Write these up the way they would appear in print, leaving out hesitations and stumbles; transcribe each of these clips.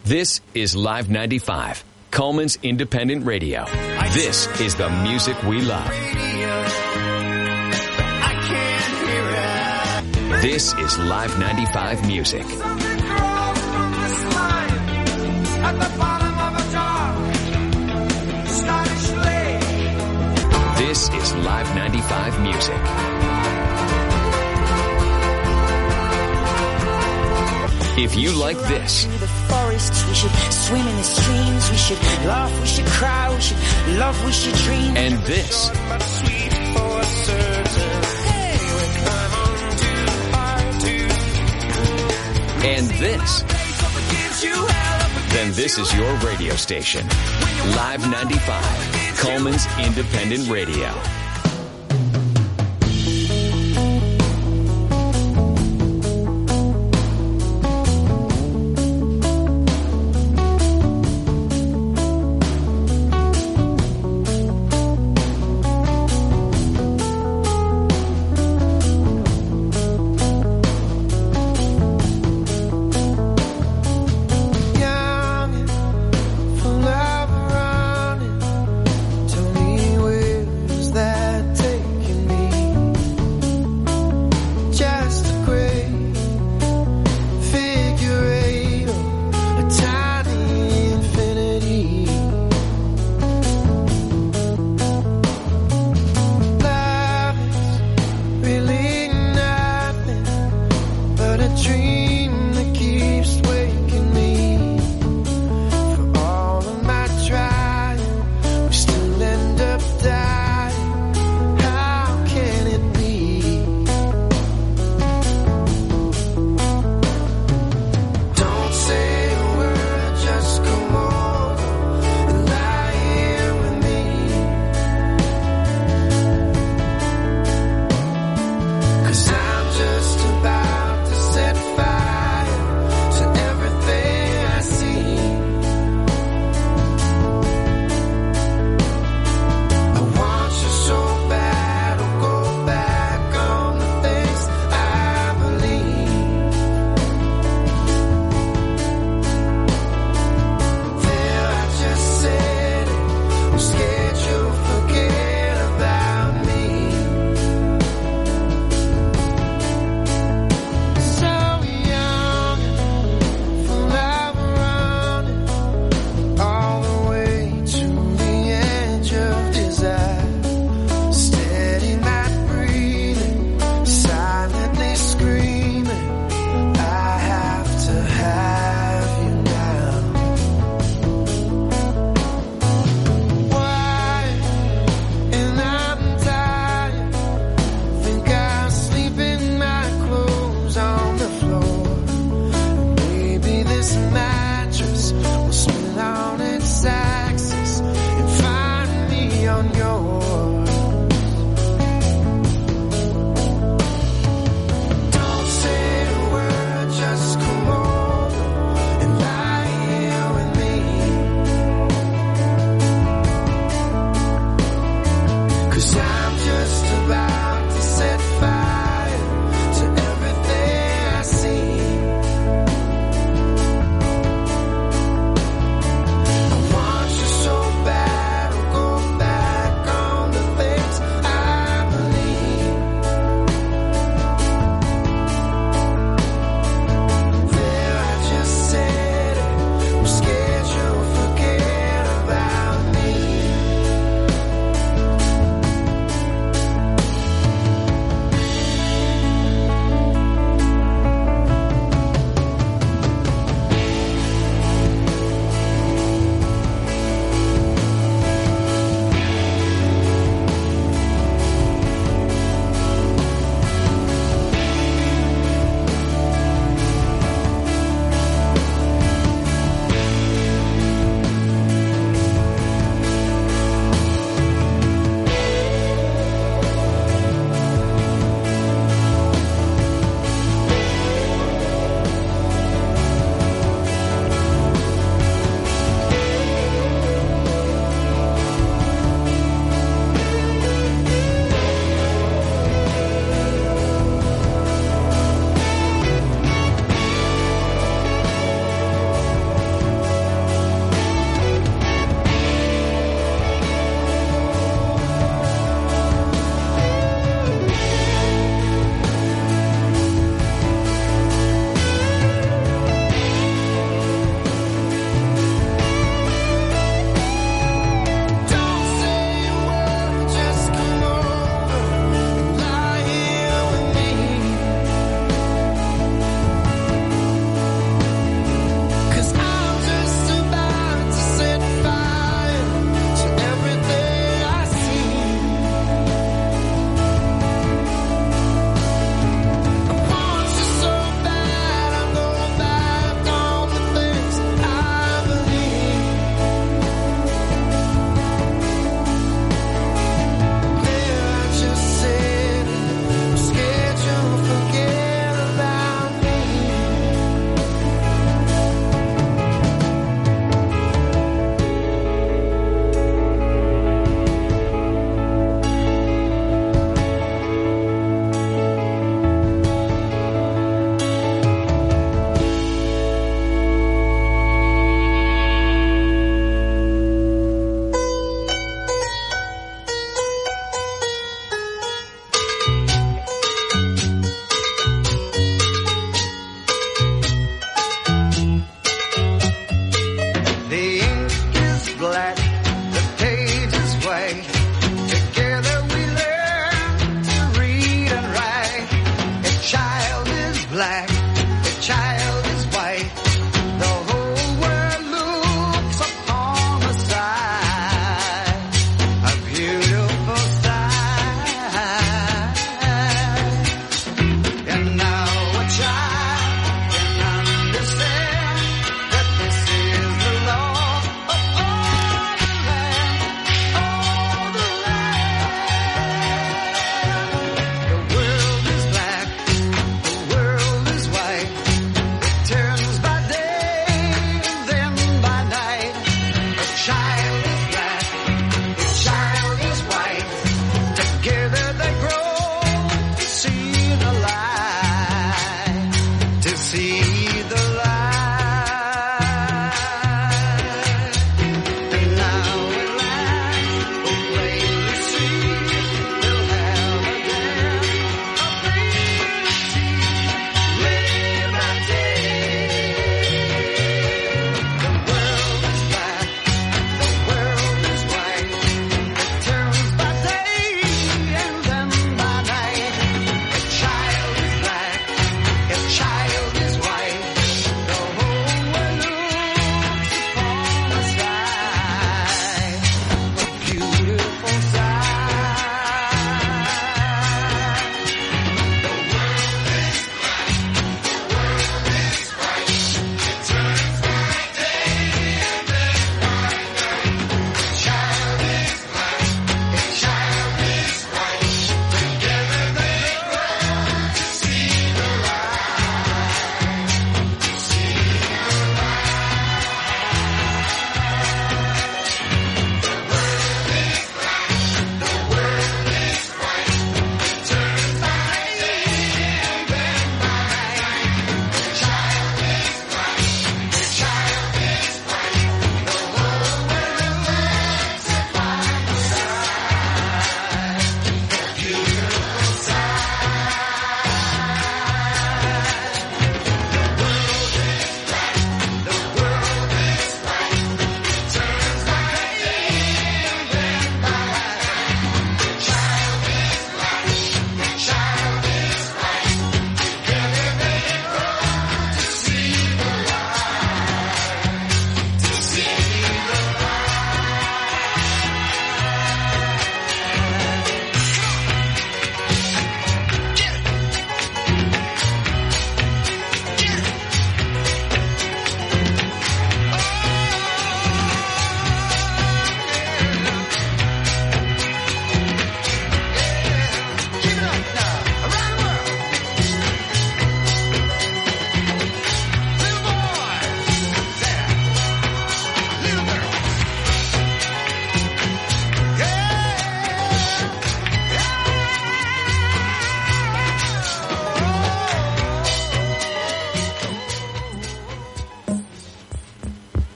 This is Live 95, Coleman's Independent Radio. This is the music we love. This is Live 95 Music. This is Live 95 Music. If you like this, the forest, we should swim in the streams, we should laugh, we should cry, we should love, we should dream. And this, and this, then this is your radio station. Live 95, Coleman's Independent Radio. That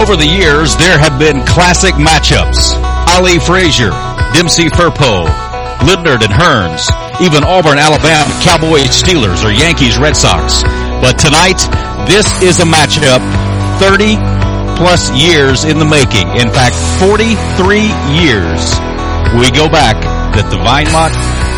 Over the years, there have been classic matchups. Ali Frazier, Dempsey Firpo, Lindard and Hearns, even Auburn, Alabama, Cowboys, Steelers, or Yankees, Red Sox. But tonight, this is a matchup 30-plus years in the making. In fact, 43 years we go back that the Vinemont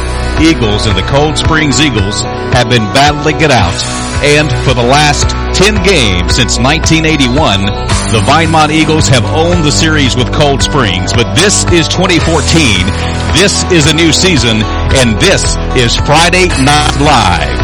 Eagles and the Cold Springs Eagles have been battling it out. And for the last 10 games since 1981, the Vinemont Eagles have owned the series with Cold Springs. But this is 2014. This is a new season, and this is Friday Night Live.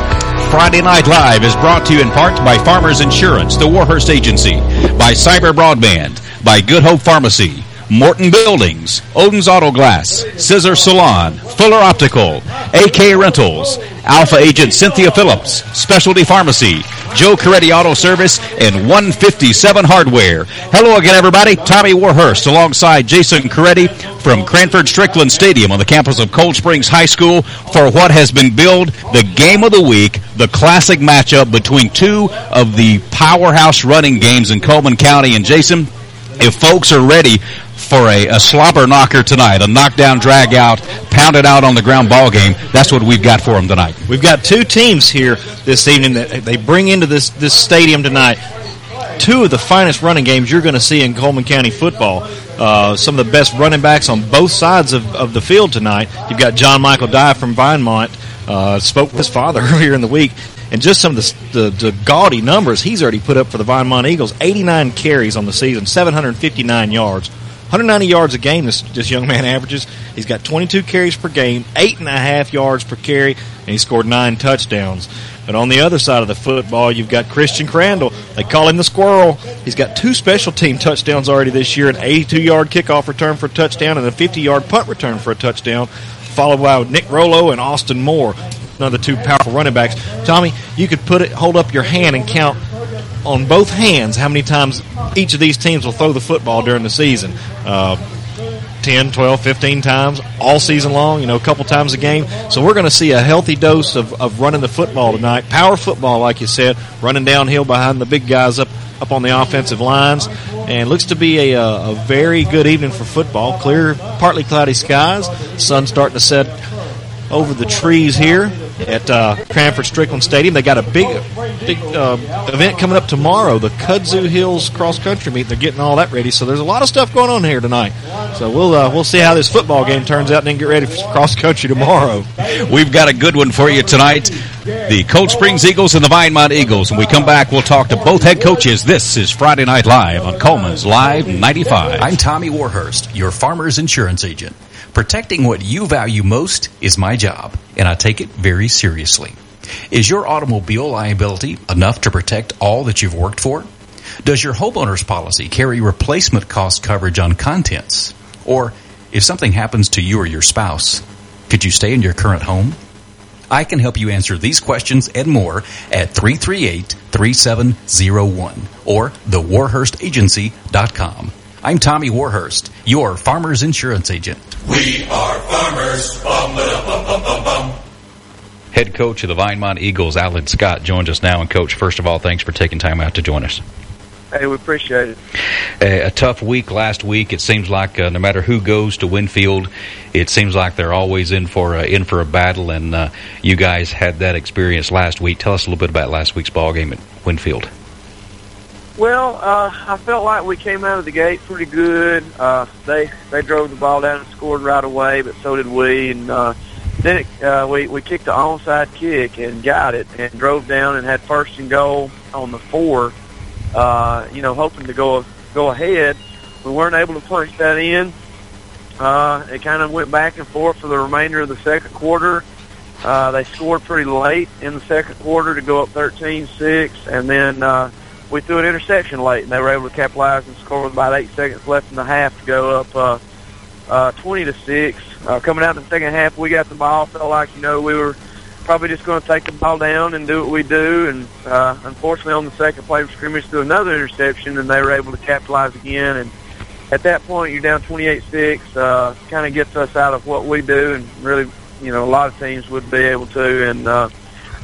Friday Night Live is brought to you in part by Farmers Insurance, the Warhurst Agency, by Cyber Broadband, by Good Hope Pharmacy, Morton Buildings, Odin's Auto Glass, Scissor Salon, Fuller Optical, AK Rentals, Alpha Agent Cynthia Phillips, Specialty Pharmacy, Joe Coretti Auto Service, and 157 Hardware. Hello again, everybody. Tommy Warhurst alongside Jason Coretti from Cranford Strickland Stadium on the campus of Cold Springs High School for what has been billed the game of the week, the classic matchup between two of the powerhouse running games in Coleman County. And Jason, if folks are ready for a slobber knocker tonight, a knockdown, drag out, pounded out on the ground ball game, that's what we've got for them tonight. We've got two teams here this evening that they bring into this stadium tonight. Two of the finest running games you're going to see in Coleman County football. Some of the best running backs on both sides of the field tonight. You've got John Michael Dye from Vinemont, spoke with his father earlier in the week. And just some of the gaudy numbers he's already put up for the Vinemont Eagles. 89 carries on the season, 759 yards. 190 yards a game this young man averages. He's got 22 carries per game, 8.5 yards per carry, and he scored 9 touchdowns. But on the other side of the football, you've got Christian Crandall. They call him the Squirrel. He's got 2 special team touchdowns already this year, an 82-yard kickoff return for a touchdown and a 50-yard punt return for a touchdown, followed by Nick Rollo and Austin Moore, another 2 powerful running backs. Tommy, you could hold up your hand and count on both hands how many times each of these teams will throw the football during the season. 10, 12, 15 times all season long, a couple times a game. So we're going to see a healthy dose of running the football tonight. Power football, like you said, running downhill behind the big guys up on the offensive lines. And looks to be a very good evening for football. Clear, partly cloudy skies. Sun starting to set over the trees here at Cranford Strickland Stadium. They got a big event coming up tomorrow, the Kudzu Hills Cross Country Meet. They're getting all that ready, so there's a lot of stuff going on here tonight. So we'll see how this football game turns out and then get ready for cross country tomorrow. We've got a good one for you tonight. The Cold Springs Eagles and the Vinemont Eagles. When we come back, we'll talk to both head coaches. This is Friday Night Live on Coleman's Live 95. I'm Tommy Warhurst, your Farmers Insurance Agent. Protecting what you value most is my job, and I take it very seriously. Is your automobile liability enough to protect all that you've worked for? Does your homeowner's policy carry replacement cost coverage on contents? Or if something happens to you or your spouse, could you stay in your current home? I can help you answer these questions and more at 338-3701 or thewarhurstagency.com. I'm Tommy Warhurst, your Farmers Insurance Agent. We are farmers. Bum, ba-dum, bum, bum, bum, bum. Head coach of the Vinemont Eagles, Alan Scott, joins us now. And, Coach, first of all, thanks for taking time out to join us. Hey, we appreciate it. A tough week last week. It seems like no matter who goes to Winfield, it seems like they're always in for a battle, and you guys had that experience last week. Tell us a little bit about last week's ball game at Winfield. Well, I felt like we came out of the gate pretty good. They drove the ball down and scored right away, but so did we. And then we kicked the onside kick and got it and drove down and had first and goal on the 4. Hoping to go ahead. We weren't able to punch that in. It kind of went back and forth for the remainder of the second quarter. They scored pretty late in the second quarter to go up 13-6, and then we threw an interception late, and they were able to capitalize and score with about 8 seconds left in the half to go up 20-6. Coming out in the second half, we got the ball. Felt like, we were probably just going to take the ball down and do what we do. And unfortunately, on the second play of scrimmage, threw another interception, and they were able to capitalize again. And at that point, you're down 28-6. Kind of gets us out of what we do, and really, a lot of teams would be able to. And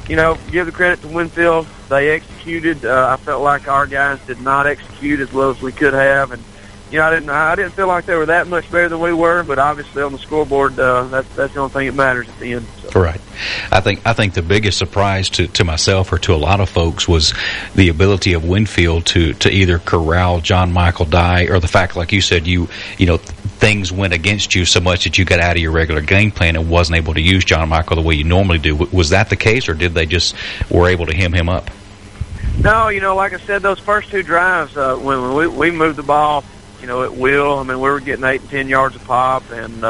give the credit to Winfield. They executed. I felt like our guys did not execute as well as we could have, and I didn't feel like they were that much better than we were. But obviously on the scoreboard, that's the only thing that matters at the end. So. Right. I think the biggest surprise to myself or to a lot of folks was the ability of Winfield to either corral John Michael Dye, or the fact, like you said, things went against you so much that you got out of your regular game plan and wasn't able to use John Michael the way you normally do. Was that the case, or did they just were able to hem him up? No, like I said, those first two drives, when we moved the ball, at will. I mean, we were getting 8 and 10 yards a pop, and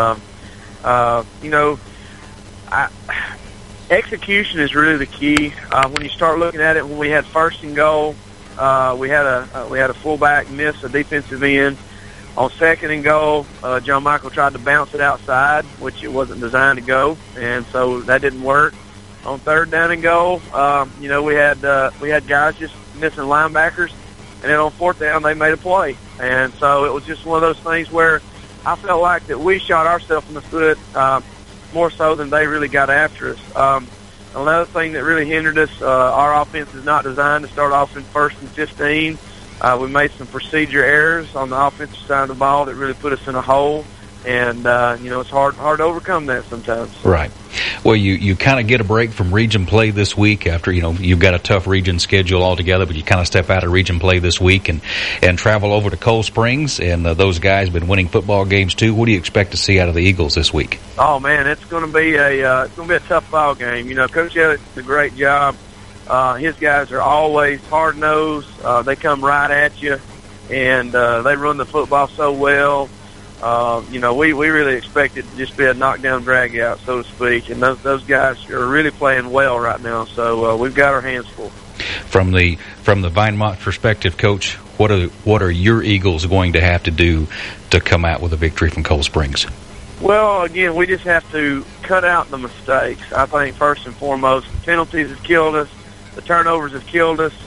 execution is really the key. When you start looking at it, when we had 1st and goal, we had a fullback miss a defensive end. On 2nd and goal, John Michael tried to bounce it outside, which it wasn't designed to go, and so that didn't work. On 3rd down and goal, we had guys just missing linebackers, and then on 4th down they made a play, and so it was just one of those things where I felt like that we shot ourselves in the foot more so than they really got after us. Another thing that really hindered us, our offense is not designed to start off in 1st and 15. We made some procedure errors on the offensive side of the ball that really put us in a hole, and it's hard to overcome that sometimes. Right. Well, you kind of get a break from region play this week after you've got a tough region schedule altogether, but you kind of step out of region play this week and travel over to Cold Springs, and those guys have been winning football games too. What do you expect to see out of the Eagles this week? Oh man, it's going to be a tough ball game. Coach Elliott does a great job. His guys are always hard-nosed. They come right at you, and they run the football so well. We really expect it to just be a knockdown, drag-out, so to speak. And those guys are really playing well right now, so we've got our hands full. From the Vinemont perspective, Coach, what are your Eagles going to have to do to come out with a victory from Cold Springs? Well, again, we just have to cut out the mistakes. I think first and foremost, the penalties have killed us. The turnovers have killed us.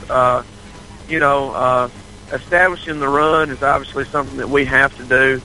Establishing the run is obviously something that we have to do.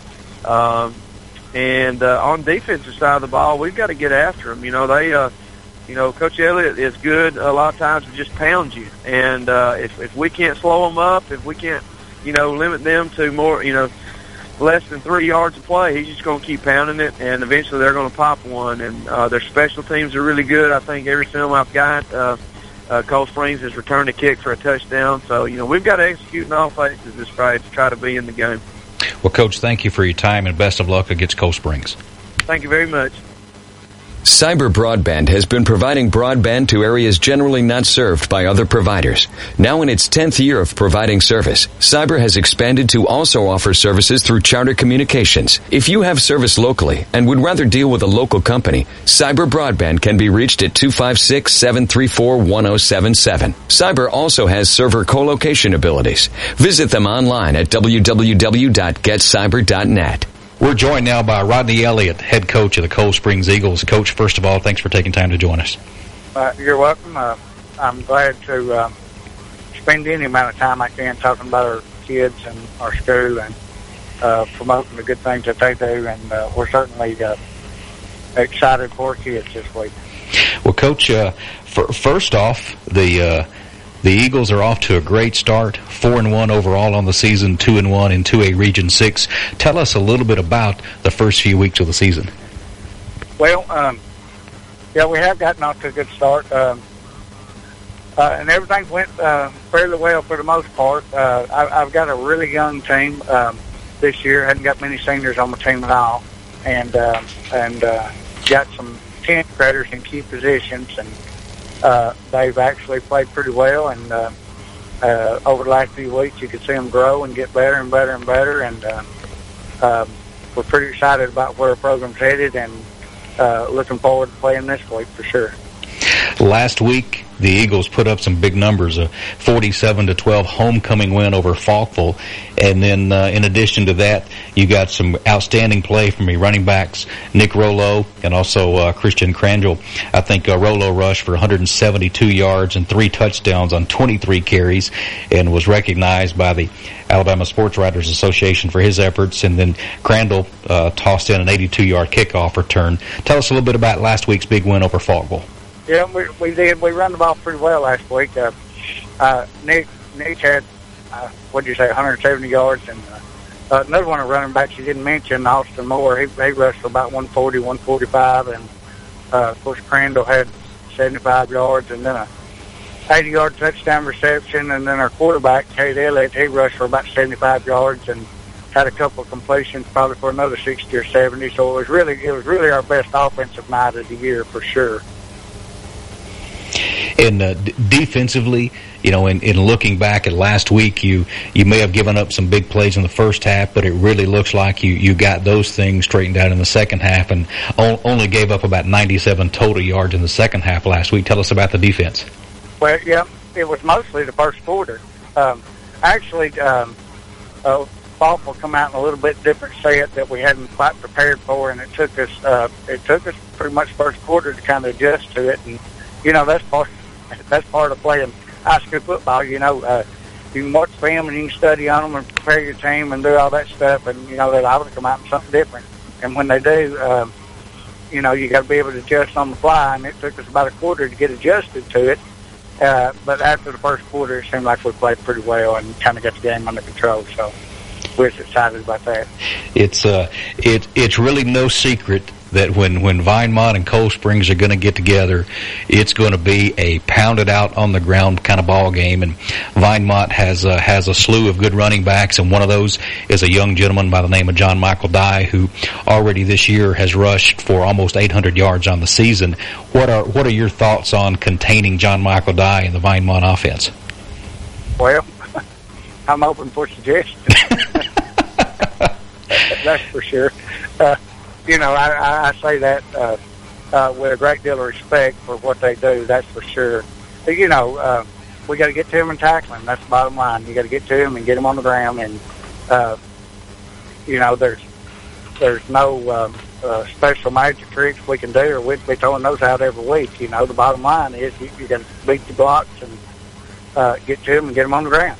And on defensive side of the ball, we've got to get after them. Coach Elliott is good a lot of times to just pound you. And if we can't slow them up, if we can't, limit them to more, less than 3 yards of play, he's just going to keep pounding it, and eventually they're going to pop one. And their special teams are really good. I think every film I've got, Cold Springs has returned a kick for a touchdown. So, we've got to execute in all phases this Friday to try to be in the game. Well, Coach, thank you for your time, and best of luck against Cold Springs. Thank you very much. Cyber Broadband has been providing broadband to areas generally not served by other providers. Now in its 10th year of providing service, Cyber has expanded to also offer services through Charter Communications. If you have service locally and would rather deal with a local company, Cyber Broadband can be reached at 256-734-1077. Cyber also has server co-location abilities. Visit them online at www.getcyber.net. We're joined now by Rodney Elliott, head coach of the Cold Springs Eagles. Coach, first of all, thanks for taking time to join us. You're welcome. I'm glad to spend any amount of time I can talking about our kids and our school and promoting the good things that they do. And we're certainly excited for our kids this week. Well, Coach, first off, the Eagles are off to a great start, 4-1 overall on the season, 2-1 in 2A Region 6. Tell us a little bit about the first few weeks of the season. Well, we have gotten off to a good start, and everything went fairly well for the most part. I've got a really young team this year. I hadn't got many seniors on the team at all, and got some 10th graders in key positions, and they've actually played pretty well, and over the last few weeks you could see them grow and get better and better and better, and we're pretty excited about where our program's headed, and looking forward to playing this week for sure. Last week, the Eagles put up some big numbers, a 47-12 homecoming win over Falkville. And then in addition to that, you got some outstanding play from your running backs, Nick Rollo and also Christian Crandall. I think Rollo rushed for 172 yards and 3 touchdowns on 23 carries and was recognized by the Alabama Sports Writers Association for his efforts. And then Crandall tossed in an 82-yard kickoff return. Tell us a little bit about last week's big win over Falkville. Yeah, we did. We run the ball pretty well last week. Nick had, 170 yards, and another one of running backs you didn't mention, Austin Moore. He rushed for about 140, 145, and of course Crandall had 75 yards, and then a 80-yard touchdown reception, and then our quarterback, Cade Elliott, he rushed for about 75 yards and had a couple of completions, probably for another 60 or 70. So it was really our best offensive night of the year for sure. And defensively, in looking back at last week, you may have given up some big plays in the first half, but it really looks like you got those things straightened out in the second half, and only gave up about 97 total yards in the second half last week. Tell us about the defense. Well, yeah, it was mostly the first quarter. Actually, Falk will come out in a little bit different set that we hadn't quite prepared for, and it took us pretty much first quarter to kind of adjust to it. And that's part of playing high school football. You can watch film and you can study on them and prepare your team and do all that stuff, and they're liable to come out in something different. And when they do, you got to be able to adjust on the fly. And it took us about a quarter to get adjusted to it. But after the first quarter, it seemed like we played pretty well and kind of got the game under control. So we're excited about that. It's really no secret that when Vinemont and Cold Springs are going to get together, it's going to be a pounded out on the ground kind of ball game. And Vinemont has a slew of good running backs, and one of those is a young gentleman by the name of John Michael Dye, who already this year has rushed for almost 800 yards on the season. What are your thoughts on containing John Michael Dye in the Vinemont offense? Well, I'm open for suggestions. That's for sure. I say that with a great deal of respect for what they do. That's for sure. We got to get to him and tackle him. That's the bottom line. You got to get to him and get him on the ground. And there's no special magic tricks we can do, or we'd be throwing those out every week. The bottom line is you got to beat the blocks and get to him and get him on the ground.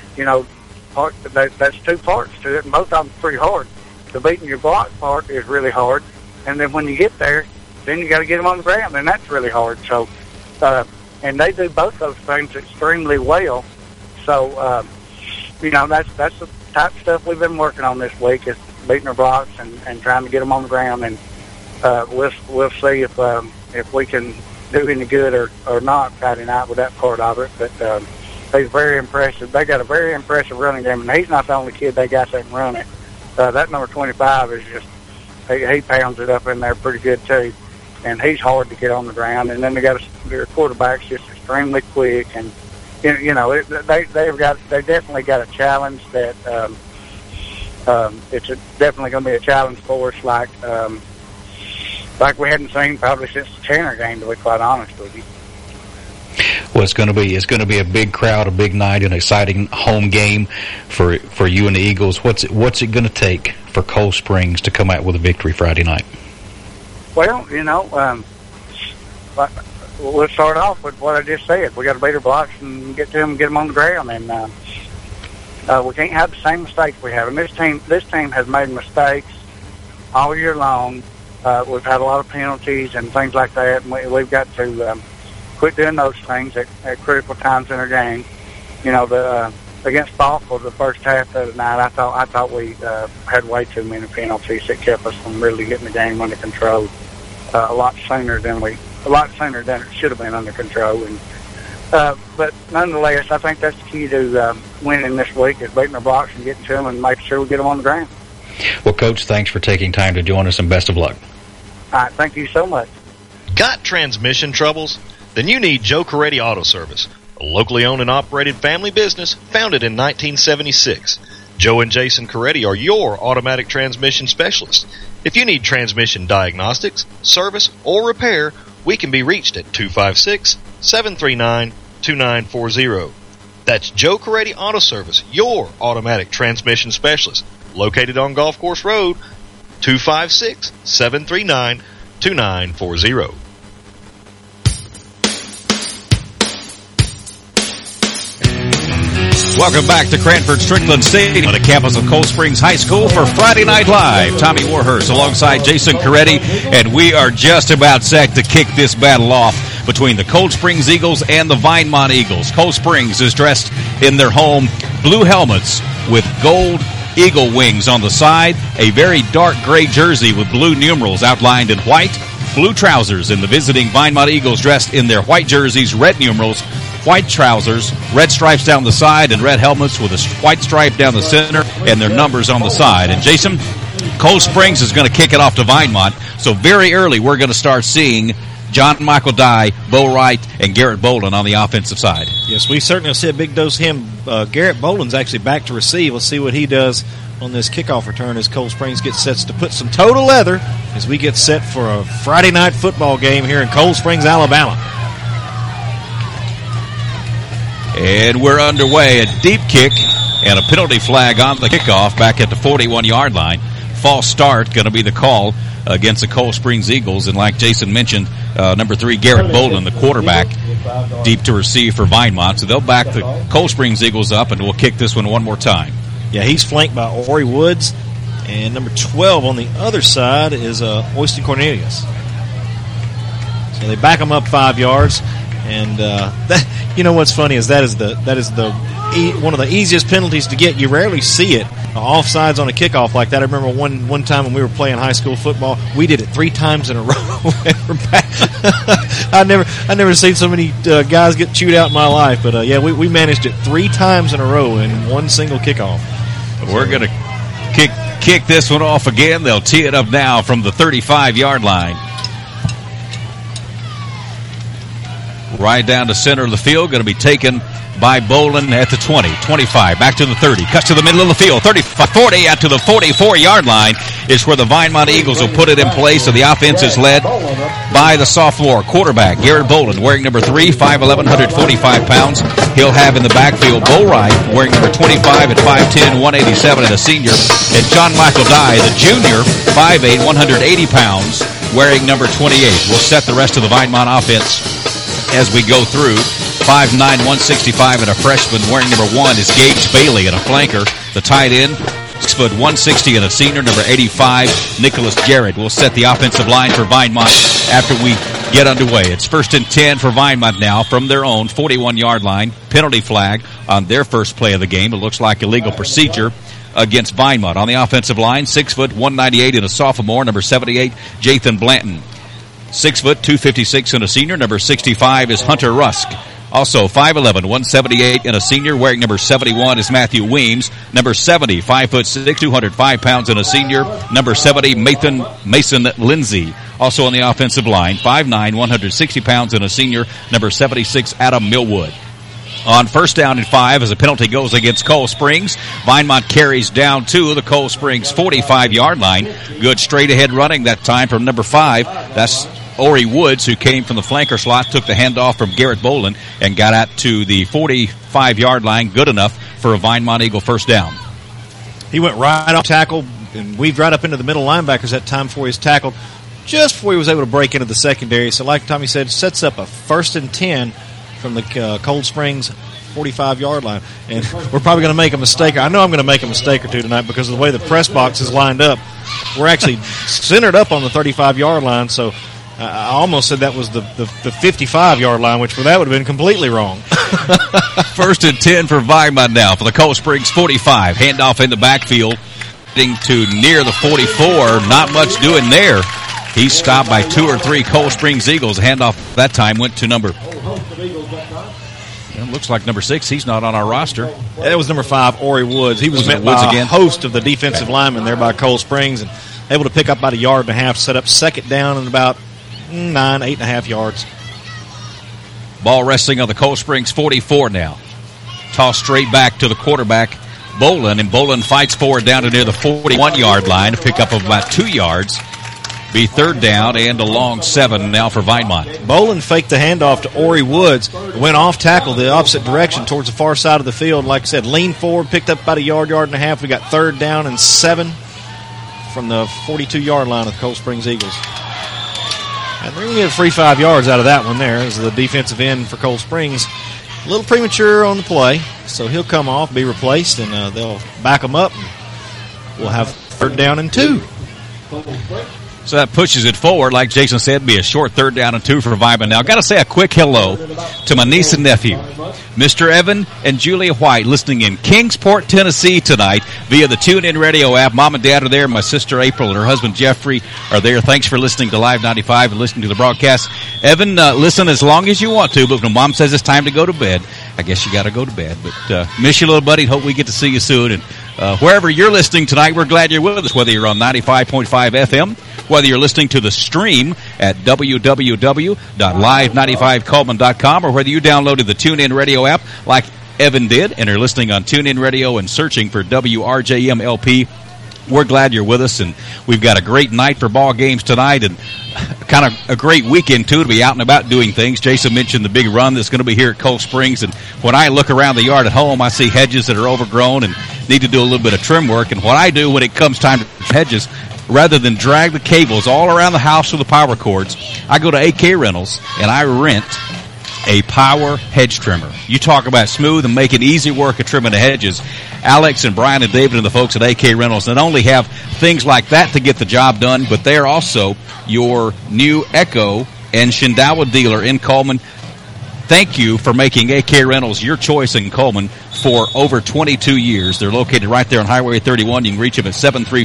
That's two parts to it, and both of them are pretty hard. The beating your block part is really hard, and then when you get there, then you got to get them on the ground, and that's really hard. So, and they do both those things extremely well. So, that's the type of stuff we've been working on this week, is beating their blocks and trying to get them on the ground. And we'll see if we can do any good or not Friday night with that part of it. But he's very impressive. They got a very impressive running game, and he's not the only kid they got that can run it. That number 25 is just, he pounds it up in there pretty good too, and he's hard to get on the ground. And then their quarterback's just extremely quick, and they definitely got a challenge that it's definitely going to be a challenge for us, like we hadn't seen probably since the Tanner game, to be quite honest with you. Well, it's going to be a big crowd, a big night, an exciting home game for you and the Eagles. What's it going to take for Cold Springs to come out with a victory Friday night? Well, we'll start off with what I just said. We got to beat our blocks and get to them and get them on the ground, and we can't have the same mistakes we have. And this team has made mistakes all year long. We've had a lot of penalties and things like that, and we've got to quit doing those things at critical times in our game. Against Falkville, the first half of the night, I thought we had way too many penalties that kept us from really getting the game under control a lot sooner than it should have been under control. And but nonetheless, I think that's the key to winning this week, is beating our blocks and getting to them and making sure we get them on the ground. Well, Coach, thanks for taking time to join us, and best of luck. All right, thank you so much. Got transmission troubles? Then you need Joe Coretti Auto Service, a locally owned and operated family business founded in 1976. Joe and Jason Coretti are your automatic transmission specialists. If you need transmission diagnostics, service, or repair, we can be reached at 256-739-2940. That's Joe Coretti Auto Service, your automatic transmission specialist, located on Golf Course Road, 256-739-2940. Welcome back to Cranford Strickland Stadium on the campus of Cold Springs High School for Friday Night Live. Tommy Warhurst alongside Jason Coretti, and we are just about set to kick this battle off between the Cold Springs Eagles and the Vinemont Eagles. Cold Springs is dressed in their home blue helmets with gold eagle wings on the side, a very dark gray jersey with blue numerals outlined in white, blue trousers, and the visiting Vinemont Eagles dressed in their white jerseys, red numerals, white trousers, red stripes down the side, and red helmets with a white stripe down the center and their numbers on the side. And Jason, Cold Springs is going to kick it off to Vinemont, so very early we're going to start seeing John Michael Dye, Bo Wright, and Garrett Bolden on the offensive side. Yes, we certainly will see a big dose of him. Garrett Bolden's actually back to receive. Let's see what he does on this kickoff return as Cold Springs gets set to put some toe to leather as we get set for a Friday night football game here in Cold Springs, Alabama. And we're underway. A deep kick and a penalty flag on the kickoff back at the 41-yard line. False start going to be the call against the Cold Springs Eagles. And like Jason mentioned, number 3, Garrett Bolden, the quarterback, deep to receive for Vinemont. So they'll back the Cold Springs Eagles up, and we'll kick this one more time. Yeah, he's flanked by Ori Woods. And number 12 on the other side is Oyston Cornelius. So they back him up 5 yards. And you know what's funny is that is one of the easiest penalties to get. You rarely see it offsides on a kickoff like that. I remember one time when we were playing high school football, we did it 3 times in a row. And we're back. I never seen so many guys get chewed out in my life. But yeah, we managed it 3 times in a row in one single kickoff. We're going to kick this one off again. They'll tee it up now from the 35-yard line. Right down the center of the field, going to be taken by Bolden at the 20, 25, back to the 30, cuts to the middle of the field, 35, 40, out to the 44-yard line is where the Vinemont Eagles will put it in place. So the offense is led by the sophomore quarterback, Garrett Bolden, wearing number 3, 5'11", 145 pounds. He'll have in the backfield Bo Wright, wearing number 25 at 5'10", 187, and a senior, and John Michael Dye, the junior, 5'8", 180 pounds, wearing number 28. We'll set the rest of the Vinemont offense as we go through. 5'9", 165, and a freshman wearing number 1 is Gage Bailey, and a flanker, the tight end, 6'1", 160, and a senior, number 85, Nicholas Jarrett. Will set the offensive line for Vinemont after we get underway. It's 1st and 10 for Vinemont now from their own 41-yard line. Penalty flag on their first play of the game. It looks like illegal procedure against Vinemont. On the offensive line, 6', 198, and a sophomore, number 78, Jathan Blanton. 6', 256, and a senior, number 65 is Hunter Rusk. Also 5'11", 178, and a senior, wearing number 71 is Matthew Weems. Number 70, 5'6", 205 pounds, and a senior, number 70, Mason Lindsay. Also on the offensive line, 5'9", 160 pounds, and a senior, number 76, Adam Millwood. On 1st down and 5, as a penalty goes against Cold Springs, Vinemont carries down to the Cold Springs 45-yard line. Good straight-ahead running that time from number 5. That's Ori Woods, who came from the flanker slot, took the handoff from Garrett Bolden, and got out to the 45-yard line. Good enough for a Vinemont Eagle first down. He went right off tackle and weaved right up into the middle linebackers that time before he was tackled, just before he was able to break into the secondary. So like Tommy said, sets up a 1st and 10 from the Cold Springs 45-yard line. And we're probably going to make a mistake. I know I'm going to make a mistake or two tonight because of the way the press box is lined up. We're actually centered up on the 35-yard line, so I almost said that was the 55-yard line, which for that would have been completely wrong. 1st and 10 for Vinemont now for the Cold Springs 45. Handoff in the backfield, getting to near the 44. Not much doing there. He's stopped by 2 or 3 Cold Springs Eagles. Handoff that time went to number. It looks like number 6. He's not on our roster. That was number 5, Ori Woods. He was met by a host of the defensive linemen there by Cold Springs, and able to pick up about 1.5 yards, set up 2nd down and about 8.5 yards. Ball resting on the Cold Springs 44 now. Toss straight back to the quarterback, Bolden, and Bolden fights forward down to near the 41-yard line. A pickup of about 2 yards. Be 3rd down and a long 7 now for Vinemont. Bolden faked the handoff to Ori Woods, went off tackle the opposite direction towards the far side of the field. Like I said, leaned forward, picked up about 1.5 yards. We got 3rd down and 7 from the 42-yard line of the Cold Springs Eagles. And they're going to get 3-5 yards out of that one there as the defensive end for Cold Springs. A little premature on the play, so he'll come off, be replaced, and they'll back him up. We'll have 3rd down and 2. So that pushes it forward. Like Jason said, be a short 3rd down and 2 for Vineman. Now, I've got to say a quick hello to my niece and nephew, Mr. Evan and Julia White, listening in Kingsport, Tennessee tonight via the TuneIn Radio app. Mom and Dad are there. My sister April and her husband Jeffrey are there. Thanks for listening to Live 95 and listening to the broadcast. Evan, listen as long as you want to, but when Mom says it's time to go to bed, I guess you got to go to bed. But miss you, little buddy. Hope we get to see you soon. And wherever you're listening tonight, we're glad you're with us, whether you're on 95.5 FM, whether you're listening to the stream at www.live95coleman.com, or whether you downloaded the TuneIn Radio app like Evan did and are listening on TuneIn Radio and searching for WRJM-LP. We're glad you're with us, and we've got a great night for ball games tonight and kind of a great weekend, too, to be out and about doing things. Jason mentioned the big run that's going to be here at Cold Springs, and when I look around the yard at home, I see hedges that are overgrown and need to do a little bit of trim work. And what I do when it comes time to hedges, rather than drag the cables all around the house with the power cords, I go to AK Rentals and I rent a power hedge trimmer. You talk about smooth and making easy work of trimming the hedges. Alex and Brian and David and the folks at AK Rentals not only have things like that to get the job done, but they're also your new Echo and Shindawa dealer in Coleman. Thank you for making AK Rentals your choice in Coleman for over 22 years. They're located right there on Highway 31. You can reach them at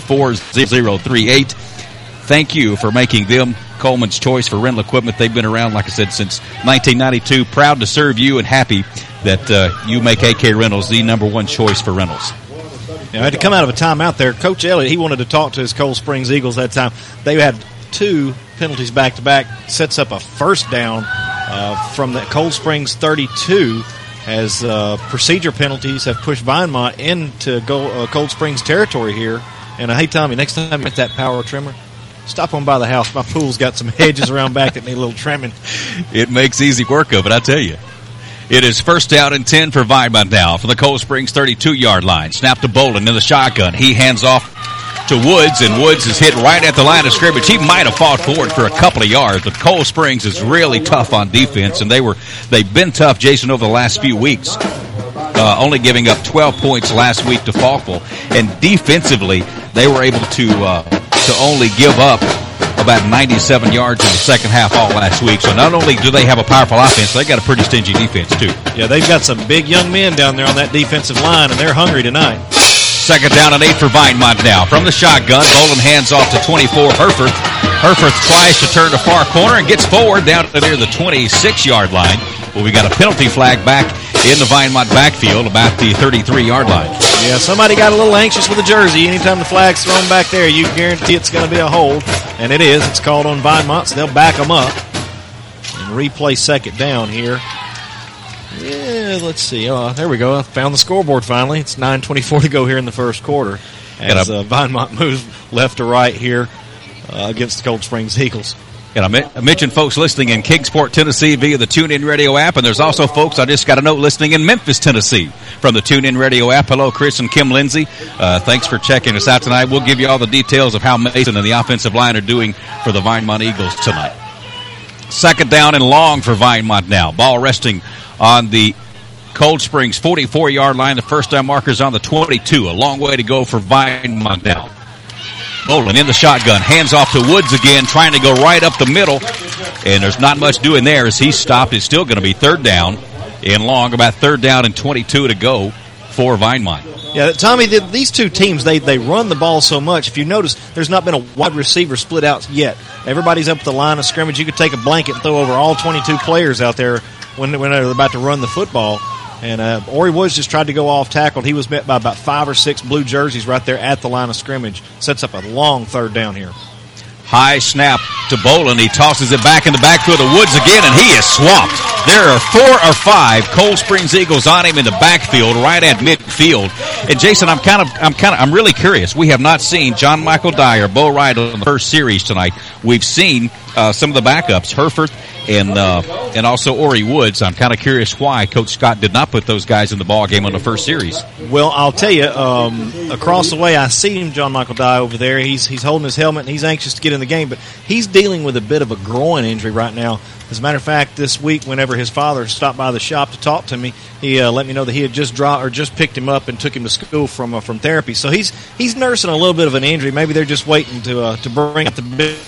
734-0038. Thank you for making them Coleman's choice for rental equipment. They've been around, like I said, since 1992. Proud to serve you and happy that you make AK Rentals the number one choice for rentals. Yeah, I had to come out of a timeout there. Coach Elliott, he wanted to talk to his Cold Springs Eagles that time. They had 2 penalties back-to-back. Sets up a first down from the Cold Springs 32 as procedure penalties have pushed Vinemont into Cold Springs territory here. And I hate telling you, next time you get that power trimmer, stop on by the house. My pool's got some hedges around back that need a little trimming. It makes easy work of it, I tell you. It is 1st down and 10 for Vinemont now from the Cold Springs 32-yard line. Snap to Bolin in the shotgun. He hands off to Woods, and Woods is hit right at the line of scrimmage. He might have fought forward for a couple of yards, but Cold Springs is really tough on defense, and they've been tough, Jason, over the last few weeks. Only giving up 12 points last week to Falkville, and defensively they were able to only give up about 97 yards in the second half all last week. So not only do they have a powerful offense, they got a pretty stingy defense too. Yeah, they've got some big young men down there on that defensive line, and they're hungry tonight. 2nd down and 8 for Vinemont now. From the shotgun, Bolin hands off to 24 Herforth. Herforth tries to turn to far corner and gets forward down to near the 26-yard line. Well, we got a penalty flag back in the Vinemont backfield about the 33-yard line. Yeah, somebody got a little anxious with the jersey. Anytime the flag's thrown back there, you guarantee it's going to be a hold. And it is. It's called on Vinemont, so they'll back them up and replay 2nd down here. Yeah, let's see. There we go. I found the scoreboard finally. It's 9:24 to go here in the first quarter as Vinemont moves left to right here against the Cold Springs Eagles. And I mentioned folks listening in Kingsport, Tennessee via the TuneIn Radio app, and there's also folks, I just got a note, listening in Memphis, Tennessee from the TuneIn Radio app. Hello, Chris and Kim Lindsay. Thanks for checking us out tonight. We'll give you all the details of how Mason and the offensive line are doing for the Vinemont Eagles tonight. 2nd down and long for Vinemont now. Ball resting on the Cold Springs 44-yard line. The first down marker's on the 22. A long way to go for Vinemont now. Bolin in the shotgun, hands off to Woods again, trying to go right up the middle, and there's not much doing there as he stopped. It's still going to be 3rd down and long, about 3rd down and 22 to go for Vinemont. Yeah, Tommy, these two teams, they run the ball so much. If you notice, there's not been a wide receiver split out yet. Everybody's up at the line of scrimmage. You could take a blanket and throw over all 22 players out there when they're about to run the football. And Ori Woods just tried to go off tackled. He was met by about 5 or 6 blue jerseys right there at the line of scrimmage. Sets up a long 3rd down here. High snap to Bolin. He tosses it back in the backfield to Woods again, and he is swamped. There are 4 or 5 Cold Springs Eagles on him in the backfield, right at midfield. And Jason, I'm really curious. We have not seen John Michael Dyer, Bo Wright on the first series tonight. We've seen some of the backups, Herforth and also Ori Woods. I'm kind of curious why Coach Scott did not put those guys in the ball game on the first series. Well, I'll tell you, across the way I see him, John Michael Dye over there. He's holding his helmet and he's anxious to get in the game, but he's dealing with a bit of a groin injury right now. As a matter of fact, this week, whenever his father stopped by the shop to talk to me, he let me know that he had just picked him up and took him to school from therapy. So he's nursing a little bit of an injury. Maybe they're just waiting to bring out the big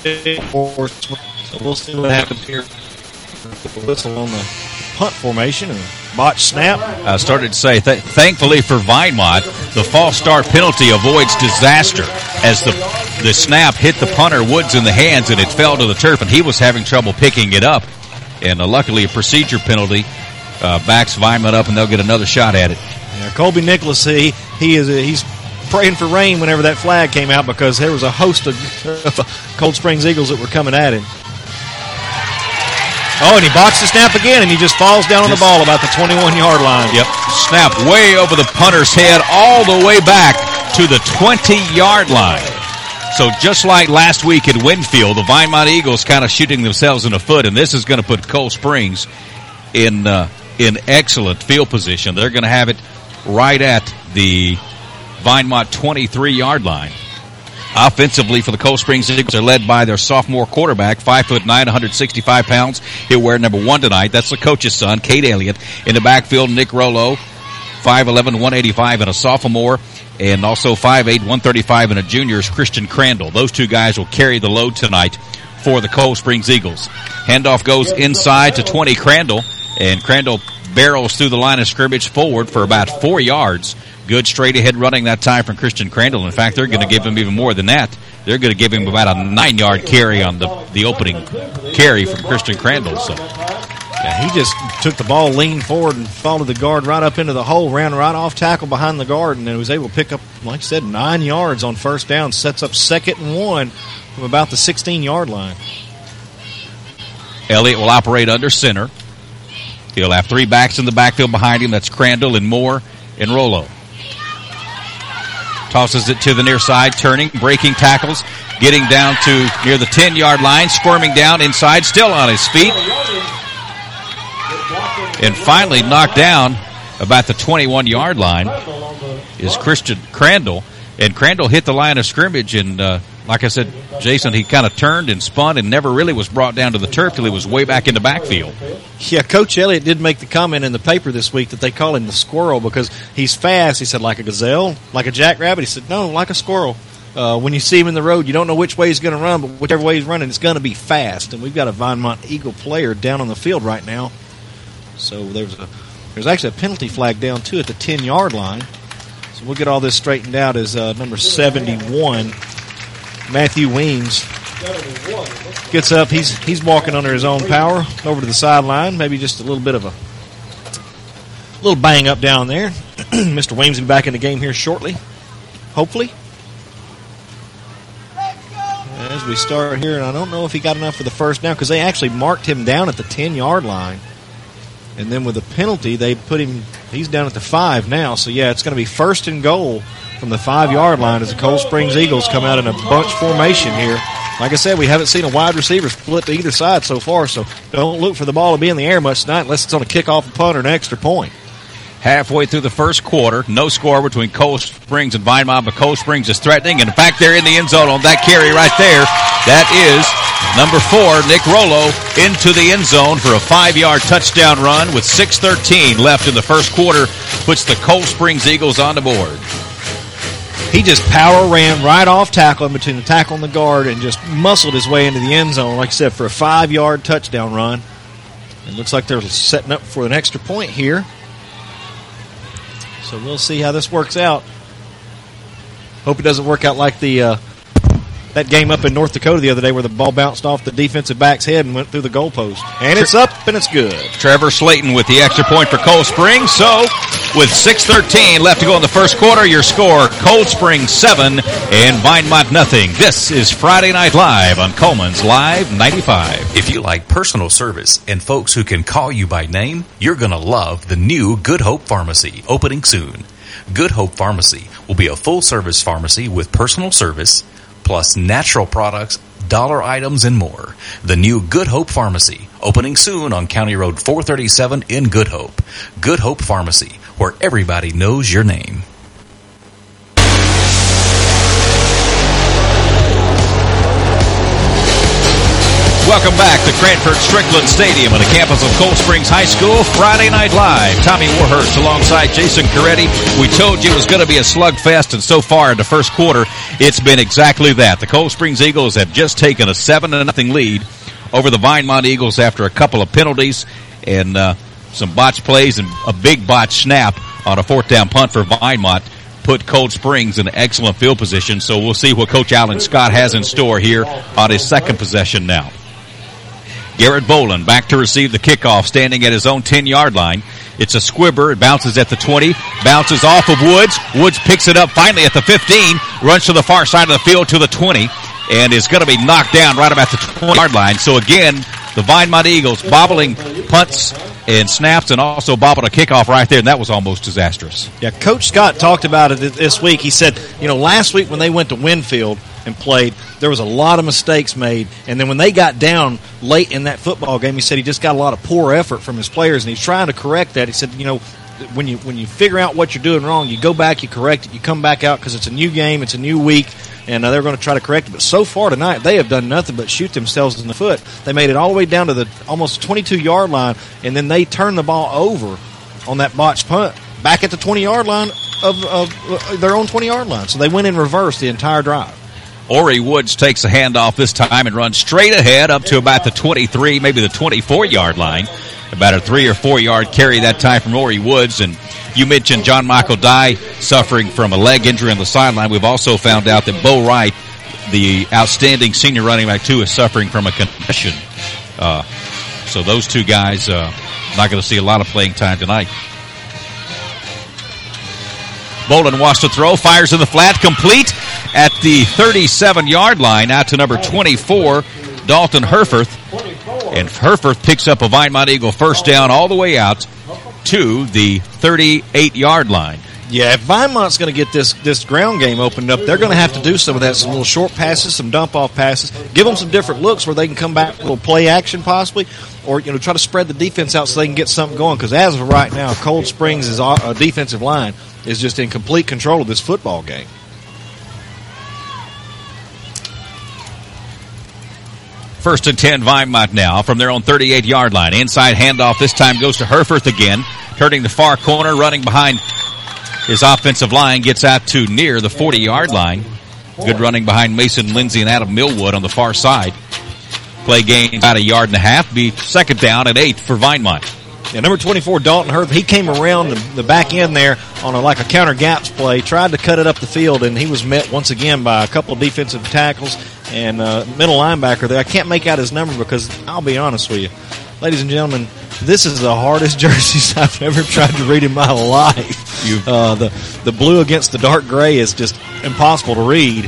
So we'll see what happens here. The whistle on the punt formation and botch snap. I started to say, thankfully for Vinemont, the false start penalty avoids disaster as the snap hit the punter Woods in the hands and it fell to the turf, and he was having trouble picking it up. And luckily, a procedure penalty backs Vinemont up, and they'll get another shot at it. Yeah, Colby Nicholas, he's praying for rain whenever that flag came out because there was a host of Cold Springs Eagles that were coming at him. Oh, and he botched the snap again, and he just falls down on the ball about the 21-yard line. Yep, snap way over the punter's head all the way back to the 20-yard line. So just like last week at Winfield, the Vinemont Eagles kind of shooting themselves in the foot, and this is going to put Cold Springs in excellent field position. They're going to have it right at the Vinemont 23-yard line. Offensively for the Cold Springs Eagles, they're led by their sophomore quarterback, 5'9", 165 pounds. He'll wear number 1 tonight. That's the coach's son, Cade Elliott. In the backfield, Nick Rollo, 5'11", 185, and a sophomore. And also 5'8", 135, and a junior is Christian Crandall. Those two guys will carry the load tonight for the Cold Springs Eagles. Handoff goes inside to 20 Crandall, and Crandall barrels through the line of scrimmage forward for about 4 yards. Good straight-ahead running that time from Christian Crandall. In fact, they're going to give him even more than that. They're going to give him about a 9-yard carry on the opening carry from Christian Crandall. So, yeah, he just took the ball, leaned forward, and followed the guard right up into the hole, ran right off tackle behind the guard, and was able to pick up, like I said, 9 yards on first down. Sets up 2nd and 1 from about the 16-yard line. Elliott will operate under center. He'll have 3 backs in the backfield behind him. That's Crandall and Moore and Rollo. Tosses it to the near side, turning, breaking tackles, getting down to near the 10-yard line, squirming down inside, still on his feet. And finally knocked down about the 21-yard line is Christian Crandall. And Crandall hit the line of scrimmage, and like I said, Jason, he kind of turned and spun and never really was brought down to the turf till he was way back in the backfield. Yeah, Coach Elliott did make the comment in the paper this week that they call him the squirrel because he's fast. He said, like a gazelle, like a jackrabbit. He said, no, like a squirrel. When you see him in the road, you don't know which way he's going to run, but whichever way he's running, it's going to be fast. And we've got a Vinemont Eagle player down on the field right now. So there's actually a penalty flag down, too, at the 10-yard line. So we'll get all this straightened out as number 71, Matthew Weems, gets up. He's walking under his own power over to the sideline. Maybe just a little bit of a little bang up down there. Mr. Weems will be back in the game here shortly, hopefully. As we start here, and I don't know if he got enough for the first down because they actually marked him down at the 10-yard line. And then with the penalty, they put him, he's down at the 5 now. So, yeah, it's going to be 1st and goal from the 5-yard line as the Cold Springs Eagles come out in a bunch formation here. Like I said, we haven't seen a wide receiver split to either side so far, so don't look for the ball to be in the air much tonight unless it's on a kickoff, a punt, or an extra point. Halfway through the first quarter, no score between Cold Springs and Vinemont, but Cold Springs is threatening. And in fact, they're in the end zone on that carry right there. That is number 4, Nick Rollo, into the end zone for a 5-yard touchdown run with 6:13 left in the first quarter, puts the Cold Springs Eagles on the board. He just power ran right off tackle in between the tackle and the guard and just muscled his way into the end zone, like I said, for a 5-yard touchdown run. It looks like they're setting up for an extra point here. So we'll see how this works out. Hope it doesn't work out like that game up in North Dakota the other day where the ball bounced off the defensive back's head and went through the goalpost. And it's up and it's good. Trevor Slayton with the extra point for Cold Springs. So with 6:13 left to go in the first quarter, your score, Cold Springs 7 and Vinemont nothing. This is Friday Night Live on Coleman's Live 95. If you like personal service and folks who can call you by name, you're going to love the new Good Hope Pharmacy, opening soon. Good Hope Pharmacy will be a full-service pharmacy with personal service, plus natural products, dollar items, and more. The new Good Hope Pharmacy, opening soon on County Road 437 in Good Hope. Good Hope Pharmacy, where everybody knows your name. Welcome back to Cranford Strickland Stadium on the campus of Cold Springs High School. Friday Night Live. Tommy Warhurst alongside Jason Coretti. We told you it was going to be a slugfest, and so far in the first quarter, it's been exactly that. The Cold Springs Eagles have just taken a 7-0 lead over the Vinemont Eagles after a couple of penalties and some botch plays and a big botch snap on a fourth down punt for Vinemont. Put Cold Springs in excellent field position, so we'll see what Coach Alan Scott has in store here on his second possession now. Garrett Boland back to receive the kickoff, standing at his own 10-yard line. It's a squibber. It bounces at the 20, bounces off of Woods. Woods picks it up finally at the 15, runs to the far side of the field to the 20, and is going to be knocked down right about the 20-yard line. So again, the Vinemont Eagles bobbling punts and snaps and also bobbled a kickoff right there, and that was almost disastrous. Yeah, Coach Scott talked about it this week. He said, last week when they went to Winfield and played, there was a lot of mistakes made, and then when they got down late in that football game, he said he just got a lot of poor effort from his players, and he's trying to correct that. He said, when you figure out what you're doing wrong, you go back, you correct it, you come back out because it's a new game, it's a new week, and they're going to try to correct it. But so far tonight, they have done nothing but shoot themselves in the foot. They made it all the way down to the almost 22-yard line, and then they turned the ball over on that botched punt back at the 20-yard line of their own 20-yard line. So they went in reverse the entire drive. Ori Woods takes a handoff this time and runs straight ahead up to about the 23, maybe the 24-yard line. About a 3 or 4 yard carry that time from Ori Woods. And you mentioned John Michael Dye suffering from a leg injury on the sideline. We've also found out that Bo Wright, the outstanding senior running back too, is suffering from a concussion. So those two guys not going to see a lot of playing time tonight. Boland wants to throw, fires in the flat, complete at the 37-yard line, out to number 24, Dalton Herforth. And Herforth picks up a Vinemont Eagle first down all the way out to the 38-yard line. Yeah, if Vinemont's going to get this ground game opened up, they're going to have to do some of that, some little short passes, some dump-off passes, give them some different looks where they can come back with a little play action possibly, or try to spread the defense out so they can get something going. Because as of right now, Cold Springs' defensive line is just in complete control of this football game. First and 10, Vinemont now from their own 38-yard line. Inside handoff this time goes to Herforth again, turning the far corner, running behind his offensive line, gets out to near the 40-yard line. Good running behind Mason Lindsay and Adam Millwood on the far side. Play gain about 1.5 yards, be second down at 8 for Vinemont. Yeah, number 24, Dalton Herforth, he came around the back end there on a counter gaps play, tried to cut it up the field, and he was met once again by a couple of defensive tackles and middle linebacker there. I can't make out his number because I'll be honest with you, ladies and gentlemen, this is the hardest jerseys I've ever tried to read in my life. The blue against the dark gray is just impossible to read.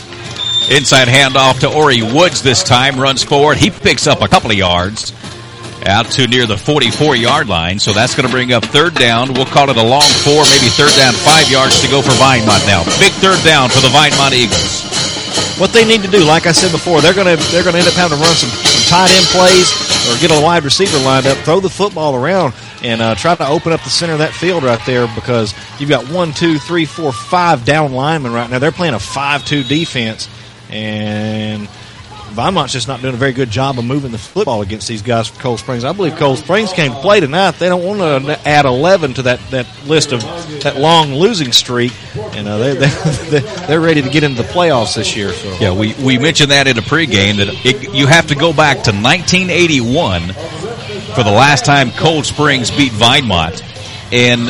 Inside handoff to Ori Woods this time, runs forward. He picks up a couple of yards out to near the 44-yard line, so that's going to bring up third down. We'll call it a long 4, maybe third down, 5 yards to go for Vinemont now. Big third down for the Vinemont Eagles. What they need to do, like I said before, they're going to end up having to run some tight end plays or get a wide receiver lined up, throw the football around, and try to open up the center of that field right there because you've got 1, 2, 3, 4, 5 down linemen right now. They're playing a 5-2 defense, and Vinemont's just not doing a very good job of moving the football against these guys from Cold Springs. I believe Cold Springs came to play tonight. They don't want to add 11 to that list of that long losing streak, and they're ready to get into the playoffs this year. So. Yeah, we mentioned that in the pregame that you have to go back to 1981 for the last time Cold Springs beat Vinemont, and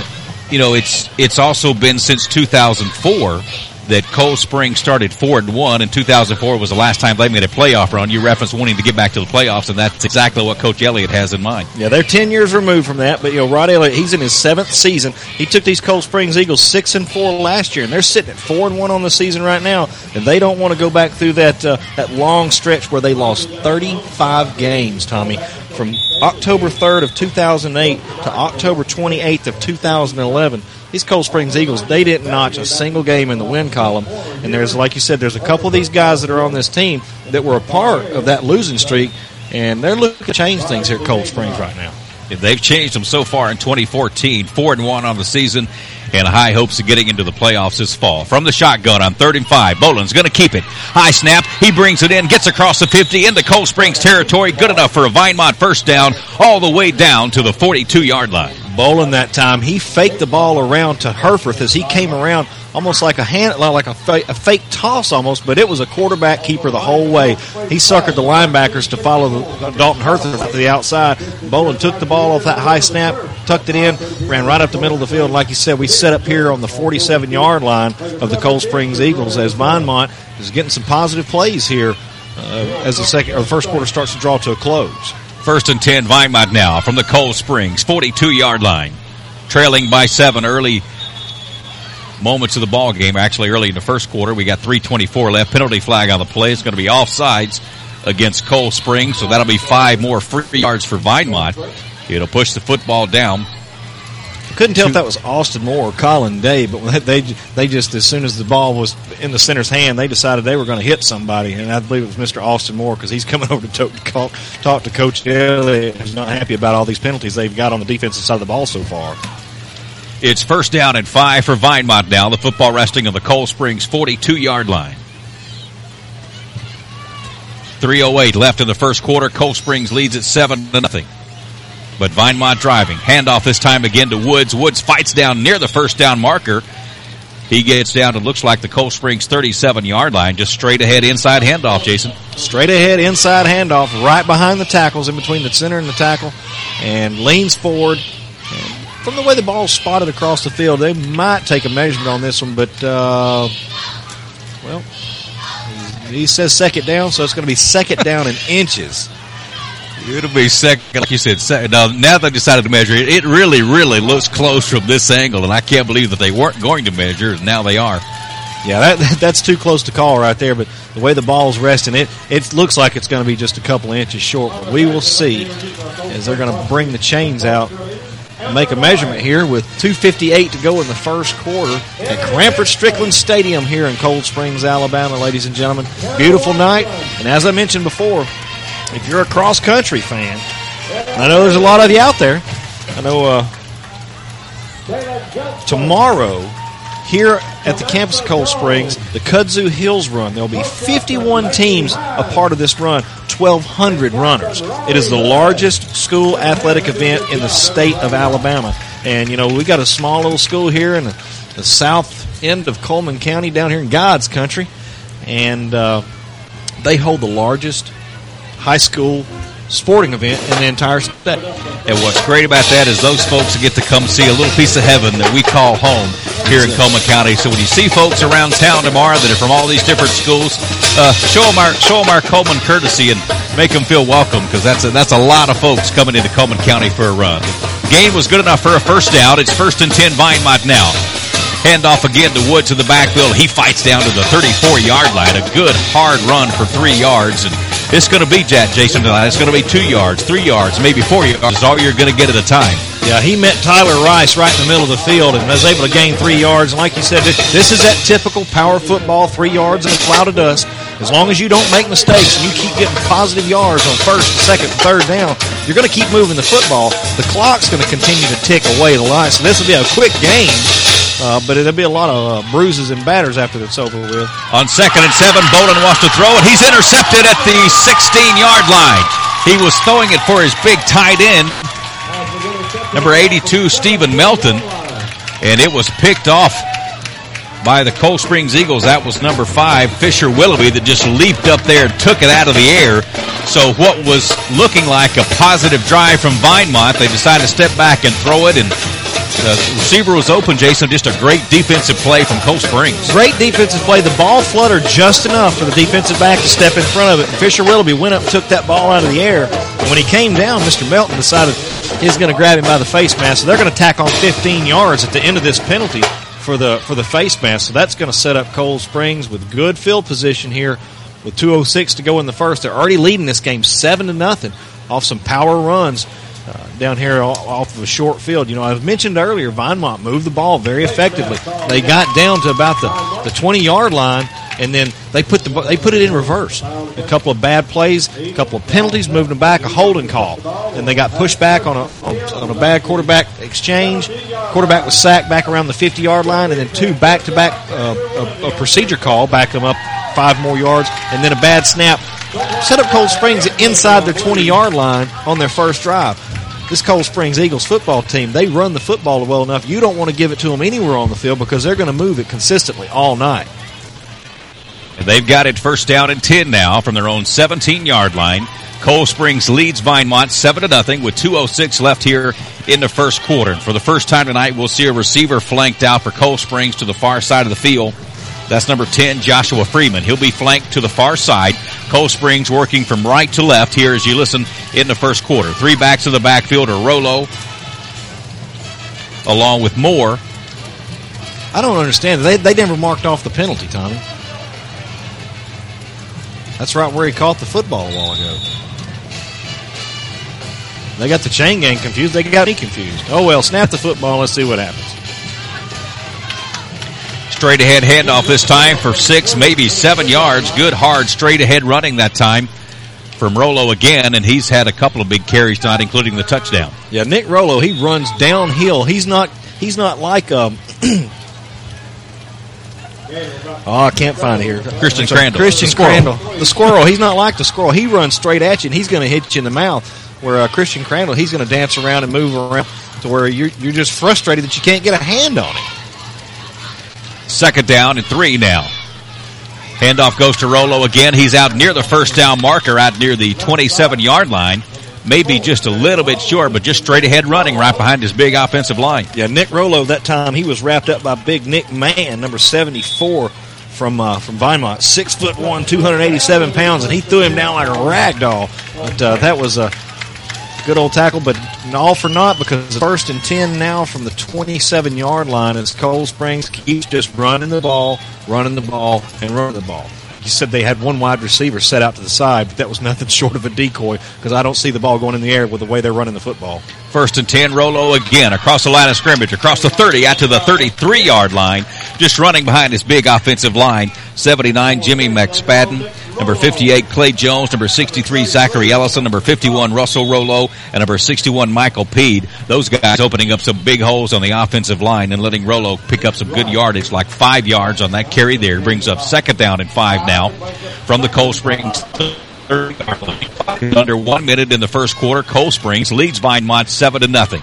it's also been since 2004. That Cold Springs started 4-1, and 2004 was the last time they made a playoff run. You referenced wanting to get back to the playoffs, and that's exactly what Coach Elliott has in mind. Yeah, they're 10 years removed from that, but Rod Elliott, he's in his 7th season. He took these Cold Springs Eagles 6-4 last year, and they're sitting at 4-1 on the season right now, and they don't want to go back through that long stretch where they lost 35 games, Tommy, from October 3rd of 2008 to October 28th of 2011. These Cold Springs Eagles, they didn't notch a single game in the win column. And there's, like you said, there's a couple of these guys that are on this team that were a part of that losing streak, and they're looking to change things here at Cold Springs right now. They've changed them so far in 2014, 4-1 on the season. and high hopes of getting into the playoffs this fall. From the shotgun on 3rd and 5, Boland's going to keep it. High snap, he brings it in, gets across the 50 into Cold Springs territory. Good enough for a Vinemont first down all the way down to the 42-yard line. Boland that time, he faked the ball around to Herforth as he came around almost like a fake toss almost, but it was a quarterback keeper the whole way. He suckered the linebackers to follow Dalton Herforth to the outside. Boland took the ball off that high snap, tucked it in, ran right up the middle of the field. Like you said, we set up here on the 47-yard line of the Cold Springs Eagles as Vinemont is getting some positive plays here as the first quarter starts to draw to a close. 1st and 10, Vinemont now from the Cold Springs 42-yard line, trailing by 7 early moments of the ball game. Actually, early in the first quarter, we got 3:24 left. Penalty flag on the play. It's going to be offsides against Cold Springs, so that'll be 5 more free yards for Vinemont. It'll push the football down. Couldn't tell if that was Austin Moore or Colin Day, but they just, as soon as the ball was in the center's hand, they decided they were going to hit somebody, and I believe it was Mr. Austin Moore because he's coming over to talk to Coach Elliott, who's not happy about all these penalties they've got on the defensive side of the ball so far. It's 1st down and 5 for Vinemont now. The football resting on the Cold Springs 42-yard line. 3:08 left in the first quarter. Cold Springs leads at 7-0. But Vinemont driving. Handoff this time again to Woods. Woods fights down near the first down marker. He gets down to looks like the Cold Springs 37-yard line. Just straight ahead inside handoff, Jason. Straight ahead inside handoff right behind the tackles, in between the center and the tackle, and leans forward. And from the way the ball's spotted across the field, they might take a measurement on this one, but, he says second down, so it's going to be second down in inches. It'll be second, like you said. Now they decided to measure it. It really, really looks close from this angle, and I can't believe that they weren't going to measure, and now they are. Yeah, that's too close to call right there, but the way the ball's resting, it looks like it's going to be just a couple of inches short. But we will see as they're going to bring the chains out and make a measurement here with 2:58 to go in the first quarter at Cranford Strickland Stadium here in Cold Springs, Alabama, ladies and gentlemen. Beautiful night, and as I mentioned before, if you're a cross-country fan, I know there's a lot of you out there. I know tomorrow here at the campus of Cold Springs, the Kudzu Hills Run, there'll be 51 teams a part of this run, 1,200 runners. It is the largest school athletic event in the state of Alabama. And, we got a small little school here in the south end of Coleman County down here in God's country. And they hold the largest high school sporting event in the entire state. And what's great about that is those folks get to come see a little piece of heaven that we call home here in Coleman County. So when you see folks around town tomorrow that are from all these different schools, show them our Coleman courtesy and make them feel welcome, because that's a lot of folks coming into Coleman County for a run. The game was good enough for a first down. It's 1st and 10 Vinemont now. Handoff again to Woods in the backfield. He fights down to the 34-yard line. A good, hard run for 3 yards. And it's going to be, Jason, tonight. It's going to be 2 yards, 3 yards, maybe 4 yards. It's all you're going to get at a time. Yeah, he met Tyler Rice right in the middle of the field and was able to gain 3 yards. And like you said, this is that typical power football, 3 yards in a cloud of dust. As long as you don't make mistakes and you keep getting positive yards on first, second, and third down, you're going to keep moving the football. The clock's going to continue to tick away the line. So this will be a quick game. But there'll be a lot of bruises and batters after it's over with. On 2nd and 7, Boland wants to throw, and he's intercepted at the 16-yard line. He was throwing it for his big tight end, number 82, Stephen Melton, and it was picked off by the Cold Springs Eagles. That was number 5, Fisher Willoughby, that just leaped up there and took it out of the air. So what was looking like a positive drive from Vinemont, they decided to step back and throw it, and the receiver was open, Jason. Just a great defensive play from Cold Springs. Great defensive play. The ball fluttered just enough for the defensive back to step in front of it. And Fisher Willoughby went up and took that ball out of the air. And when he came down, Mr. Melton decided he's going to grab him by the face mask. So they're going to tack on 15 yards at the end of this penalty for the face mask. So that's going to set up Cold Springs with good field position here with 2:06 to go in the first. They're already leading this game 7-0 off some power runs down here off of a short field. I mentioned earlier, Vinemont moved the ball very effectively. They got down to about the 20-yard line, and then they put it in reverse. A couple of bad plays, a couple of penalties, moved them back, a holding call. And they got pushed back on a bad quarterback exchange. quarterback was sacked back around the 50-yard line, and then 2 back-to-back a procedure call, back them up 5 more yards, and then a bad snap. Set up Cold Springs inside their 20-yard line on their first drive. This Cold Springs Eagles football team, they run the football well enough. You don't want to give it to them anywhere on the field because they're going to move it consistently all night. And they've got it first down and 10 now from their own 17-yard line. Cold Springs leads Vinemont 7-0 with 2:06 left here in the first quarter. And for the first time tonight, we'll see a receiver flanked out for Cold Springs to the far side of the field. That's number 10, Joshua Freeman. He'll be flanked to the far side. Cold Springs working from right to left here as you listen in the first quarter. 3 backs in the backfield are Rollo along with Moore. I don't understand. They never marked off the penalty, Tommy. That's right where he caught the football a while ago. They got the chain gang confused. They got me confused. Oh, well, snap the football. Let's see what happens. Straight ahead handoff this time for 6, maybe 7 yards. Good, hard, straight ahead running that time from Rollo again, and he's had a couple of big carries tonight, including the touchdown. Yeah, Nick Rollo, he runs downhill. He's not like I can't find it here. Christian Crandall. Christian Crandall. The squirrel. He's not like the squirrel. He runs straight at you, and he's going to hit you in the mouth. Where Christian Crandall, he's going to dance around and move around to where you're just frustrated that you can't get a hand on him. 2nd down and 3 now. Handoff goes to Rollo again. He's out near the first down marker, out near the 27-yard line. Maybe just a little bit short, but just straight ahead running right behind his big offensive line. Yeah, Nick Rollo, that time, he was wrapped up by big Nick Mann, number 74 from Vinemont. 6'1", 287 pounds, and he threw him down like a rag doll. But that was a good old tackle, but all for naught because it's 1st and 10 now from the 27-yard line as Cold Springs keeps just running the ball, and running the ball. You said they had one wide receiver set out to the side, but that was nothing short of a decoy because I don't see the ball going in the air with the way they're running the football. 1st and 10, Rollo again across the line of scrimmage, across the 30 out to the 33-yard line, just running behind his big offensive line. 79, Jimmy McSpadden. Number 58, Clay Jones. Number 63, Zachary Ellison. Number 51, Russell Rollo. And number 61, Michael Peed. Those guys opening up some big holes on the offensive line and letting Rollo pick up some good yardage, like 5 yards on that carry there. Brings up 2nd down and 5 now from the Cold Springs 30-yard line. Under 1 minute in the first quarter, Cold Springs leads Vinemont 7-0.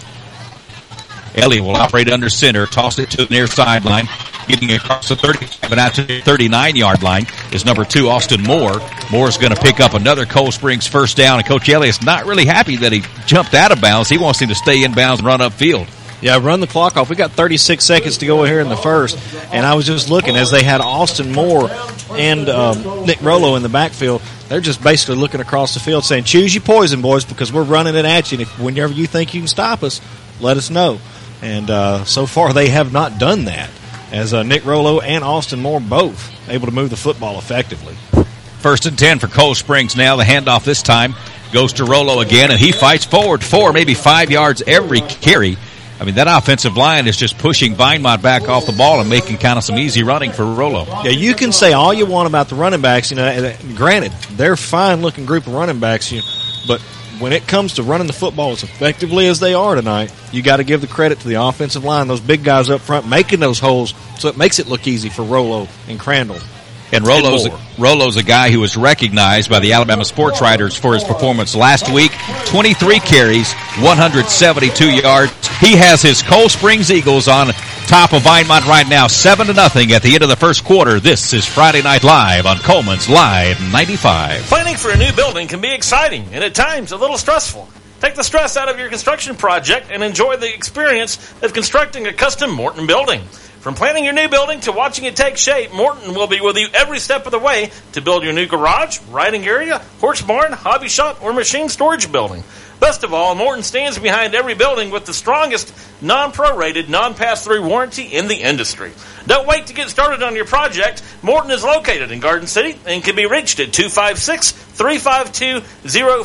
Elliott will operate under center, toss it to the near sideline. Getting across the 35 and out to the 39-yard line is number 2, Austin Moore. Moore's going to pick up another Cold Springs first down, and Coach Elliott's not really happy that he jumped out of bounds. He wants him to stay in bounds and run upfield. Yeah, run the clock off. We got 36 seconds to go here in the first, and I was just looking as they had Austin Moore and Nick Rollo in the backfield. They're just basically looking across the field saying, choose your poison, boys, because we're running it at you. And whenever you think you can stop us, let us know. And so far they have not done that, as Nick Rollo and Austin Moore both able to move the football effectively. 1st and 10 for Cold Springs now. The handoff this time goes to Rollo again, and he fights forward 4, maybe 5 yards every carry. I mean, that offensive line is just pushing Vinemont back off the ball and making kind of some easy running for Rollo. Yeah, you can say all you want about the running backs. You know, granted, they're a fine-looking group of running backs, but when it comes to running the football as effectively as they are tonight, you got to give the credit to the offensive line, those big guys up front making those holes, so it makes it look easy for Rollo and Crandall. And Rollo's a guy who was recognized by the Alabama Sports Writers for his performance last week. 23 carries, 172 yards. He has his Cold Springs Eagles on top of Vinemont right now, 7-0 at the end of the first quarter. This is Friday Night Live on Coleman's Live 95. Planning for a new building can be exciting and at times a little stressful. Take the stress out of your construction project and enjoy the experience of constructing a custom Morton building. From planning your new building to watching it take shape, Morton will be with you every step of the way to build your new garage, riding area, horse barn, hobby shop, or machine storage building. Best of all, Morton stands behind every building with the strongest non-prorated, non-pass-through warranty in the industry. Don't wait to get started on your project. Morton is located in Garden City and can be reached at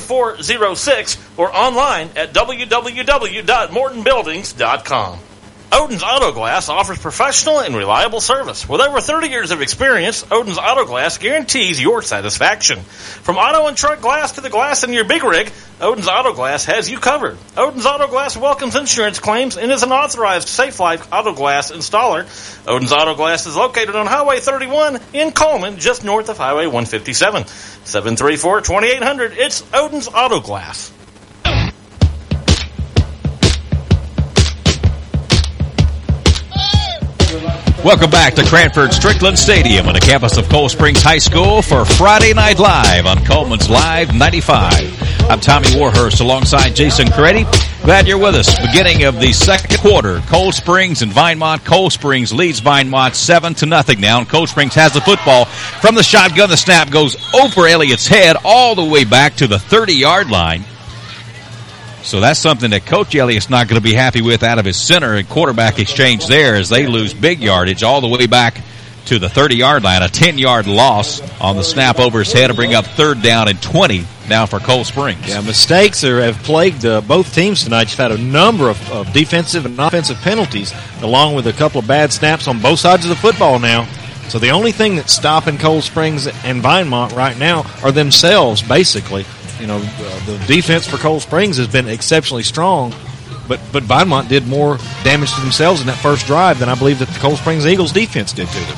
256-352-0406 or online at www.mortonbuildings.com. Odin's Auto Glass offers professional and reliable service. With over 30 years of experience, Odin's Auto Glass guarantees your satisfaction. From auto and truck glass to the glass in your big rig, Odin's Auto Glass has you covered. Odin's Auto Glass welcomes insurance claims and is an authorized Safe Life Auto Glass installer. Odin's Auto Glass is located on Highway 31 in Coleman, just north of Highway 157. 734-2800. It's Odin's Auto Glass. Welcome back to Cranford Strickland Stadium on the campus of Cold Springs High School for Friday Night Live on Coleman's Live 95. I'm Tommy Warhurst alongside Jason Crady. Glad you're with us. Beginning of the second quarter, Cold Springs and Vinemont. Cold Springs leads Vinemont 7-0 now, and Cold Springs has the football from the shotgun. The snap goes over Elliott's head all the way back to the 30-yard line. So that's something that Coach Elliott's not going to be happy with out of his center and quarterback exchange there, as they lose big yardage all the way back to the 30-yard line. A 10-yard loss on the snap over his head to bring up 3rd down and 20 now for Cold Springs. Yeah, mistakes have plagued both teams tonight. You've had a number of defensive and offensive penalties, along with a couple of bad snaps on both sides of the football now. So the only thing that's stopping Cold Springs and Vinemont right now are themselves, basically. You know, the defense for Cold Springs has been exceptionally strong, but Vinemont did more damage to themselves in that first drive than I believe that the Cold Springs Eagles defense did to them.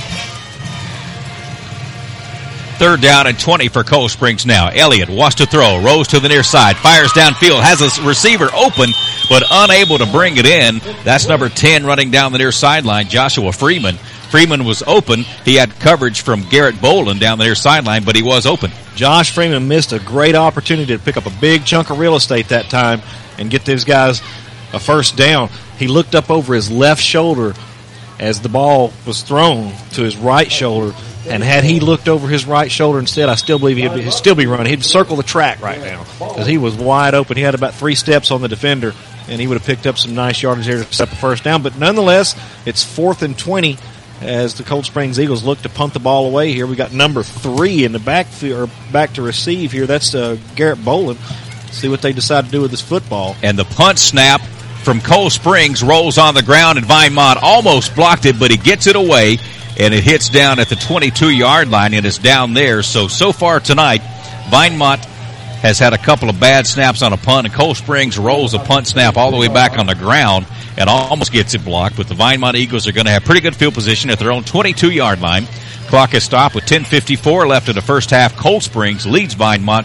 3rd down and 20 for Cold Springs now. Elliott wants to throw, rolls to the near side, fires downfield, has a receiver open, but unable to bring it in. That's number 10 running down the near sideline, Joshua Freeman. Freeman was open. He had coverage from Garrett Boland down the near sideline, but he was open. Josh Freeman missed a great opportunity to pick up a big chunk of real estate that time and get those guys a first down. He looked up over his left shoulder as the ball was thrown to his right shoulder, and had he looked over his right shoulder instead, I still believe he'd still be running. He'd circle the track right now because he was wide open. He had about 3 steps on the defender, and he would have picked up some nice yardage there to set the first down. But nonetheless, it's 4th and 20 as the Cold Springs Eagles look to punt the ball away here. We got number 3 in the backfield, or back to receive here. That's Garrett Boland. See what they decide to do with this football. And the punt snap from Cold Springs rolls on the ground, and Vinemont almost blocked it, but he gets it away, and it hits down at the 22-yard line, and it's down there. So far tonight, Vinemont has had a couple of bad snaps on a punt, and Cold Springs rolls a punt snap all the way back on the ground and almost gets it blocked. But the Vinemont Eagles are going to have pretty good field position at their own 22-yard line. Clock is stopped with 10:54 left in the first half. Cold Springs leads Vinemont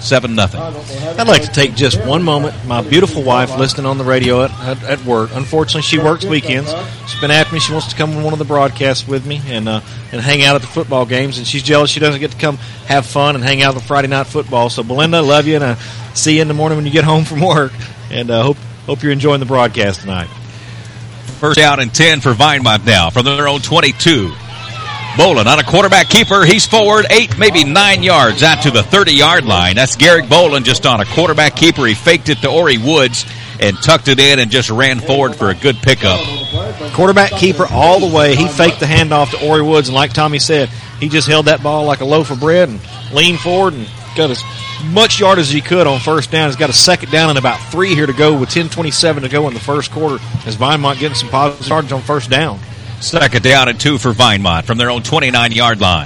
7-0. I'd like to take just one moment. My beautiful wife listening on the radio at work. Unfortunately, she works weekends. She's been after me. She wants to come on one of the broadcasts with me and hang out at the football games. And she's jealous she doesn't get to come have fun and hang out at the Friday night football. So, Belinda, I love you, and I see you in the morning when you get home from work. And hope you're enjoying the broadcast tonight. First down and 10 for Vinemont now from their own 22. Boland on a quarterback keeper. He's forward 8, maybe 9 yards out to the 30-yard line. That's Garrett Boland just on a quarterback keeper. He faked it to Ori Woods and tucked it in and just ran forward for a good pickup. Quarterback keeper all the way. He faked the handoff to Ori Woods, and like Tommy said, he just held that ball like a loaf of bread and leaned forward and got as much yard as he could on first down. He's got a second down and about 3 here to go with 10:27 to go in the first quarter as Vinemont getting some positive yards on first down. Second down and 2 for Vinemont from their own 29-yard line.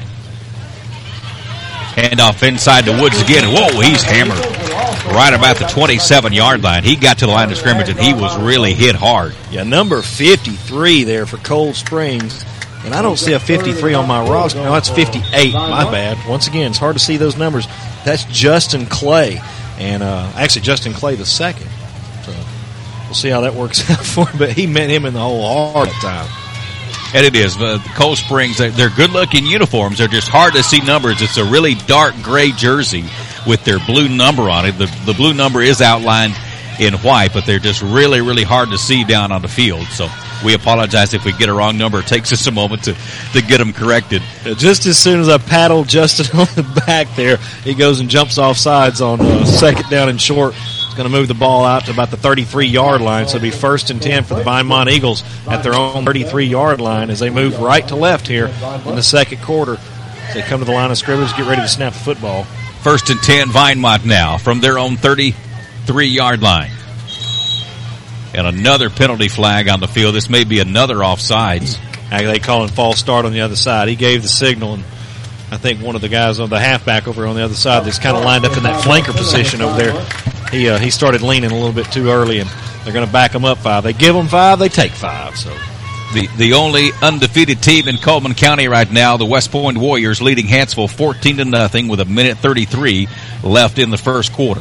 Handoff inside the Woods again. Whoa, he's hammered right about the 27-yard line. He got to the line of scrimmage, and he was really hit hard. Yeah, number 53 there for Cold Springs. And I don't see a 53 on my roster. No, that's 58. My bad. Once again, it's hard to see those numbers. That's Justin Clay. And actually, Justin Clay the second. So we'll see how that works out for him. But he met him in the hole hard time. And it is. The Cold Springs, they're good-looking uniforms. They're just hard to see numbers. It's a really dark gray jersey with their blue number on it. The blue number is outlined in white, but they're just really, really hard to see down on the field. So we apologize if we get a wrong number. It takes us a moment to get them corrected. Just as soon as I paddle Justin on the back there, he goes and jumps off sides on second down and short. Going to move the ball out to about the 33-yard line, so it'll be 1st and 10 for the Vinemont Eagles at their own 33-yard line as they move right to left here in the second quarter. They come to the line of scrimmage, get ready to snap the football. 1st and 10, Vinemont now from their own 33-yard line. And another penalty flag on the field. This may be another offsides. They call him false start on the other side. He gave the signal, and I think one of the guys on the halfback over on the other side that's kind of lined up in that flanker position over there, he started leaning a little bit too early, and they're going to back him up 5. They give them 5, they take 5. So the only undefeated team in Coleman County right now, the West Point Warriors, leading Hanceville 14-0 with 1:33 left in the first quarter.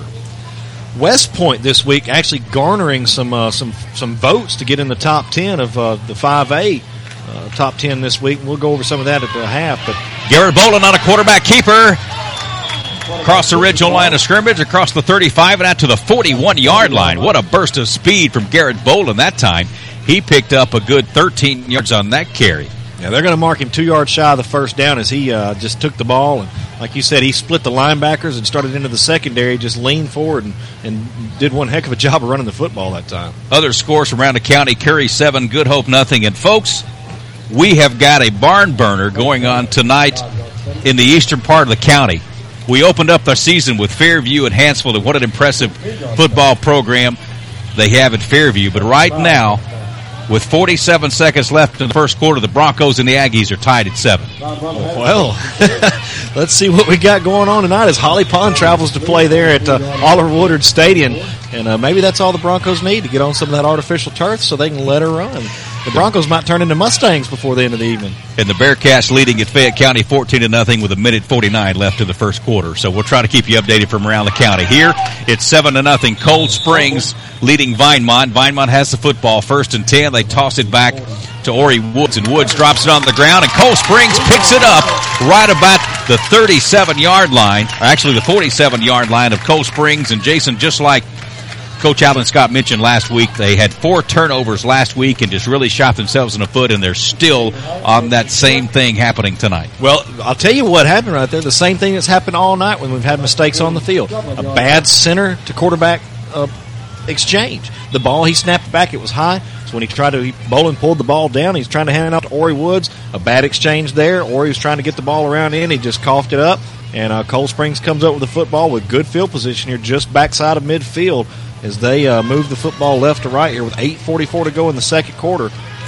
West Point this week actually garnering some votes to get in the top 10 of the 5A top 10 this week. We'll go over some of that at the half. But Garrett Boland on a quarterback keeper. Across the original line of scrimmage, across the 35 and out to the 41-yard line. What a burst of speed from Garrett Boland that time. He picked up a good 13 yards on that carry. Yeah, they're going to mark him 2 yards shy of the first down as he just took the ball. And like you said, he split the linebackers and started into the secondary, just leaned forward and did one heck of a job of running the football that time. Other scores from around the county, Curry 7, Good Hope nothing. And folks, we have got a barn burner going on tonight in the eastern part of the county. We opened up the season with Fairview and Hanceville, and what an impressive football program they have at Fairview. But right now, with 47 seconds left in the first quarter, the Broncos and the Aggies are tied at 7. Well, let's see what we got going on tonight as Holly Pond travels to play there at Oliver Woodard Stadium. And maybe that's all the Broncos need to get on some of that artificial turf so they can let her run. The Broncos might turn into Mustangs before the end of the evening. And the Bearcats leading at Fayette County 14-0 with 1:49 left in the first quarter. So we'll try to keep you updated from around the county. Here, it's 7-0. Cold Springs leading Vinemont. Vinemont has the football, 1st and 10. They toss it back to Ori Woods, and Woods drops it on the ground, and Cold Springs picks it up right about the 37-yard line, or actually the 47-yard line of Cold Springs. And Jason, just like Coach Alvin Scott mentioned last week, they had 4 turnovers last week and just really shot themselves in the foot, and they're still on that same thing happening tonight. Well, I'll tell you what happened right there. The same thing that's happened all night when we've had mistakes on the field. A bad center to quarterback exchange. The ball, he snapped back. It was high. So when Boland pulled the ball down, he's trying to hand it out to Ori Woods. A bad exchange there. Ori was trying to get the ball around in. He just coughed it up. And Cold Springs comes up with the football with good field position here just backside of midfield as they move the football left to right here with 8:44 to go in the second quarter.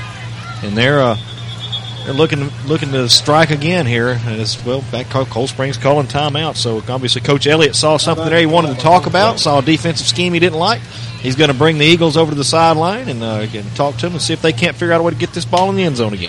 And they're looking to strike again here. As well, back Cold Springs calling timeout. So obviously Coach Elliott saw something there he wanted to talk about, saw a defensive scheme he didn't like. He's going to bring the Eagles over to the sideline and talk to them and see if they can't figure out a way to get this ball in the end zone again.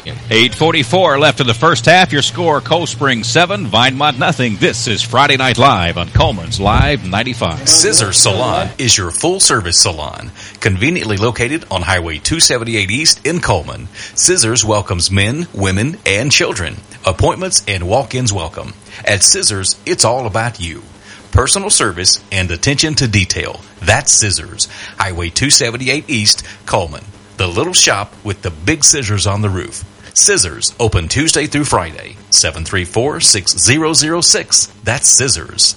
8:44 left in the first half. Your score, Cold Springs 7, Vinemont nothing. This is Friday Night Live on Coleman's Live 95. Scissors Salon is your full-service salon, conveniently located on Highway 278 East in Coleman. Scissors welcomes men, women, and children. Appointments and walk-ins welcome. At Scissors, it's all about you. Personal service and attention to detail. That's Scissors. Highway 278 East, Coleman. The little shop with the big scissors on the roof. Scissors, open Tuesday through Friday. 734-6006. That's Scissors.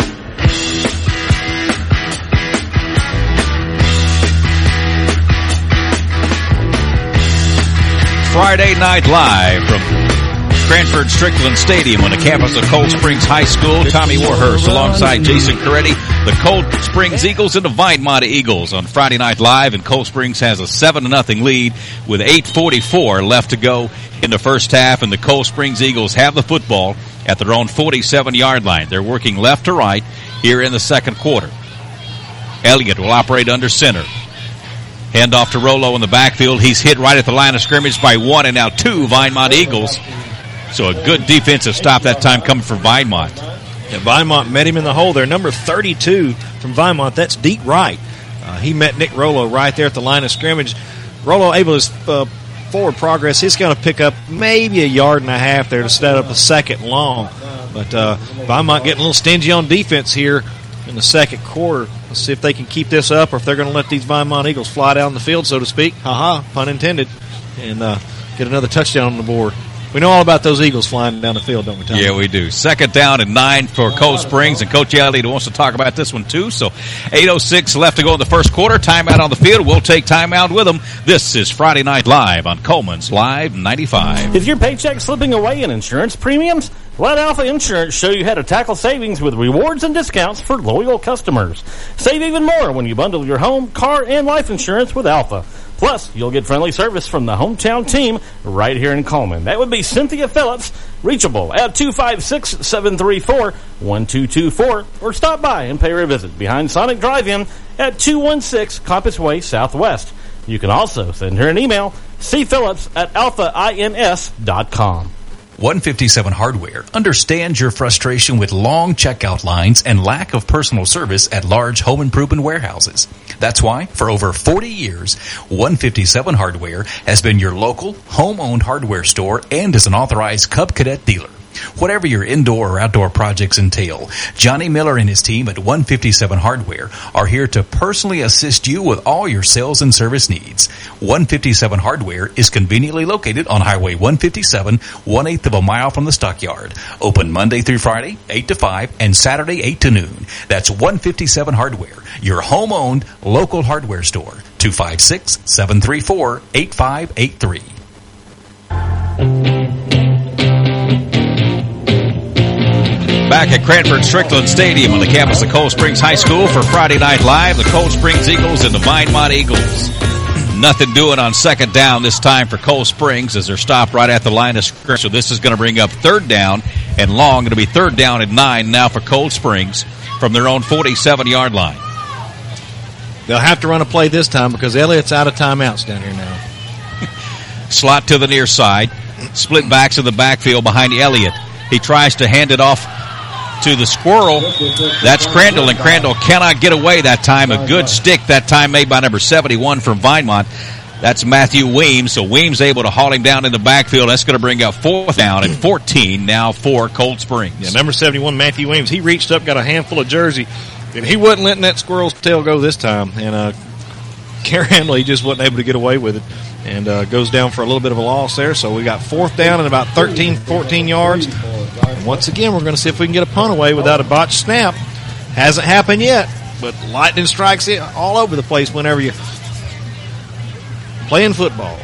Friday Night Live from Cranford Strickland Stadium on the campus of Cold Springs High School. Tommy Warhurst alongside Jason Coretti. The Cold Springs Eagles and the Vinemont Eagles on Friday Night Live, and Cold Springs has a 7-0 lead with 8:44 left to go in the first half, and the Cold Springs Eagles have the football at their own 47-yard line. They're working left to right here in the second quarter. Elliott will operate under center. Hand off to Rollo in the backfield. He's hit right at the line of scrimmage by 1 and now 2 Vinemont Eagles. So a good defensive stop that time coming from Vinemont. And Vinemont met him in the hole there. Number 32 from Vinemont, that's deep right. He met Nick Rollo right there at the line of scrimmage. Rollo able his forward progress. He's going to pick up maybe 1.5 yards there to set up a second long. But Vinemont getting a little stingy on defense here in the second quarter. Let's see if they can keep this up or if they're going to let these Vinemont Eagles fly down the field, so to speak. Pun intended. And get another touchdown on the board. We know all about those Eagles flying down the field, don't we, Tom? Yeah, we do. 2nd down and 9 for Cold Springs, and Coach Elliott wants to talk about this one too. So 8:06 left to go in the first quarter. Timeout on the field. We'll take timeout with them. This is Friday Night Live on Coleman's Live 95. Is your paycheck slipping away in insurance premiums? Let Alpha Insurance show you how to tackle savings with rewards and discounts for loyal customers. Save even more when you bundle your home, car, and life insurance with Alpha. Plus, you'll get friendly service from the hometown team right here in Coleman. That would be Cynthia Phillips, reachable at 256-734-1224, or stop by and pay her a visit behind Sonic Drive-In at 216 Compass Way Southwest. You can also send her an email, cphillips@alphains.com. 157 Hardware understands your frustration with long checkout lines and lack of personal service at large home improvement warehouses. That's why, for over 40 years, 157 Hardware has been your local, home-owned hardware store and is an authorized Cub Cadet dealer. Whatever your indoor or outdoor projects entail, Johnny Miller and his team at 157 Hardware are here to personally assist you with all your sales and service needs. 157 Hardware is conveniently located on Highway 157, 1/8 of a mile from the stockyard. Open Monday through Friday, 8 to 5, and Saturday, 8 to noon. That's 157 Hardware, your home-owned local hardware store. 256-734-8583. Back at Cranford Strickland Stadium on the campus of Cold Springs High School for Friday Night Live, the Cold Springs Eagles and the Vinemont Eagles. Nothing doing on 2nd down this time for Cold Springs as they're stopped right at the line of scrimmage. So this is going to bring up 3rd down and long. Going to be 3rd down and 9 now for Cold Springs from their own 47-yard line. They'll have to run a play this time because Elliott's out of timeouts down here now. Slot to the near side. Split backs in the backfield behind Elliott. He tries to hand it off to the squirrel. That's Crandall, and Crandall cannot get away that time. A good stick that time made by number 71 from Vinemont. That's Matthew Weems. So Weems able to haul him down in the backfield. That's going to bring up 4th down and 14 now for Cold Springs. Yeah, number 71, Matthew Weems. He reached up, got a handful of jersey, and he wasn't letting that squirrel's tail go this time. And Crandall, he just wasn't able to get away with it. And goes down for a little bit of a loss there. So we got 4th down and about 13, 14 yards. And once again, we're going to see if we can get a punt away without a botched snap. Hasn't happened yet, but lightning strikes it all over the place whenever you're playing football.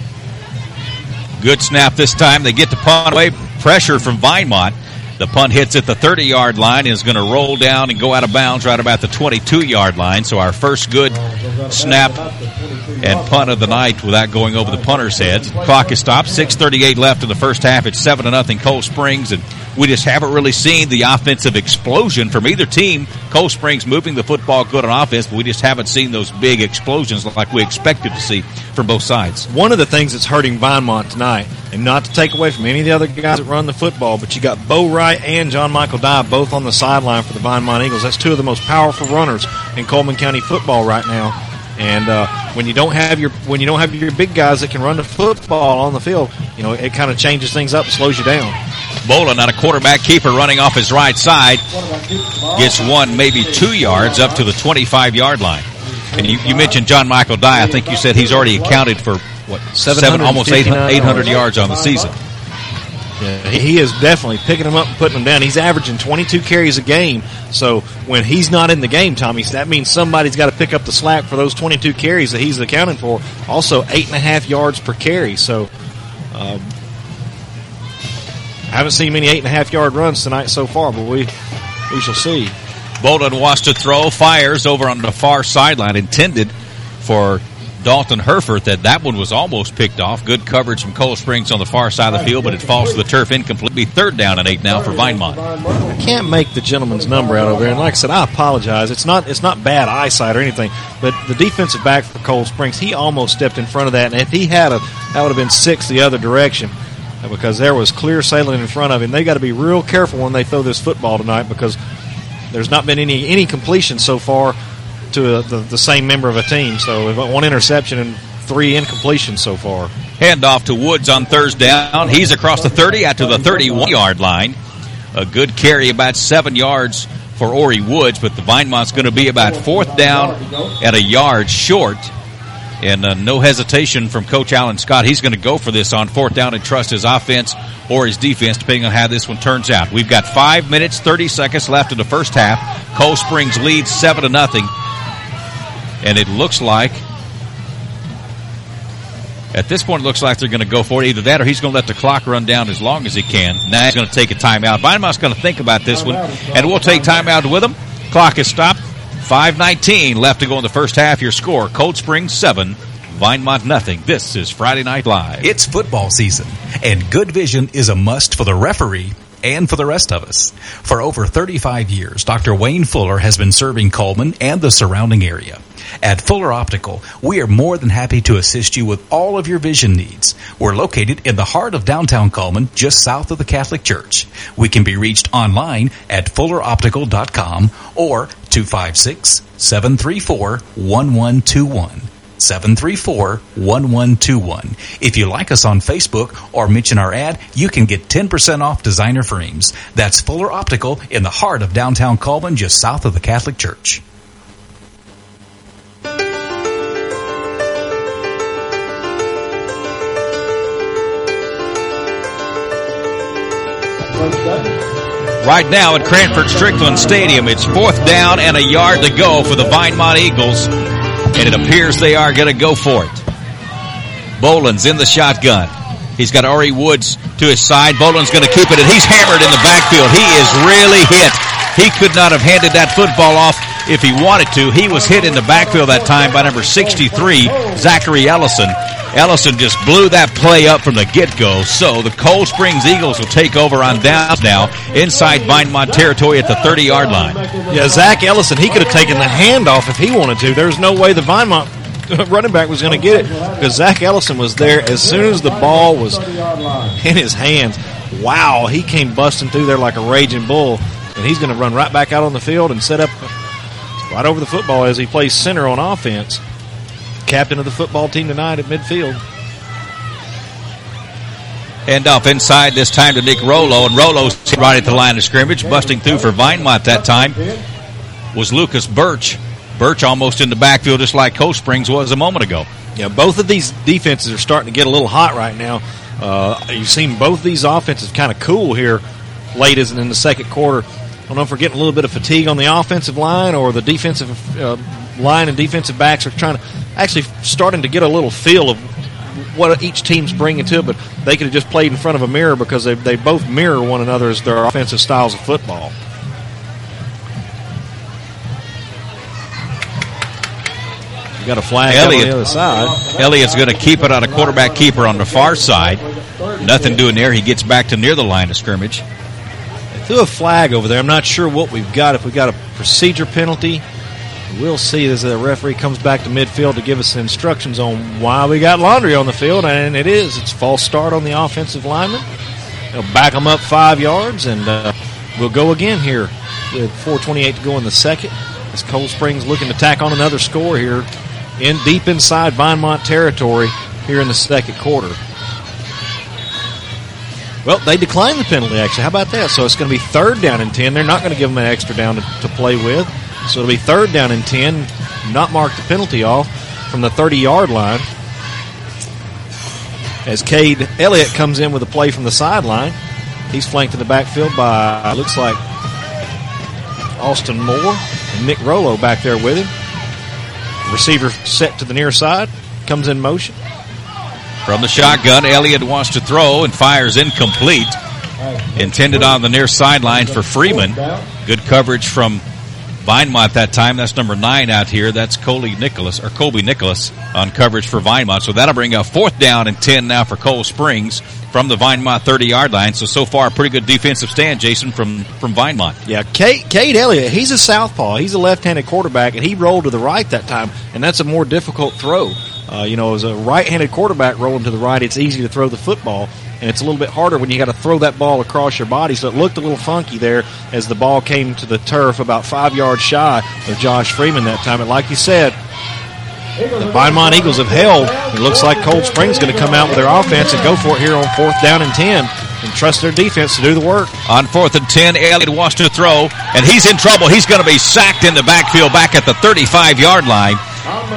Good snap this time. They get the punt away. Pressure from Vinemont. The punt hits at the 30-yard line and is going to roll down and go out of bounds right about the 22-yard line. So our first good snap and punt of the night without going over the punter's head. Clock is stopped. 6:38 left in the first half. It's 7-0 Cold Springs, and we just haven't really seen the offensive explosion from either team. Cold Springs moving the football good on offense, but we just haven't seen those big explosions like we expected to see from both sides. One of the things that's hurting Vinemont tonight, and not to take away from any of the other guys that run the football, but you got Bo Wright and John Michael Dye both on the sideline for the Vinemont Eagles. That's two of the most powerful runners in Coleman County football right now. And when you don't have your big guys that can run the football on the field, you know, it kind of changes things up and slows you down. Bolin on a quarterback keeper running off his right side. Gets 1, maybe 2 yards up to the 25-yard line. And you mentioned John Michael Dye. I think you said he's already accounted for, almost 800 yards on the season. Yeah, he is definitely picking them up and putting them down. He's averaging 22 carries a game. So when he's not in the game, Tommy, that means somebody's got to pick up the slack for those 22 carries that he's accounting for. Also, 8.5 yards per carry. So I haven't seen many 8.5-yard runs tonight so far, but we shall see. Bolden wants to throw, fires over on the far sideline, intended for Dalton Herford. That one was almost picked off. Good coverage from Cold Springs on the far side of the field, but it falls to the turf incomplete. Be 3rd down and 8 now for Vinemont. I can't make the gentleman's number out over there, and like I said, I apologize. It's not bad eyesight or anything, but the defensive back for Cold Springs, he almost stepped in front of that, and if he had that would have been 6 the other direction, because there was clear sailing in front of him. They got to be real careful when they throw this football tonight, because there's not been any completion so far to the same member of a team. So we've got 1 interception and 3 incompletions so far. Handoff to Woods on 3rd down. He's across the 30 out to the 31-yard line. A good carry, about 7 yards for Ori Woods, but the Vinemont's going to be about 4th down and a yard short. And no hesitation from Coach Alan Scott. He's going to go for this on 4th down and trust his offense or his defense, depending on how this one turns out. We've got 5 minutes, 30 seconds left in the first half. Cold Springs leads 7-0. And it looks like, at this point, it looks like they're going to go for it. Either that or he's going to let the clock run down as long as he can. Now he's going to take a timeout. Vinemont's going to think about this one, and we'll take timeout with him. Clock is stopped. 5:19 left to go in the first half. Your score, Cold Springs 7, Vinemont nothing. This is Friday Night Live. It's football season, and good vision is a must for the referee and for the rest of us. For over 35 years, Dr. Wayne Fuller has been serving Coleman and the surrounding area. At Fuller Optical, we are more than happy to assist you with all of your vision needs. We're located in the heart of downtown Coleman, just south of the Catholic Church. We can be reached online at fulleroptical.com or 256-734-1121. 734-1121. If you like us on Facebook or mention our ad, you can get 10% off designer frames. That's Fuller Optical in the heart of downtown Coleman, just south of the Catholic Church. Right now at Cranford Strickland Stadium, it's 4th down and a yard to go for the Vinemont Eagles, and it appears they are going to go for it. Boland's in the shotgun. He's got Ari Woods to his side. Boland's going to keep it, and he's hammered in the backfield. He is really hit. He could not have handed that football off if he wanted to. He was hit in the backfield that time by number 63, Zachary Ellison. Ellison just blew that play up from the get-go. So the Cold Springs Eagles will take over on downs now inside Vinemont territory at the 30-yard line. Yeah, Zach Ellison, he could have taken the handoff if he wanted to. There's no way the Vinemont running back was going to get it because Zach Ellison was there as soon as the ball was in his hands. Wow, he came busting through there like a raging bull, and he's going to run right back out on the field and set up right over the football as he plays center on offense. Captain of the football team tonight at midfield. Hand off inside this time to Nick Rollo, and Rollo's right at the line of scrimmage. Busting through for Vinemont that time was Lucas Birch. Birch almost in the backfield just like Cold Springs was a moment ago. Yeah, both of these defenses are starting to get a little hot right now. You've seen both these offenses kind of cool here late as in the second quarter. I don't know if we're getting a little bit of fatigue on the offensive line or the defensive line and defensive backs are actually starting to get a little feel of what each team's bringing to it, but they could have just played in front of a mirror because they both mirror one another as their offensive styles of football. You got a flag on the other side. Elliott's going to keep it on a quarterback keeper on the far side. Nothing doing there. He gets back to near the line of scrimmage. They threw a flag over there. I'm not sure what we've got. If we've got a procedure penalty, we'll see as the referee comes back to midfield to give us instructions on why we got Laundry on the field, and it's false start on the offensive lineman. They'll back them up 5 yards, and we'll go again here with 4:28 to go in the second. As Cold Springs looking to tack on another score here deep inside Vinemont territory here in the second quarter. Well, they declined the penalty, actually. How about that? So it's going to be 3rd down and 10. They're not going to give them an extra down to play with. So it'll be 3rd down and 10. Not mark the penalty off from the 30-yard line. As Cade Elliott comes in with a play from the sideline. He's flanked in the backfield by, looks like, Austin Moore and Nick Rollo back there with him. Receiver set to the near side. Comes in motion. From the shotgun, Elliott wants to throw and fires incomplete. Intended on the near sideline for Freeman. Good coverage from Vinemont that time. That's number 9 out here. That's Colby Nicholas on coverage for Vinemont. So that'll bring up 4th down and 10 now for Cold Springs from the Vinemont 30-yard line. So far, a pretty good defensive stand, Jason, from Vinemont. Yeah, Cade Elliott, he's a southpaw. He's a left-handed quarterback, and he rolled to the right that time, and that's a more difficult throw. As a right-handed quarterback rolling to the right, it's easy to throw the football, and it's a little bit harder when you got to throw that ball across your body. So it looked a little funky there as the ball came to the turf about 5 yards shy of Josh Freeman that time. And like you said, the Vinemont Eagles have held. It looks like Cold Springs is going to come out with their offense and go for it here on 4th down and 10 and trust their defense to do the work. On 4th and 10, Elliott wants to throw, and he's in trouble. He's going to be sacked in the backfield back at the 35-yard line.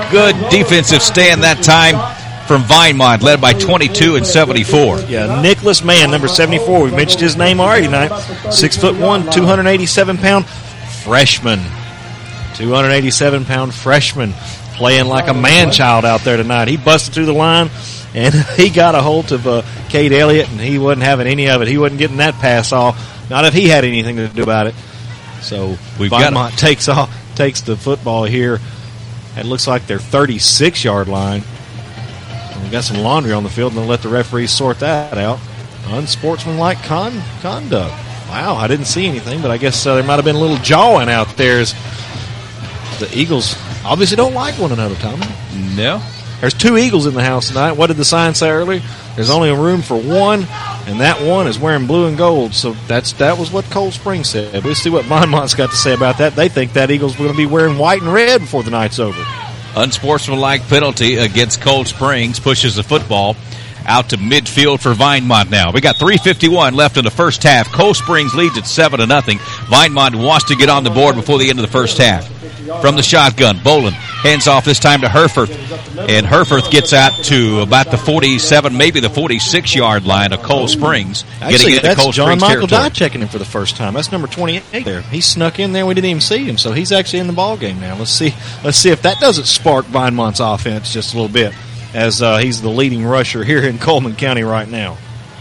good defensive stand that time from Vinemont, led by 22 and 74. Yeah, Nicholas Mann, number 74. We mentioned his name already tonight. 6'1", 287-pound freshman. 287-pound freshman playing like a man-child out there tonight. He busted through the line, and he got a hold of Cade Elliott, and he wasn't having any of it. He wasn't getting that pass off, not if he had anything to do about it. So Vinemont takes the football here. It looks like their 36-yard line. And we got some laundry on the field, and they'll let the referees sort that out. Unsportsmanlike conduct. Wow, I didn't see anything, but I guess there might have been a little jawing out there as the Eagles obviously don't like one another, Tommy. No. There's 2 Eagles in the house tonight. What did the sign say earlier? There's only room for one, and that one is wearing blue and gold. So that was what Cold Spring said. We'll see what Vinemont's got to say about that. They think that Eagles are going to be wearing white and red before the night's over. Unsportsmanlike penalty against Cold Springs pushes the football out to midfield for Vinemont now. We got 3:51 left in the first half. Cold Springs leads at 7-0. Vinemont wants to get on the board before the end of the first half. From the shotgun, Boland hands off this time to Herforth. And Herforth gets out to about the 47, maybe the 46-yard line of Cold Springs. Actually, getting into Cold John Springs Michael territory. Dye checking him for the first time. That's number 28 there. He snuck in there. We didn't even see him, so he's actually in the ball game now. Let's see if that doesn't spark Vinemont's offense just a little bit, as he's the leading rusher here in Coleman County right now.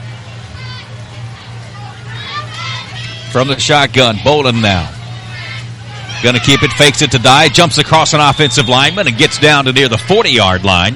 From the shotgun, Boland now. Going to keep it, fakes it to Dye, jumps across an offensive lineman and gets down to near the 40-yard line.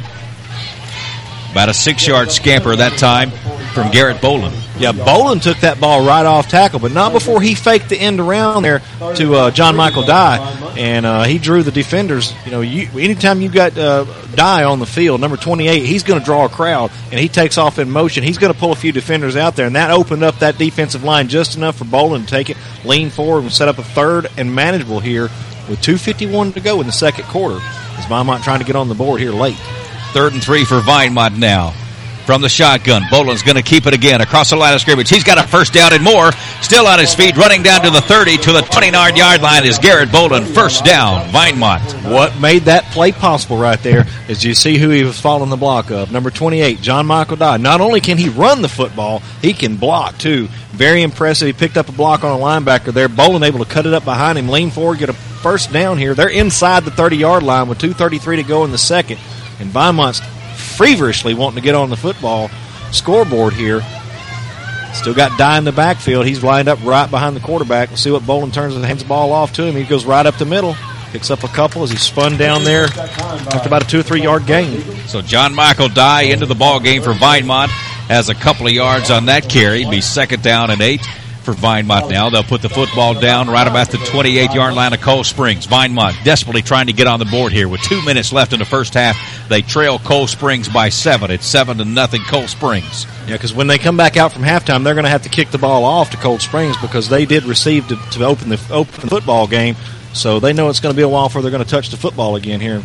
About a 6-yard scamper that time from Garrett Boland. Yeah, Boland took that ball right off tackle, but not before he faked the end around there to John Michael Dye, and he drew the defenders. You know, anytime you got Dye on the field, number 28, he's going to draw a crowd, and he takes off in motion. He's going to pull a few defenders out there, and that opened up that defensive line just enough for Boland to take it, lean forward, and set up a third and manageable here with 2:51 to go in the second quarter. As Vinemont trying to get on the board here late. 3rd and 3 for Vinemont now. From the shotgun, Boland's going to keep it again across the line of scrimmage. He's got a first down and more. Still on his feet, running down to the 30 to the 29-yard line is Garrett Boland. First down, Vinemont. What made that play possible right there is you see who he was following the block of. Number 28, John Michael Dye. Not only can he run the football, he can block too. Very impressive. He picked up a block on a linebacker there. Boland able to cut it up behind him, lean forward, get a first down here. They're inside the 30-yard line with 2:33 to go in the second. And Vinemont's feverishly wanting to get on the football scoreboard here. Still got Dye in the backfield. He's lined up right behind the quarterback. We'll see what Boland turns and hands the ball off to him. He goes right up the middle. Picks up a couple as he spun down there after about a 2 or 3 yard gain. So John Michael Dye into the ball game for Vinemont. Has a couple of yards on that carry. Be 2nd down and 8 for Vinemont now. They'll put the football down right about the 28-yard line of Cold Springs. Vinemont desperately trying to get on the board here with 2 minutes left in the first half. They trail Cold Springs by 7. It's 7-0 Cold Springs. Yeah, because when they come back out from halftime, they're going to have to kick the ball off to Cold Springs because they did receive to open the football game. So they know it's going to be a while before they're going to touch the football again here.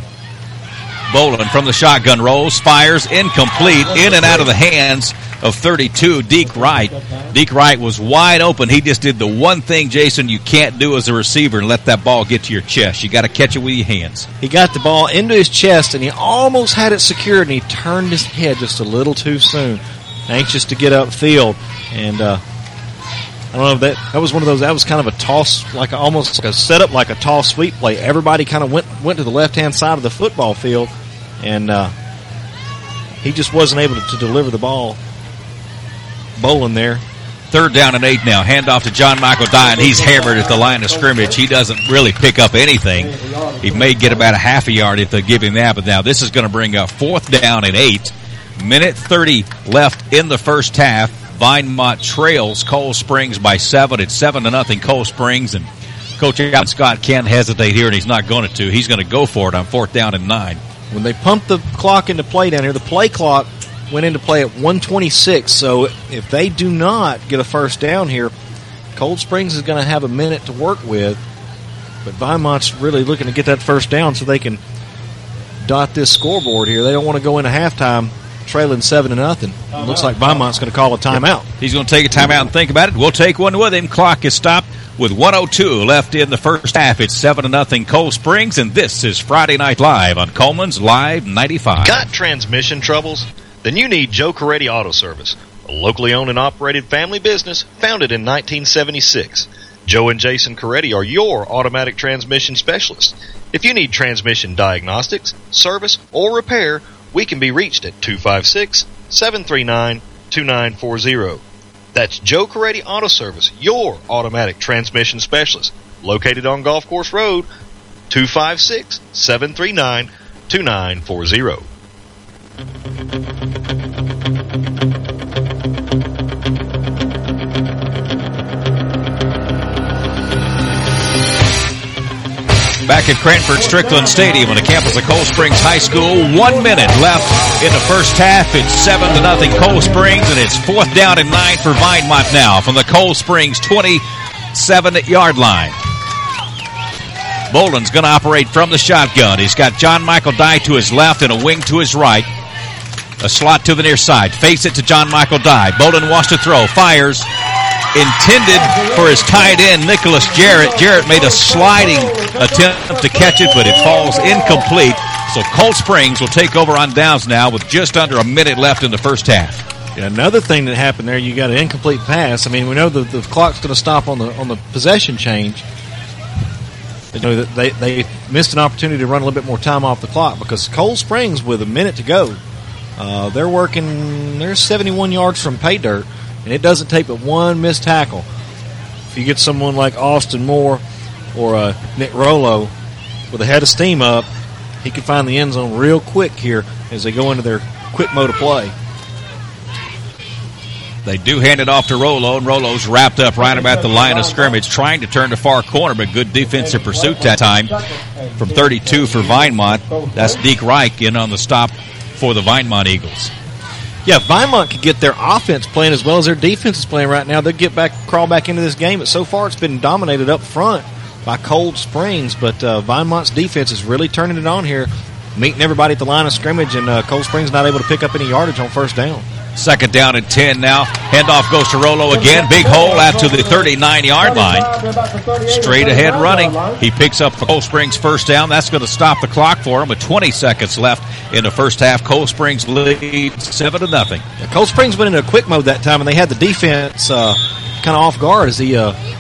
Boland from the shotgun rolls, fires, incomplete, in and out of the hands of 32, Deke Wright. Deke Wright was wide open. He just did the one thing, Jason, you can't do as a receiver and let that ball get to your chest. You got to catch it with your hands. He got the ball into his chest, and he almost had it secured, and he turned his head just a little too soon, anxious to get upfield. And I don't know, that was one of those, that was kind of a toss, like almost like a setup, like a toss sweep play. Everybody kind of went to the left-hand side of the football field, and he just wasn't able to deliver the ball. Boland there. 3rd down and 8 now. Handoff to John Michael Dye, and he's hammered at the line of scrimmage. He doesn't really pick up anything. He may get about a half a yard if they give him that, but now this is going to bring up 4th down and 8. Minute 30 left in the first half. Vinemont trails Cold Springs by 7. It's 7-0 Cold Springs, and Coach Alan Scott can't hesitate here, and he's not going to. He's going to go for it on 4th down and 9. When they pumped the clock into play down here, the play clock went into play at 1:26. So if they do not get a first down here, Cold Springs is going to have a minute to work with. But Vinemont's really looking to get that first down so they can dot this scoreboard here. They don't want to go into halftime trailing 7-0. Looks like Vinemont's going to call a timeout. He's going to take a timeout and think about it. We'll take one with him. Clock is stopped. with 1:02 left in the first half. It's 7-0 Cold Springs, and this is Friday Night Live on Coleman's Live 95. Got transmission troubles? Then you need Joe Coretti Auto Service, a locally owned and operated family business founded in 1976. Joe and Jason Coretti are your automatic transmission specialists. If you need transmission diagnostics, service, or repair, we can be reached at 256-739-2940. That's Joe Coretti Auto Service, your automatic transmission specialist, located on Golf Course Road, 256-739-2940. Back at Cranford Strickland Stadium on the campus of Cold Springs High School. 1 minute left in the first half. It's 7-0 Cold Springs, and it's 4th down and 9 for Vinemont now from the Cold Springs 27-yard line. Bolden's going to operate from the shotgun. He's got John Michael Dye to his left and a wing to his right. A slot to the near side. Face it to John Michael Dye. Bolden wants to throw. Fires. Intended for his tight end, Nicholas Jarrett. Jarrett made a sliding attempt to catch it, but it falls incomplete. So Cold Springs will take over on downs now with just under a minute left in the first half. Yeah, another thing that happened there, you got an incomplete pass. I mean, we know the clock's going to stop on the possession change. You know that they missed an opportunity to run a little bit more time off the clock because Cold Springs, with a minute to go, they're 71 yards from pay dirt. And it doesn't take but one missed tackle. If you get someone like Austin Moore or Nick Rollo with a head of steam up, he can find the end zone real quick here as they go into their quick mode of play. They do hand it off to Rollo, and Rollo's wrapped up right about the line of scrimmage, trying to turn the far corner, but good defensive pursuit that time from 32 for Vinemont. That's Deke Reich in on the stop for the Vinemont Eagles. Yeah, Vinemont could get their offense playing as well as their defense is playing right now. They'll crawl back into this game. But so far, it's been dominated up front by Cold Springs. But Vinemont's defense is really turning it on here, meeting everybody at the line of scrimmage, and Cold Springs not able to pick up any yardage on first down. 2nd down and 10 now. Handoff goes to Rollo again. Big hole out to the 39-yard line. Straight ahead running. He picks up Cold Springs first down. That's going to stop the clock for him with 20 seconds left in the first half. Cold Springs lead 7-0. Yeah, Cold Springs went into a quick mode that time, and they had the defense kind of off guard as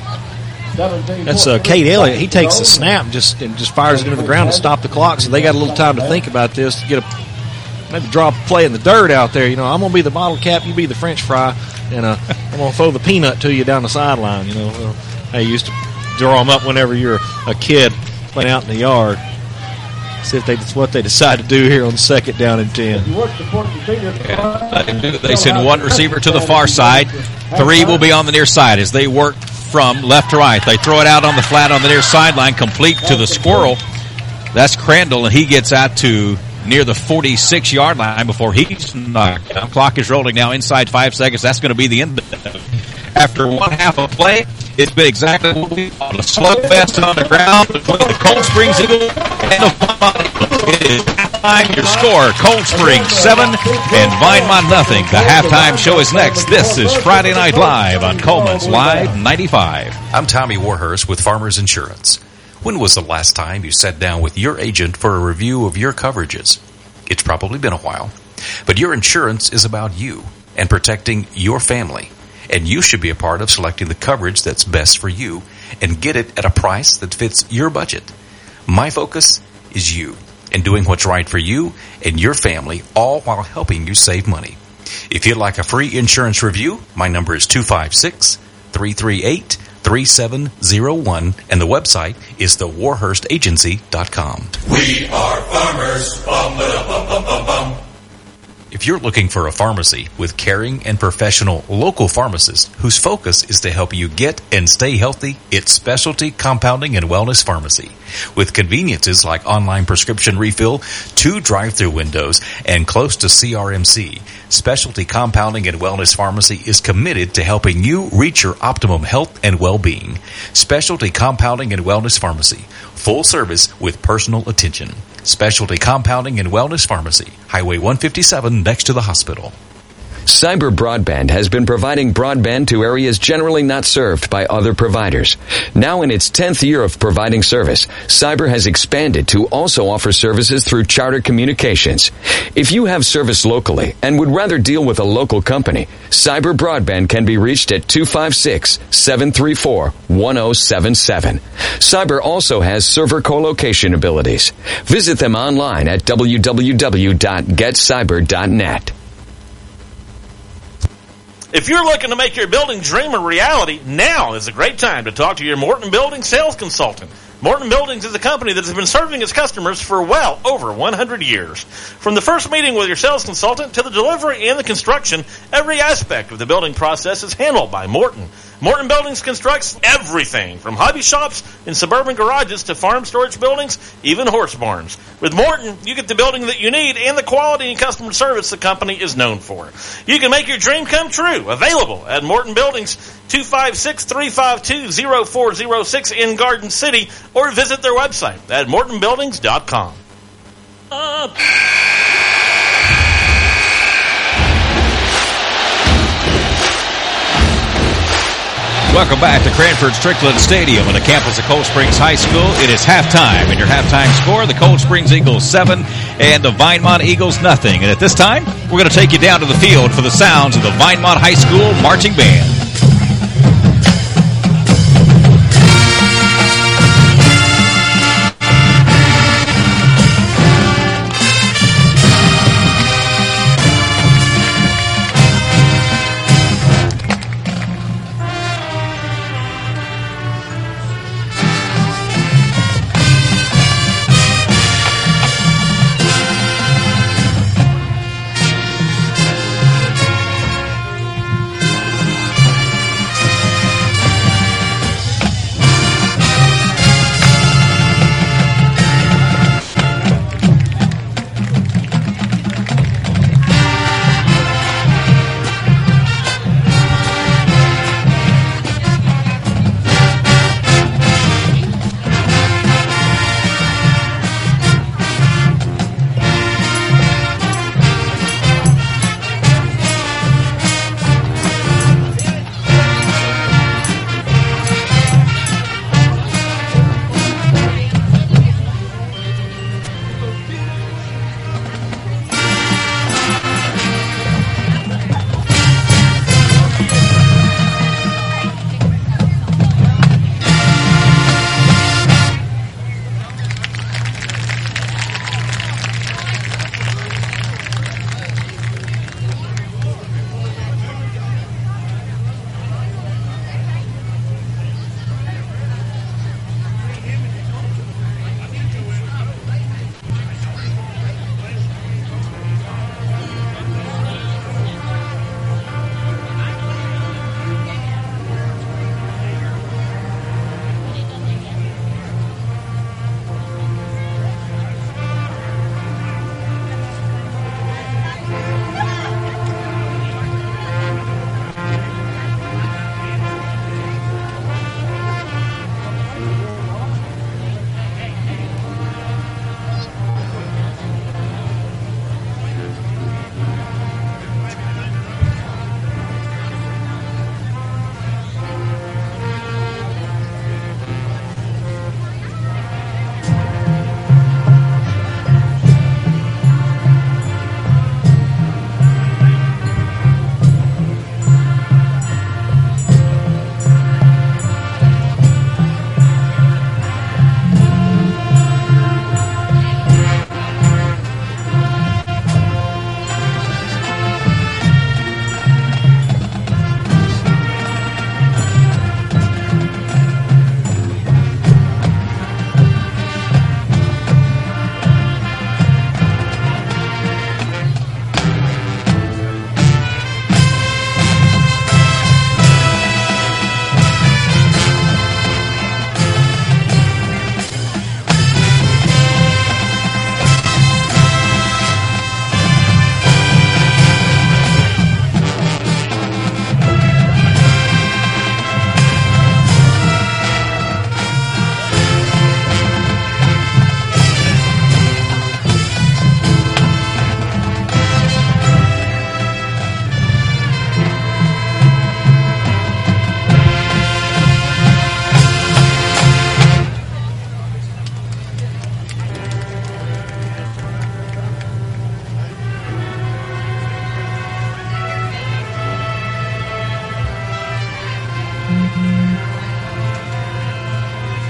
that's Cade Elliott. He takes the snap and just fires it into the ground to stop the clock. So they got a little time to think about this to get maybe draw a play in the dirt out there. You know, I'm going to be the bottle cap, you be the French fry, and I'm going to throw the peanut to you down the sideline. You know, I used to draw them up whenever you're a kid playing out in the yard. See if that's what they decide to do here on 2nd down and 10. Yeah, they send one receiver to the far side. 3 will be on the near side as they work from left to right. They throw it out on the flat on the near sideline, complete to the squirrel. That's Crandall, and he gets out to near the 46-yard line before he's knocked down. Clock is rolling now inside 5 seconds. That's going to be the end of it. After one half of play, it's been exactly what we thought. A slugfest on the ground between the Cold Springs Eagles and the Vinemont Eagles. It is halftime. Your score, Cold Springs 7 and Vinemont nothing. The halftime show is next. This is Friday Night Live on Coleman's Live 95. I'm Tommy Warhurst with Farmers Insurance. When was the last time you sat down with your agent for a review of your coverages? It's probably been a while. But your insurance is about you and protecting your family. And you should be a part of selecting the coverage that's best for you and get it at a price that fits your budget. My focus is you and doing what's right for you and your family, all while helping you save money. If you'd like a free insurance review, my number is 256-338-3701, and the website is thewarhurstagency.com. We are farmers. Bum, ba-da, bum, bum, bum. If you're looking for a pharmacy with caring and professional local pharmacists whose focus is to help you get and stay healthy, it's Specialty Compounding and Wellness Pharmacy. With conveniences like online prescription refill, 2 drive-through windows, and close to CRMC, Specialty Compounding and Wellness Pharmacy is committed to helping you reach your optimum health and well-being. Specialty Compounding and Wellness Pharmacy. Full service with personal attention. Specialty Compounding and Wellness Pharmacy. Highway 157 next to the hospital. Cyber Broadband has been providing broadband to areas generally not served by other providers. Now in its 10th year of providing service, Cyber has expanded to also offer services through Charter Communications. If you have service locally and would rather deal with a local company, Cyber Broadband can be reached at 256-734-1077. Cyber also has server co-location abilities. Visit them online at www.getcyber.net. If you're looking to make your building dream a reality, now is a great time to talk to your Morton Building sales consultant. Morton Buildings is a company that has been serving its customers for well over 100 years. From the first meeting with your sales consultant to the delivery and the construction, every aspect of the building process is handled by Morton. Morton Buildings constructs everything from hobby shops and suburban garages to farm storage buildings, even horse barns. With Morton, you get the building that you need and the quality and customer service the company is known for. You can make your dream come true. Available at Morton Buildings, 256-352-0406 in Garden City, or visit their website at mortonbuildings.com. Welcome back to Cranford Strickland Stadium on the campus of Cold Springs High School. It is halftime, and your halftime score, the Cold Springs Eagles 7 and the Vinemont Eagles nothing. And at this time, we're going to take you down to the field for the sounds of the Vinemont High School Marching Band.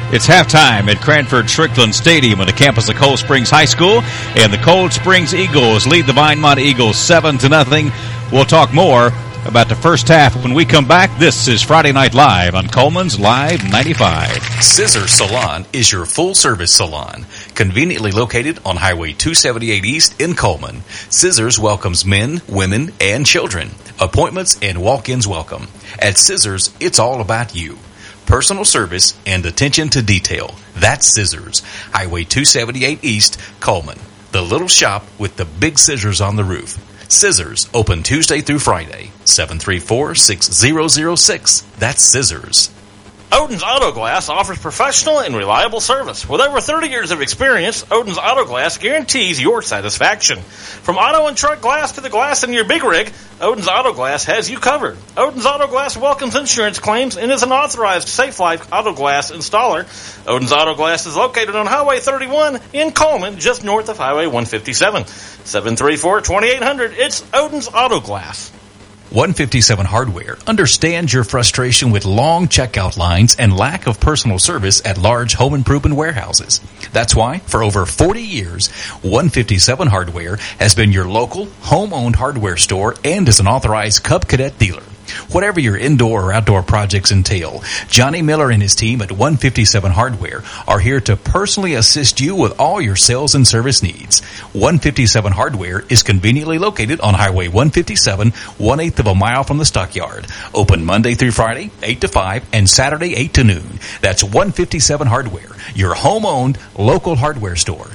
It's halftime at Cranford Strickland Stadium on the campus of Cold Springs High School, and the Cold Springs Eagles lead the Vinemont Eagles 7-0. We'll talk more about the first half when we come back. This is Friday Night Live on Coleman's Live 95. Scissors Salon is your full-service salon, conveniently located on Highway 278 East in Coleman. Scissors welcomes men, women, and children. Appointments and walk-ins welcome. At Scissors, it's all about you. Personal service and attention to detail. That's Scissors. Highway 278 East, Coleman. The little shop with the big scissors on the roof. Scissors, open Tuesday through Friday. 734-6006. That's Scissors. Odin's Auto Glass offers professional and reliable service. With over 30 years of experience, Odin's Auto Glass guarantees your satisfaction. From auto and truck glass to the glass in your big rig, Odin's Auto Glass has you covered. Odin's Auto Glass welcomes insurance claims and is an authorized Safe Life Auto Glass installer. Odin's Auto Glass is located on Highway 31 in Coleman, just north of Highway 157. 734-2800. It's Odin's Auto Glass. 157 Hardware understands your frustration with long checkout lines and lack of personal service at large home improvement warehouses. That's why, for over 40 years, 157 Hardware has been your local, home-owned hardware store and is an authorized Cub Cadet dealer. Whatever your indoor or outdoor projects entail, Johnny Miller and his team at 157 Hardware are here to personally assist you with all your sales and service needs. 157 Hardware is conveniently located on Highway 157, 1/8 of a mile from the stockyard. Open Monday through Friday, 8 to 5, and Saturday, 8 to noon. That's 157 Hardware, your home-owned local hardware store.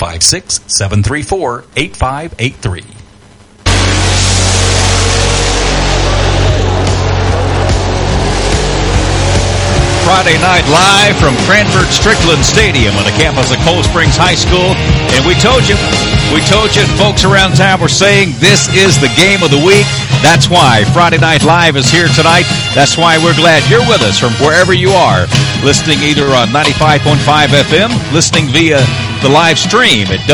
256-734-8583. Friday Night Live from Cranford Strickland Stadium on the campus of Cold Springs High School. And we told you, folks around town were saying this is the game of the week. That's why Friday Night Live is here tonight. That's why we're glad you're with us from wherever you are, listening either on 95.5 FM, listening via the live stream at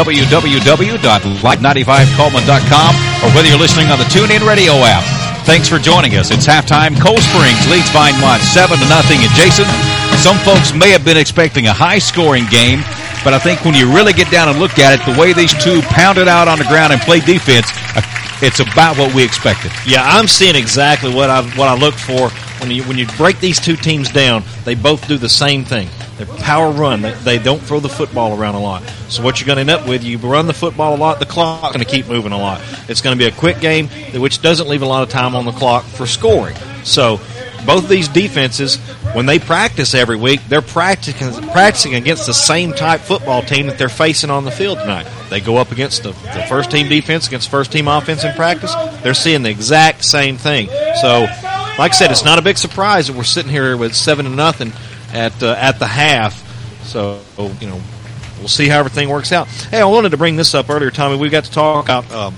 www.like95coleman.com, or whether you're listening on the TuneIn Radio app. Thanks for joining us. It's halftime. Cold Springs leads Vinemont 7-0. And Jason, some folks may have been expecting a high-scoring game, but I think when you really get down and look at it, the way these two pounded out on the ground and played defense, it's about what we expected. Yeah, I'm seeing exactly what I look for when you break these two teams down. They both do the same thing. They power run. They don't throw the football around a lot. So what you're going to end up with, you run the football a lot, the clock's going to keep moving a lot. It's going to be a quick game, which doesn't leave a lot of time on the clock for scoring. So both of these defenses, when they practice every week, they're practicing against the same type football team that they're facing on the field tonight. They go up against the first-team defense, against first-team offense in practice. They're seeing the exact same thing. So, like I said, it's not a big surprise that we're sitting here with 7-0 at the half. So, we'll see how everything works out. Hey, I wanted to bring this up earlier, Tommy. We got to talk about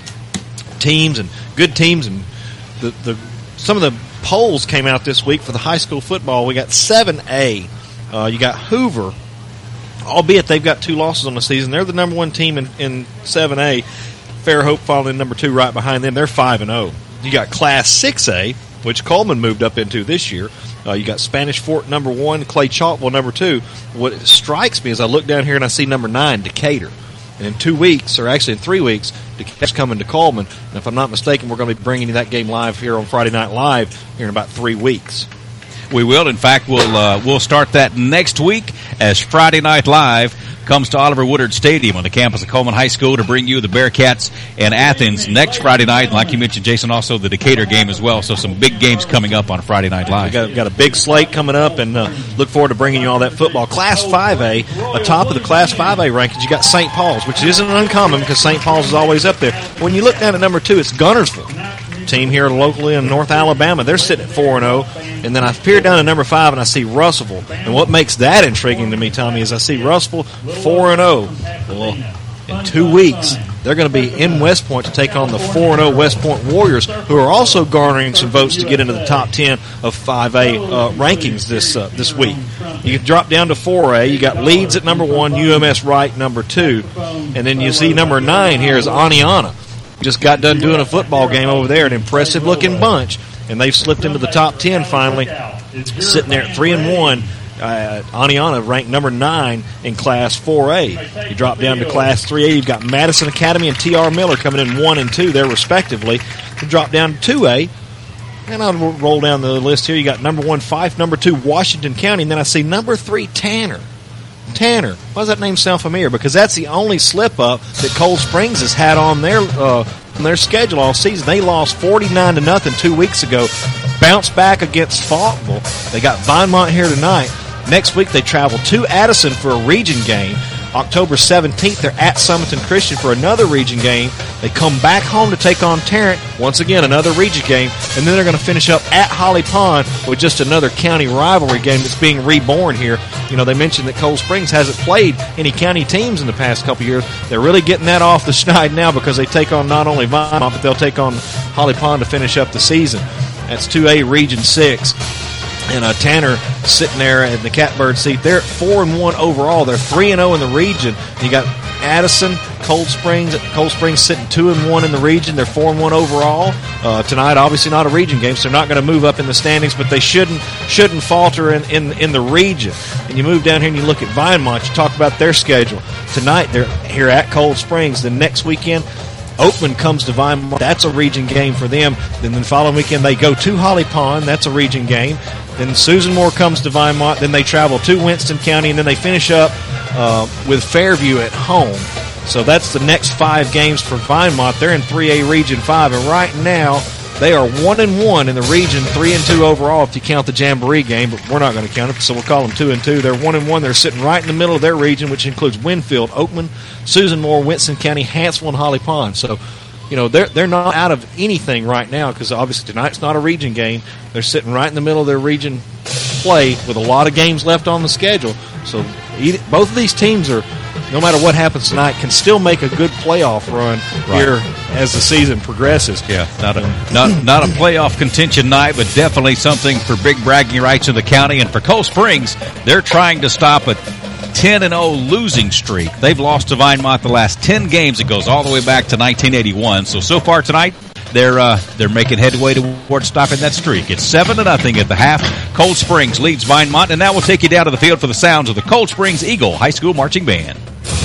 teams and good teams, and some of the polls came out this week for the high school football. We got 7A. You got Hoover, albeit they've got 2 losses on the season. They're the number 1 team in 7A. Fairhope following number 2 right behind them. They're 5-0. You got Class 6A, which Coleman moved up into this year. You got Spanish Fort number 1, Clay Chalkville number 2. What strikes me is I look down here and I see number 9, Decatur. And in 2 weeks, or actually in 3 weeks, Decatur's coming to Coleman. And if I'm not mistaken, we're going to be bringing you that game live here on Friday Night Live here in about 3 weeks. We will. In fact, we'll start that next week as Friday Night Live comes to Oliver Woodard Stadium on the campus of Coleman High School to bring you the Bearcats and Athens next Friday night. And like you mentioned, Jason, also the Decatur game as well. So some big games coming up on Friday Night Live. We've got a big slate coming up, and look forward to bringing you all that football. Class 5A, atop of the Class 5A rankings, you got St. Paul's, which isn't uncommon because St. Paul's is always up there. When you look down at number 2, it's Guntersville. Team here locally in North Alabama. They're sitting at 4-0. And then I peer down at number 5 and I see Russellville. And what makes that intriguing to me, Tommy, is I see Russellville 4-0. Well, in 2 weeks, they're going to be in West Point to take on the 4-0 West Point Warriors, who are also garnering some votes to get into the top 10 of 5A rankings this week. You can drop down to 4A. You got Leeds at number 1, UMS Wright number 2. And then you see number 9 here is Aniana. Just got done doing a football game over there, an impressive-looking bunch, and they've slipped into the top 10 finally, sitting there at 3-1. Aniana ranked number 9 in Class 4A. You drop down to Class 3A, you've got Madison Academy and T.R. Miller coming in 1 and 2 there respectively. You drop down to 2A, and I'll roll down the list here. You got number 1 Fife, number 2 Washington County, and then I see number 3 Tanner. Tanner. Why does that name sound familiar? Because that's the only slip-up that Cold Springs has had on their schedule all season. They lost 49-0 2 weeks ago. Bounced back against Faulkville. They got Vinemont here tonight. Next week they travel to Addison for a region game. October 17th, they're at Summerton Christian for another region game. They come back home to take on Tarrant. Once again, another region game. And then they're going to finish up at Holly Pond with just another county rivalry game that's being reborn here. You know, they mentioned that Cold Springs hasn't played any county teams in the past couple years. They're really getting that off the schneid now because they take on not only Vinemont, but they'll take on Holly Pond to finish up the season. That's 2A Region 6. And Tanner sitting there in the catbird seat. They're at 4-1 overall. They're 3-0 in the region. You got Addison, Cold Springs sitting 2-1 in the region. They're 4-1 overall. Tonight, obviously not a region game, so they're not going to move up in the standings, but they shouldn't falter in the region. And you move down here and you look at Vinemont. You talk about their schedule. Tonight, they're here at Cold Springs. The next weekend, Oakman comes to Vinemont. That's a region game for them. Then the following weekend, they go to Holly Pond. That's a region game. Then Susan Moore comes to Vinemont. Then they travel to Winston County, and then they finish up with Fairview at home. So that's the next 5 games for Vinemont. They're in 3A Region 5, and right now they are 1-1 in the region, 3-2 overall if you count the Jamboree game, but we're not going to count it, so we'll call them 2-2. They're 1-1. They're sitting right in the middle of their region, which includes Winfield, Oakman, Susan Moore, Winston County, Hansville, and Holly Pond. So, you know, they're not out of anything right now because obviously tonight's not a region game. They're sitting right in the middle of their region play with a lot of games left on the schedule. So both of these teams are, no matter what happens tonight, can still make a good playoff run here as the season progresses. Yeah, not a playoff contention night, but definitely something for big bragging rights in the county. And for Cold Springs, they're trying to stop a 10-0 losing streak. They've lost to Vinemont the last 10 games. It goes all the way back to 1981. So far tonight, they're making headway towards stopping that streak. It's 7-0 at the half. Cold Springs leads Vinemont, and now we'll take you down to the field for the sounds of the Cold Springs Eagle High School Marching Band.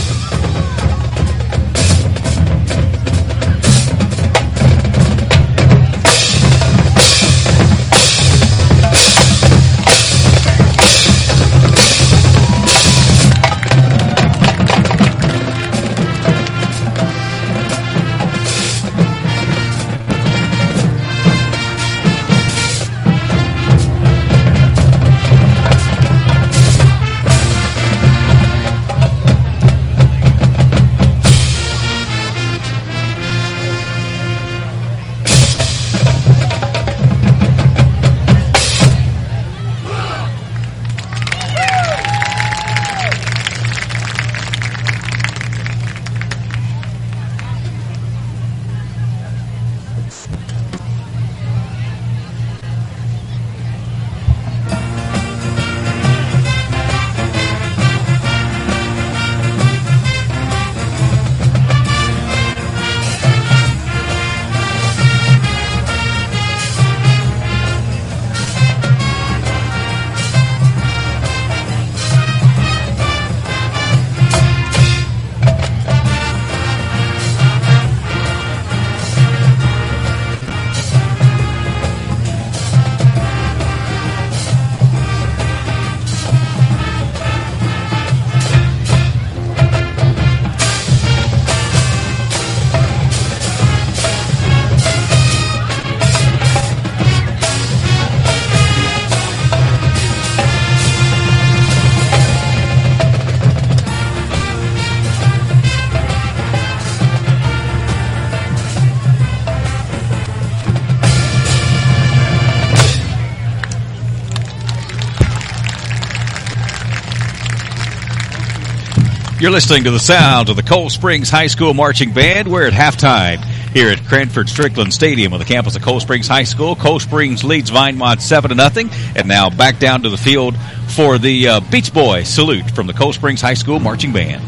You're listening to the sounds of the Cold Springs High School Marching Band. We're at halftime here at Cranford Strickland Stadium on the campus of Cold Springs High School. Cold Springs leads Vinemont 7-0. And now back down to the field for the Beach Boy salute from the Cold Springs High School Marching Band.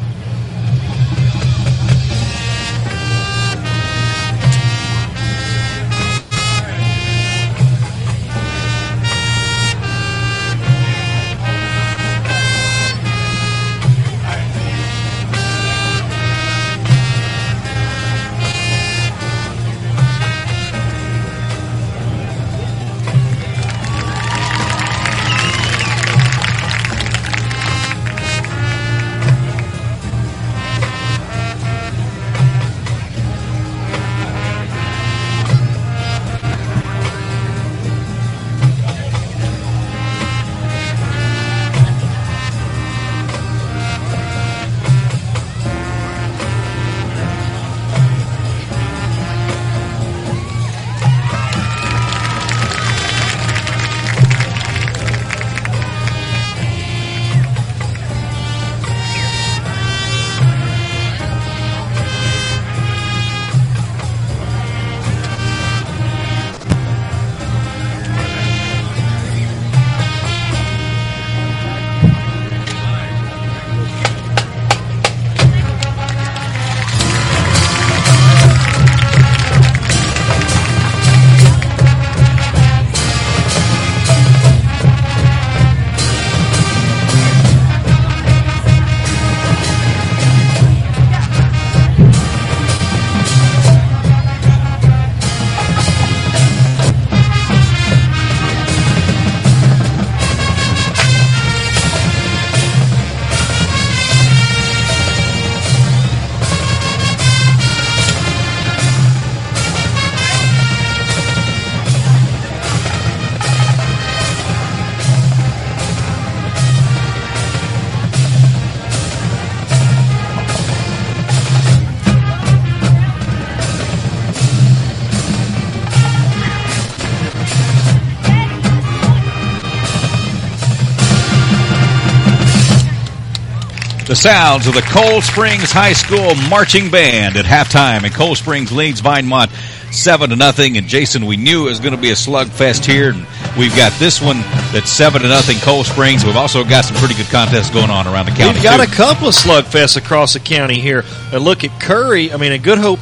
The sounds of the Cold Springs High School Marching Band at halftime, and Cold Springs leads Vinemont 7-0. And Jason, we knew it was going to be a slugfest here, and we've got this one that's 7-0 Cold Springs. We've also got some pretty good contests going on around the county. We've got a couple of slugfests across the county here. And look at Curry. I mean, at Good Hope.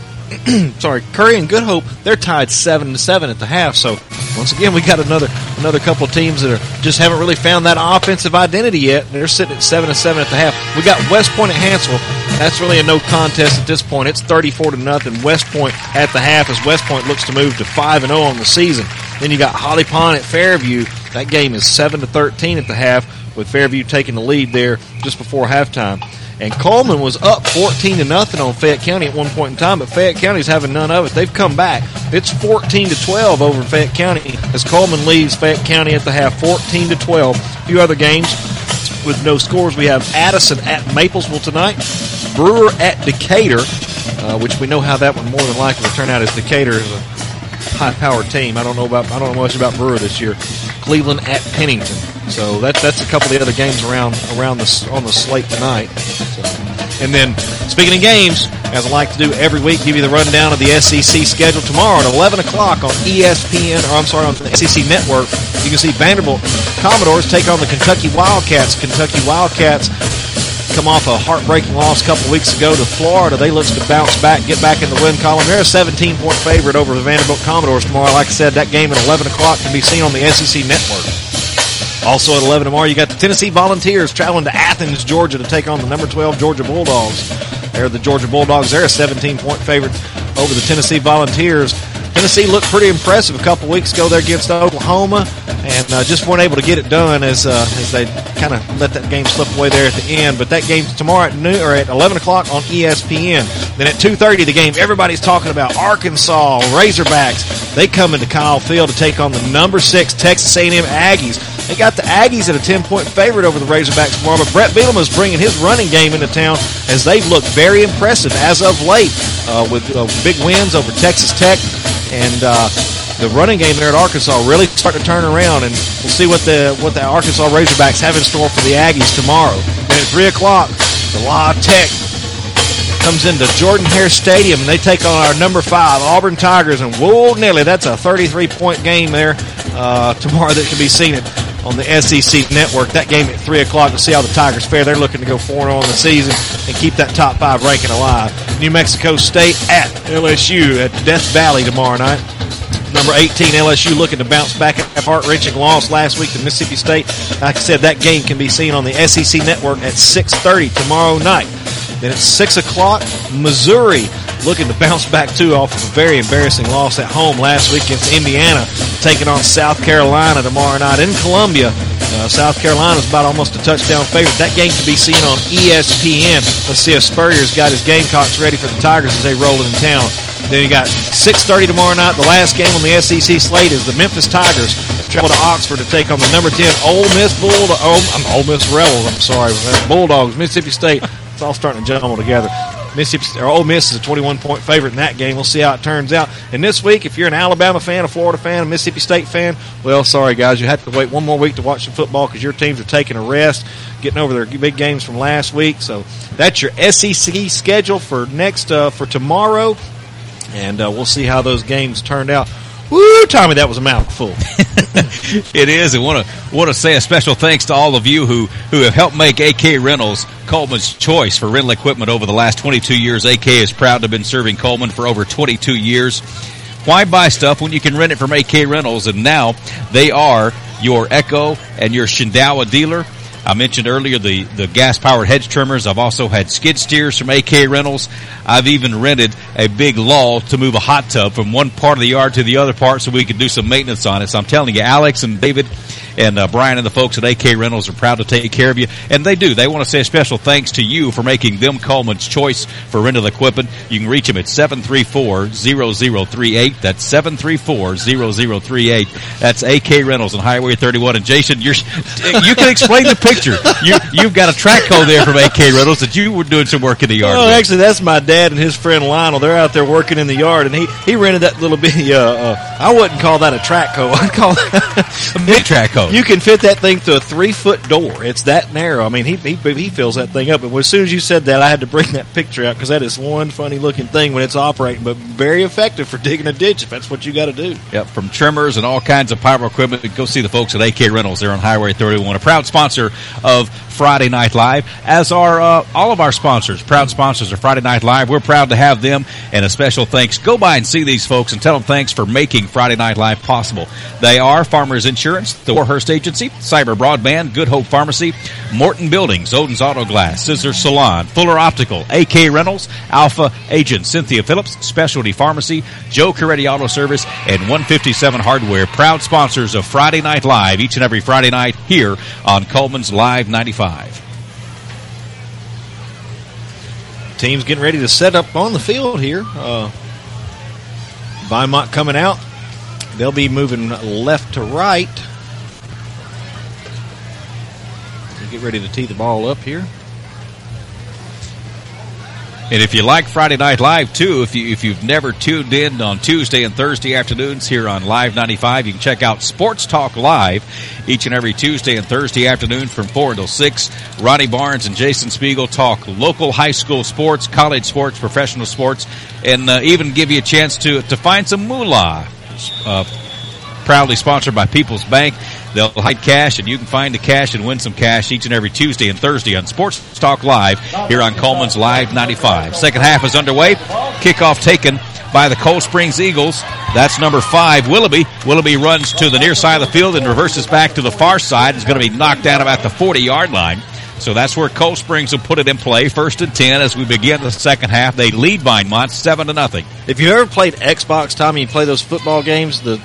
Curry and Good Hope, they're tied 7-7 at the half. So once again, we got another couple of teams that just haven't really found that offensive identity yet. They're sitting at 7-7 at the half. We got West Point at Hansel. That's really a no contest at this point. It's 34-0 West Point at the half as West Point looks to move to 5-0 on the season. Then you got Holly Pond at Fairview. That game is 7-13 at the half, with Fairview taking the lead there just before halftime. And Coleman was up 14-0 on Fayette County at one point in time, but Fayette County's having none of it. They've come back. It's 14-12 over Fayette County as Coleman leads Fayette County at the half, 14-12. A few other games with no scores. We have Addison at Maplesville tonight, Brewer at Decatur, which we know how that one more than likely will turn out, as Decatur is a high-powered team. I don't know much about Brewer this year. Cleveland at Pennington. So that's a couple of the other games around on the slate tonight. So, and then, speaking of games, as I like to do every week, give you the rundown of the SEC schedule tomorrow at 11 o'clock on ESPN, on the SEC Network. You can see Vanderbilt Commodores take on the Kentucky Wildcats. Kentucky Wildcats come off a heartbreaking loss a couple of weeks ago to Florida. They look to bounce back, get back in the win column. They're a 17-point favorite over the Vanderbilt Commodores tomorrow. Like I said, that game at 11 o'clock can be seen on the SEC Network. Also at 11 tomorrow, you got the Tennessee Volunteers traveling to Athens, Georgia to take on the number 12 Georgia Bulldogs. They're the Georgia Bulldogs. They're a 17-point favorite over the Tennessee Volunteers. Tennessee looked pretty impressive a couple weeks ago there against Oklahoma, and just weren't able to get it done as they kind of let that game slip away there at the end. But that game's tomorrow at noon or at 11 o'clock on ESPN. Then at 2:30, the game everybody's talking about, Arkansas Razorbacks. They come into Kyle Field to take on the number 6 Texas A&M Aggies. They got the Aggies at a 10-point favorite over the Razorbacks tomorrow, but Brett Bielema is bringing his running game into town as they've looked very impressive as of late with big wins over Texas Tech. And the running game there at Arkansas really starting to turn around, and we'll see what the Arkansas Razorbacks have in store for the Aggies tomorrow. Then at 3 o'clock, the La Tech comes into Jordan-Hare Stadium, and they take on our number 5 Auburn Tigers. And whoa, Nelly, that's a 33-point game there tomorrow that can be seen on the SEC Network. That game at 3 o'clock to see how the Tigers fare. They're looking to go 4-0 on the season and keep that top 5 ranking alive. New Mexico State at LSU at Death Valley tomorrow night. Number 18 LSU looking to bounce back after heart-wrenching loss last week to Mississippi State. Like I said, that game can be seen on the SEC Network at 6:30 tomorrow night. Then at 6 o'clock, Missouri looking to bounce back, too, off of a very embarrassing loss at home last week against Indiana, taking on South Carolina tomorrow night in Columbia. South Carolina's about almost a touchdown favorite. That game can be seen on ESPN. Let's see if Spurrier's got his Gamecocks ready for the Tigers as they roll in town. Then you got 6:30 tomorrow night. The last game on the SEC slate is the Memphis Tigers travel to Oxford to take on the number 10 Ole Miss Bulldogs, Mississippi State. It's all starting to jumble together. Ole Miss is a 21-point favorite in that game. We'll see how it turns out. And this week, if you're an Alabama fan, a Florida fan, a Mississippi State fan, well, sorry, guys. You have to wait one more week to watch some football because your teams are taking a rest, getting over their big games from last week. So that's your SEC schedule for for tomorrow. And we'll see how those games turned out. Woo, Tommy, that was a mouthful. It is. I want to say a special thanks to all of you who have helped make AK Rentals Coleman's choice for rental equipment over the last 22 years. AK is proud to have been serving Coleman for over 22 years. Why buy stuff when you can rent it from AK Rentals? And now they are your Echo and your Shindawa dealer. I mentioned earlier the gas-powered hedge trimmers. I've also had skid steers from AK Rentals. I've even rented a big lull to move a hot tub from one part of the yard to the other part so we could do some maintenance on it. So I'm telling you, Alex and David and Brian and the folks at AK Rentals are proud to take care of you. And they do. They want to say a special thanks to you for making them Coleman's choice for rental equipment. You can reach them at 734-0038. That's 734-0038. That's AK Rentals on Highway 31. And Jason, you can explain the picture. You've got a track hoe there from AK Rentals that you were doing some work in the yard. Oh, actually, that's my dad and his friend Lionel. They're out there working in the yard, and he rented that little bitty. I wouldn't call that a track hoe. I'd call that a mid track hoe. You can fit that thing through a 3-foot door. It's that narrow. I mean, he fills that thing up. And as soon as you said that, I had to bring that picture out because that is one funny-looking thing when it's operating, but very effective for digging a ditch if that's what you got to do. Yep, from trimmers and all kinds of power equipment. Go see the folks at AK Rentals. They're on Highway 31, a proud sponsor of Friday Night Live, as are all of our sponsors, proud sponsors of Friday Night Live. We're proud to have them, and a special thanks. Go by and see these folks and tell them thanks for making Friday Night Live possible. They are Farmers Insurance, the Warhurst Agency, Cyber Broadband, Good Hope Pharmacy, Morton Buildings, Odin's Auto Glass, Scissor Salon, Fuller Optical, AK Rentals, Alpha Agent Cynthia Phillips, Specialty Pharmacy, Joe Coretti Auto Service, and 157 Hardware, proud sponsors of Friday Night Live each and every Friday night here on Coleman's Live 95. Team's getting ready to set up on the field here. Vinemont coming out. They'll be moving left to right. We'll get ready to tee the ball up here. And if you like Friday Night Live, too, if you've never tuned in on Tuesday and Thursday afternoons here on Live 95, you can check out Sports Talk Live each and every Tuesday and Thursday afternoon from 4 until 6. Ronnie Barnes and Jason Spiegel talk local high school sports, college sports, professional sports, and even give you a chance to find some moolah. Proudly sponsored by People's Bank. They'll hide cash, and you can find the cash and win some cash each and every Tuesday and Thursday on Sports Talk Live here on Coleman's Live 95. Second half is underway. Kickoff taken by the Cold Springs Eagles. That's number 5, Willoughby. Willoughby runs to the near side of the field and reverses back to the far side. Is going to be knocked down about the 40-yard line. So that's where Cold Springs will put it in play. 1st and 10 as we begin the second half. They lead Vinemont 7-0. If you ever played Xbox, Tommy, you play those football games, the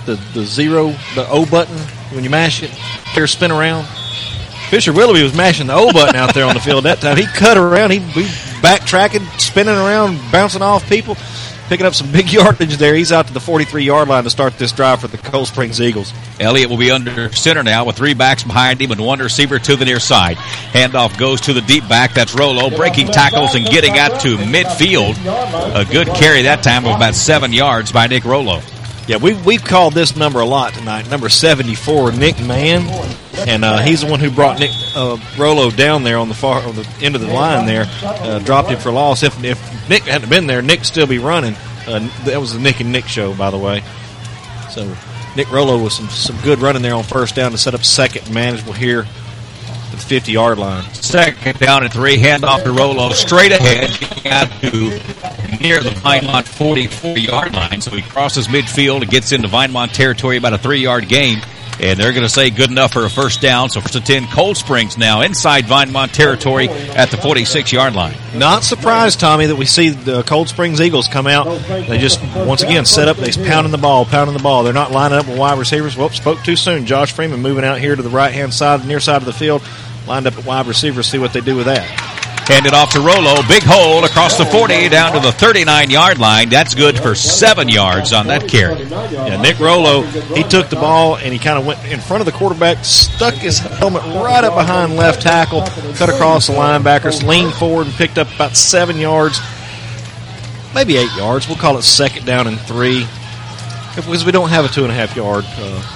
O button, when you mash it, here spin around. Fisher Willoughby was mashing the O button out there on the field that time. He cut around, he backtracking, spinning around, bouncing off people, picking up some big yardage there. He's out to the 43-yard line to start this drive for the Cold Springs Eagles. Elliott will be under center now with 3 backs behind him and 1 receiver to the near side. Handoff goes to the deep back. That's Rollo breaking tackles and getting out to midfield. A good carry that time of about 7 yards by Nick Rollo. Yeah, we've called this number a lot tonight, number 74, Nick Mann, and he's the one who brought Nick Rollo down there on the end of the line there, dropped him for loss. If Nick hadn't been there, Nick'd still be running. That was the Nick and Nick show, by the way. So Nick Rollo with some good running there on first down to set up second manageable here at the 50-yard line. Second down and 3, handoff to Rollo straight ahead, getting out to near the Vinemont 44-yard line. So he crosses midfield and gets into Vinemont territory, about a 3-yard gain. And they're going to say good enough for a first down. So 1st and 10, Cold Springs now inside Vinemont territory at the 46-yard line. Not surprised, Tommy, that we see the Cold Springs Eagles come out. They just, once again, set up. They're pounding the ball. They're not lining up with wide receivers. Well, spoke too soon. Josh Freeman moving out here to the right-hand side, near side of the field. Lined up at wide receiver. See what they do with that. Handed off to Rollo. Big hole across the 40 down to the 39-yard line. That's good for 7 yards on that carry. Yeah, Nick Rollo, he took the ball and he kind of went in front of the quarterback, stuck his helmet right up behind left tackle, cut across the linebackers, leaned forward and picked up about 7 yards, maybe 8 yards. We'll call it 2nd down and 3 because we don't have a 2.5-yard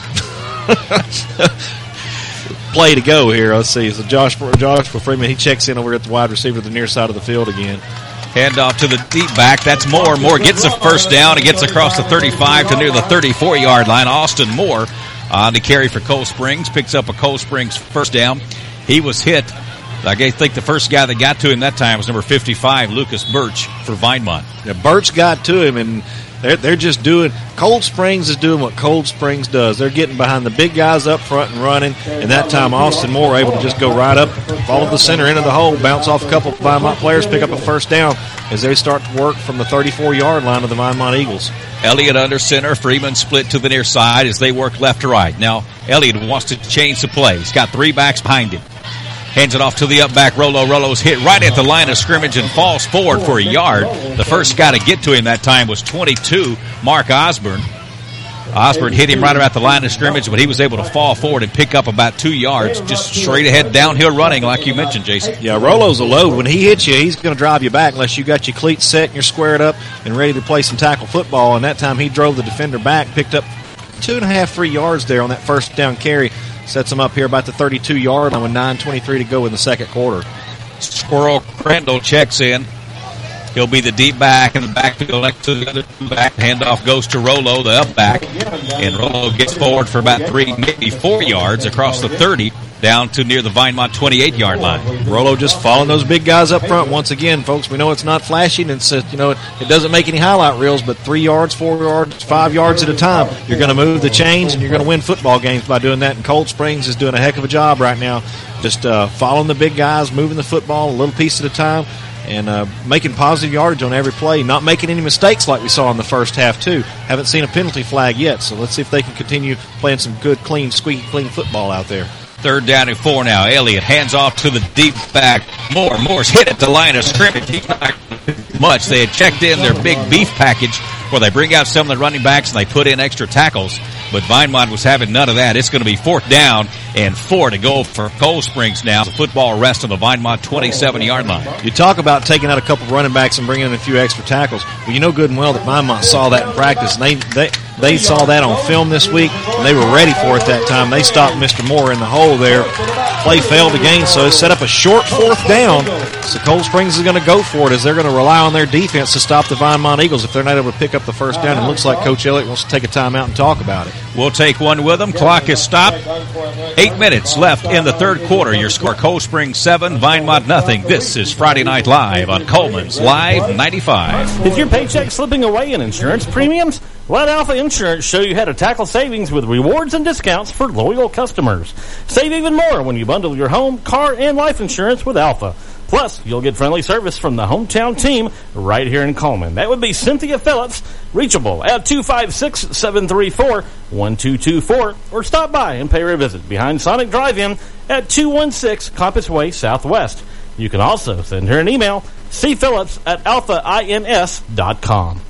play to go here. Let's see. So Josh Freeman, he checks in over at the wide receiver, the near side of the field again. Handoff to the deep back. That's Moore. Moore gets a first down and gets across the 35 to near the 34-yard line. Austin Moore on the carry for Cold Springs. Picks up a Cold Springs first down. He was hit. I think the first guy that got to him that time was number 55, Lucas Birch for Vinemont. Yeah, Birch got to him, and they're just doing – Cold Springs is doing what Cold Springs does. They're getting behind the big guys up front and running, and that time Austin Moore able to just go right up, follow the center into the hole, bounce off a couple of Vinemont players, pick up a first down as they start to work from the 34-yard line of the Vinemont Eagles. Elliott under center. Freeman split to the near side as they work left to right. Now, Elliott wants to change the play. He's got 3 backs behind him. Hands it off to the up back. Rollo's hit right at the line of scrimmage and falls forward for a yard. The first guy to get to him that time was 22, Mark Osborne. Osborne hit him right about the line of scrimmage, but he was able to fall forward and pick up about 2 yards, just straight ahead downhill running like you mentioned, Jason. Yeah, Rollo's a load. When he hits you, he's going to drive you back unless you got your cleats set and you're squared up and ready to play some tackle football. And that time he drove the defender back, picked up 2.5, 3 yards there on that first down carry. Sets them up here about the 32-yard line with 9:23 to go in the second quarter. Squirrel Crandall checks in. He'll be the deep back in the backfield next to the other back. Handoff goes to Rollo, the up back. And Rollo gets forward for about 3, maybe 4 yards across the 30 down to near the Vinemont 28-yard line. Rollo just following those big guys up front. Once again, folks, we know it's not flashy, and it's, it doesn't make any highlight reels, but 3 yards, 4 yards, 5 yards at a time, you're going to move the chains, and you're going to win football games by doing that. And Cold Springs is doing a heck of a job right now, just following the big guys, moving the football a little piece at a time, and making positive yardage on every play, not making any mistakes like we saw in the first half, too. Haven't seen a penalty flag yet, so let's see if they can continue playing some good, clean, squeaky clean football out there. 3rd down and 4 now. Elliott hands off to the deep back. Moore's hit at the line of scrimmage. He's not much. They had checked in their big beef package where they bring out some of the running backs and they put in extra tackles. But Vinemont was having none of that. It's going to be 4th down and 4 to go for Cold Springs now. The football rests on the Vinemont 27-yard line. You talk about taking out a couple of running backs and bringing in a few extra tackles. Well, you know good and well that Vinemont saw that in practice, and they saw that on film this week, and they were ready for it that time. They stopped Mr. Moore in the hole there. Play failed again, so it set up a short 4th down. So Cold Springs is going to go for it as they're going to rely on their defense to stop the Vinemont Eagles if they're not able to pick up the 1st down. It looks like Coach Elliott wants to take a timeout and talk about it. We'll take one with them. Clock is stopped. 8 minutes left in the 3rd quarter. Your score, Cold Springs 7, Vinemont nothing. This is Friday Night Live on Coleman's Live 95. Is your paycheck slipping away in insurance premiums? Let Alpha Insurance show you how to tackle savings with rewards and discounts for loyal customers. Save even more when you bundle your home, car, and life insurance with Alpha. Plus, you'll get friendly service from the hometown team right here in Coleman. That would be Cynthia Phillips, reachable at 256-734-1224, or stop by and pay her a visit behind Sonic Drive-In at 216 Compass Way Southwest. You can also send her an email, cphillips@alphains.com.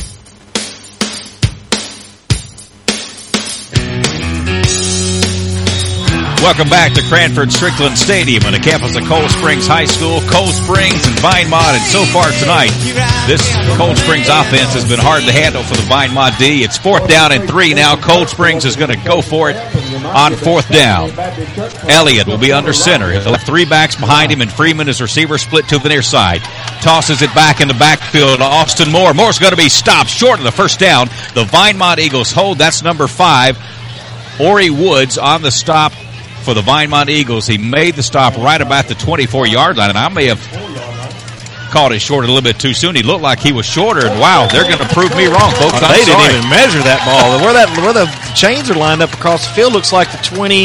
Welcome back to Cranford Strickland Stadium on the campus of Cold Springs High School. Cold Springs and Vinemont, and so far tonight, this Cold Springs offense has been hard to handle for the Vinemont D. It's 4th down and 3 now. Cold Springs is going to go for it on 4th down. Elliott will be under center. He'll have 3 backs behind him, and Freeman is receiver split to the near side. Tosses it back in the backfield to Austin Moore. Moore's going to be stopped short of the 1st down. The Vinemont Eagles hold. That's number 5. Ori Woods on the stop for the Vinemont Eagles. He made the stop right about the 24-yard line, and I may have caught it short a little bit too soon. He looked like he was shorter, and wow, they're going to prove me wrong, folks. They didn't even measure that ball. Where the chains are lined up across the field looks like the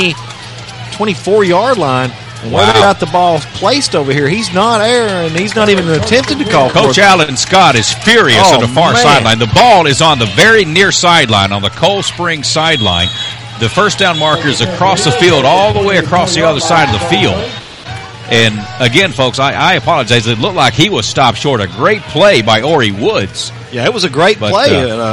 24-yard line. And where they got the ball placed over here, he's not erring. He's not even attempted to call for it. Coach Allen Scott is furious on the far sideline. The ball is on the very near sideline, on the Cold Springs sideline. The 1st down marker is across the field, all the way across the other side of the field. And again, folks, I apologize. It looked like he was stopped short. A great play by Ori Woods. Yeah, it was a great play.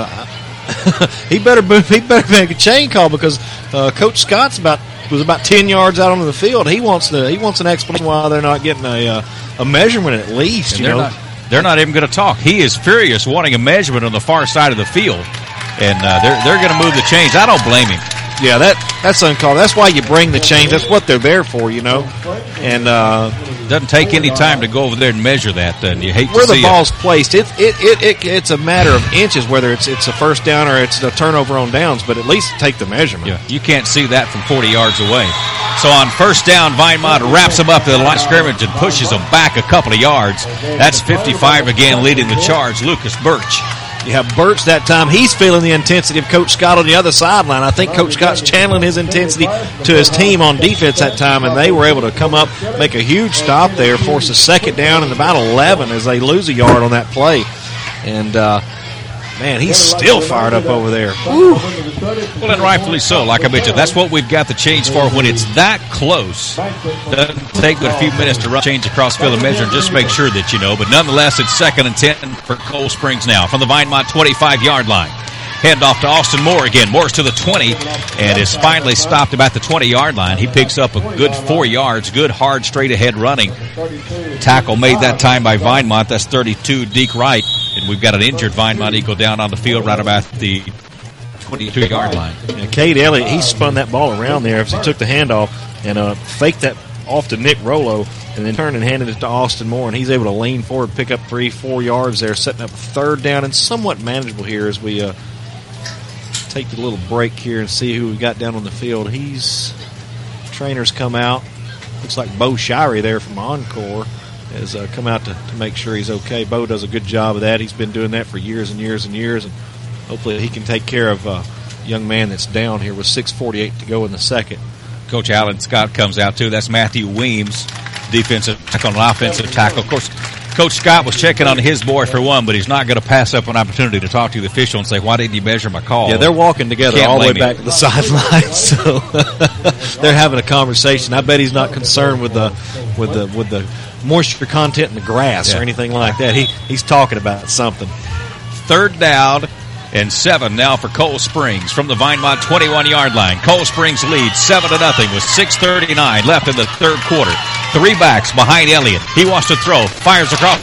He better make a chain call because Coach Scott's was about 10 yards out onto the field. He wants an explanation why they're not getting a measurement at least. They're not even going to talk. He is furious, wanting a measurement on the far side of the field, and they're going to move the chains. I don't blame him. Yeah, that's uncalled. That's why you bring the chains. That's what they're there for, And doesn't take any time to go over there and measure that. And you hate to see where the ball's placed. It's a matter of inches whether it's a 1st down or it's a turnover on downs. But at least take the measurement. Yeah, you can't see that from 40 yards away. So on 1st down, Vinemont wraps them up to the line of scrimmage and pushes them back a couple of yards. That's 55 again, leading the charge. Lucas Birch. You have Birch that time. He's feeling the intensity of Coach Scott on the other sideline. I think Coach Scott's channeling his intensity to his team on defense that time, and they were able to come up, make a huge stop there, force a 2nd down and about 11 as they lose a yard on that play. And, man, he's still fired up over there. Woo. Well, and rightfully so. Like I mentioned, that's what we've got the change for when it's that close. Doesn't take but a few minutes to run change across field and measure and just make sure that you know. But nonetheless, it's 2nd and 10 for Cold Springs now from the Vinemont 25-yard line. Hand off to Austin Moore again. Moore's to the 20 and is finally stopped about the 20-yard line. He picks up a good 4 yards. Good, hard, straight-ahead running. Tackle made that time by Vinemont. That's 32, Deke Wright. And we've got an injured Vinemont Eagle down on the field right about the 22-yard line. And Cade Elliott, he spun that ball around there as he took the handoff and faked that off to Nick Rollo and then turned and handed it to Austin Moore, and he's able to lean forward, pick up 3-4 yards there, setting up 3rd down and somewhat manageable here as we take a little break here and see who we got down on the field. Trainers come out. Looks like Bo Shirey there from Encore has come out to make sure he's okay. Bo does a good job of that. He's been doing that for years and years and years, and hopefully he can take care of a young man that's down here with 6:48 to go in the second. Coach Alan Scott comes out, too. That's Matthew Weems, defensive tackle and offensive tackle. Of course, Coach Scott was checking on his boy for one, but he's not going to pass up an opportunity to talk to the official and say, why didn't you measure my call? Yeah, they're walking together all the way back to the sideline, so they're having a conversation. I bet he's not concerned with the moisture content in the grass or anything like that. He's talking about something. 3rd down and 7 now for Cold Springs from the Vinemont 21-yard line. Cold Springs leads 7-0 with 6:39 left in the 3rd quarter. 3 backs behind Elliott. He wants to throw. Fires across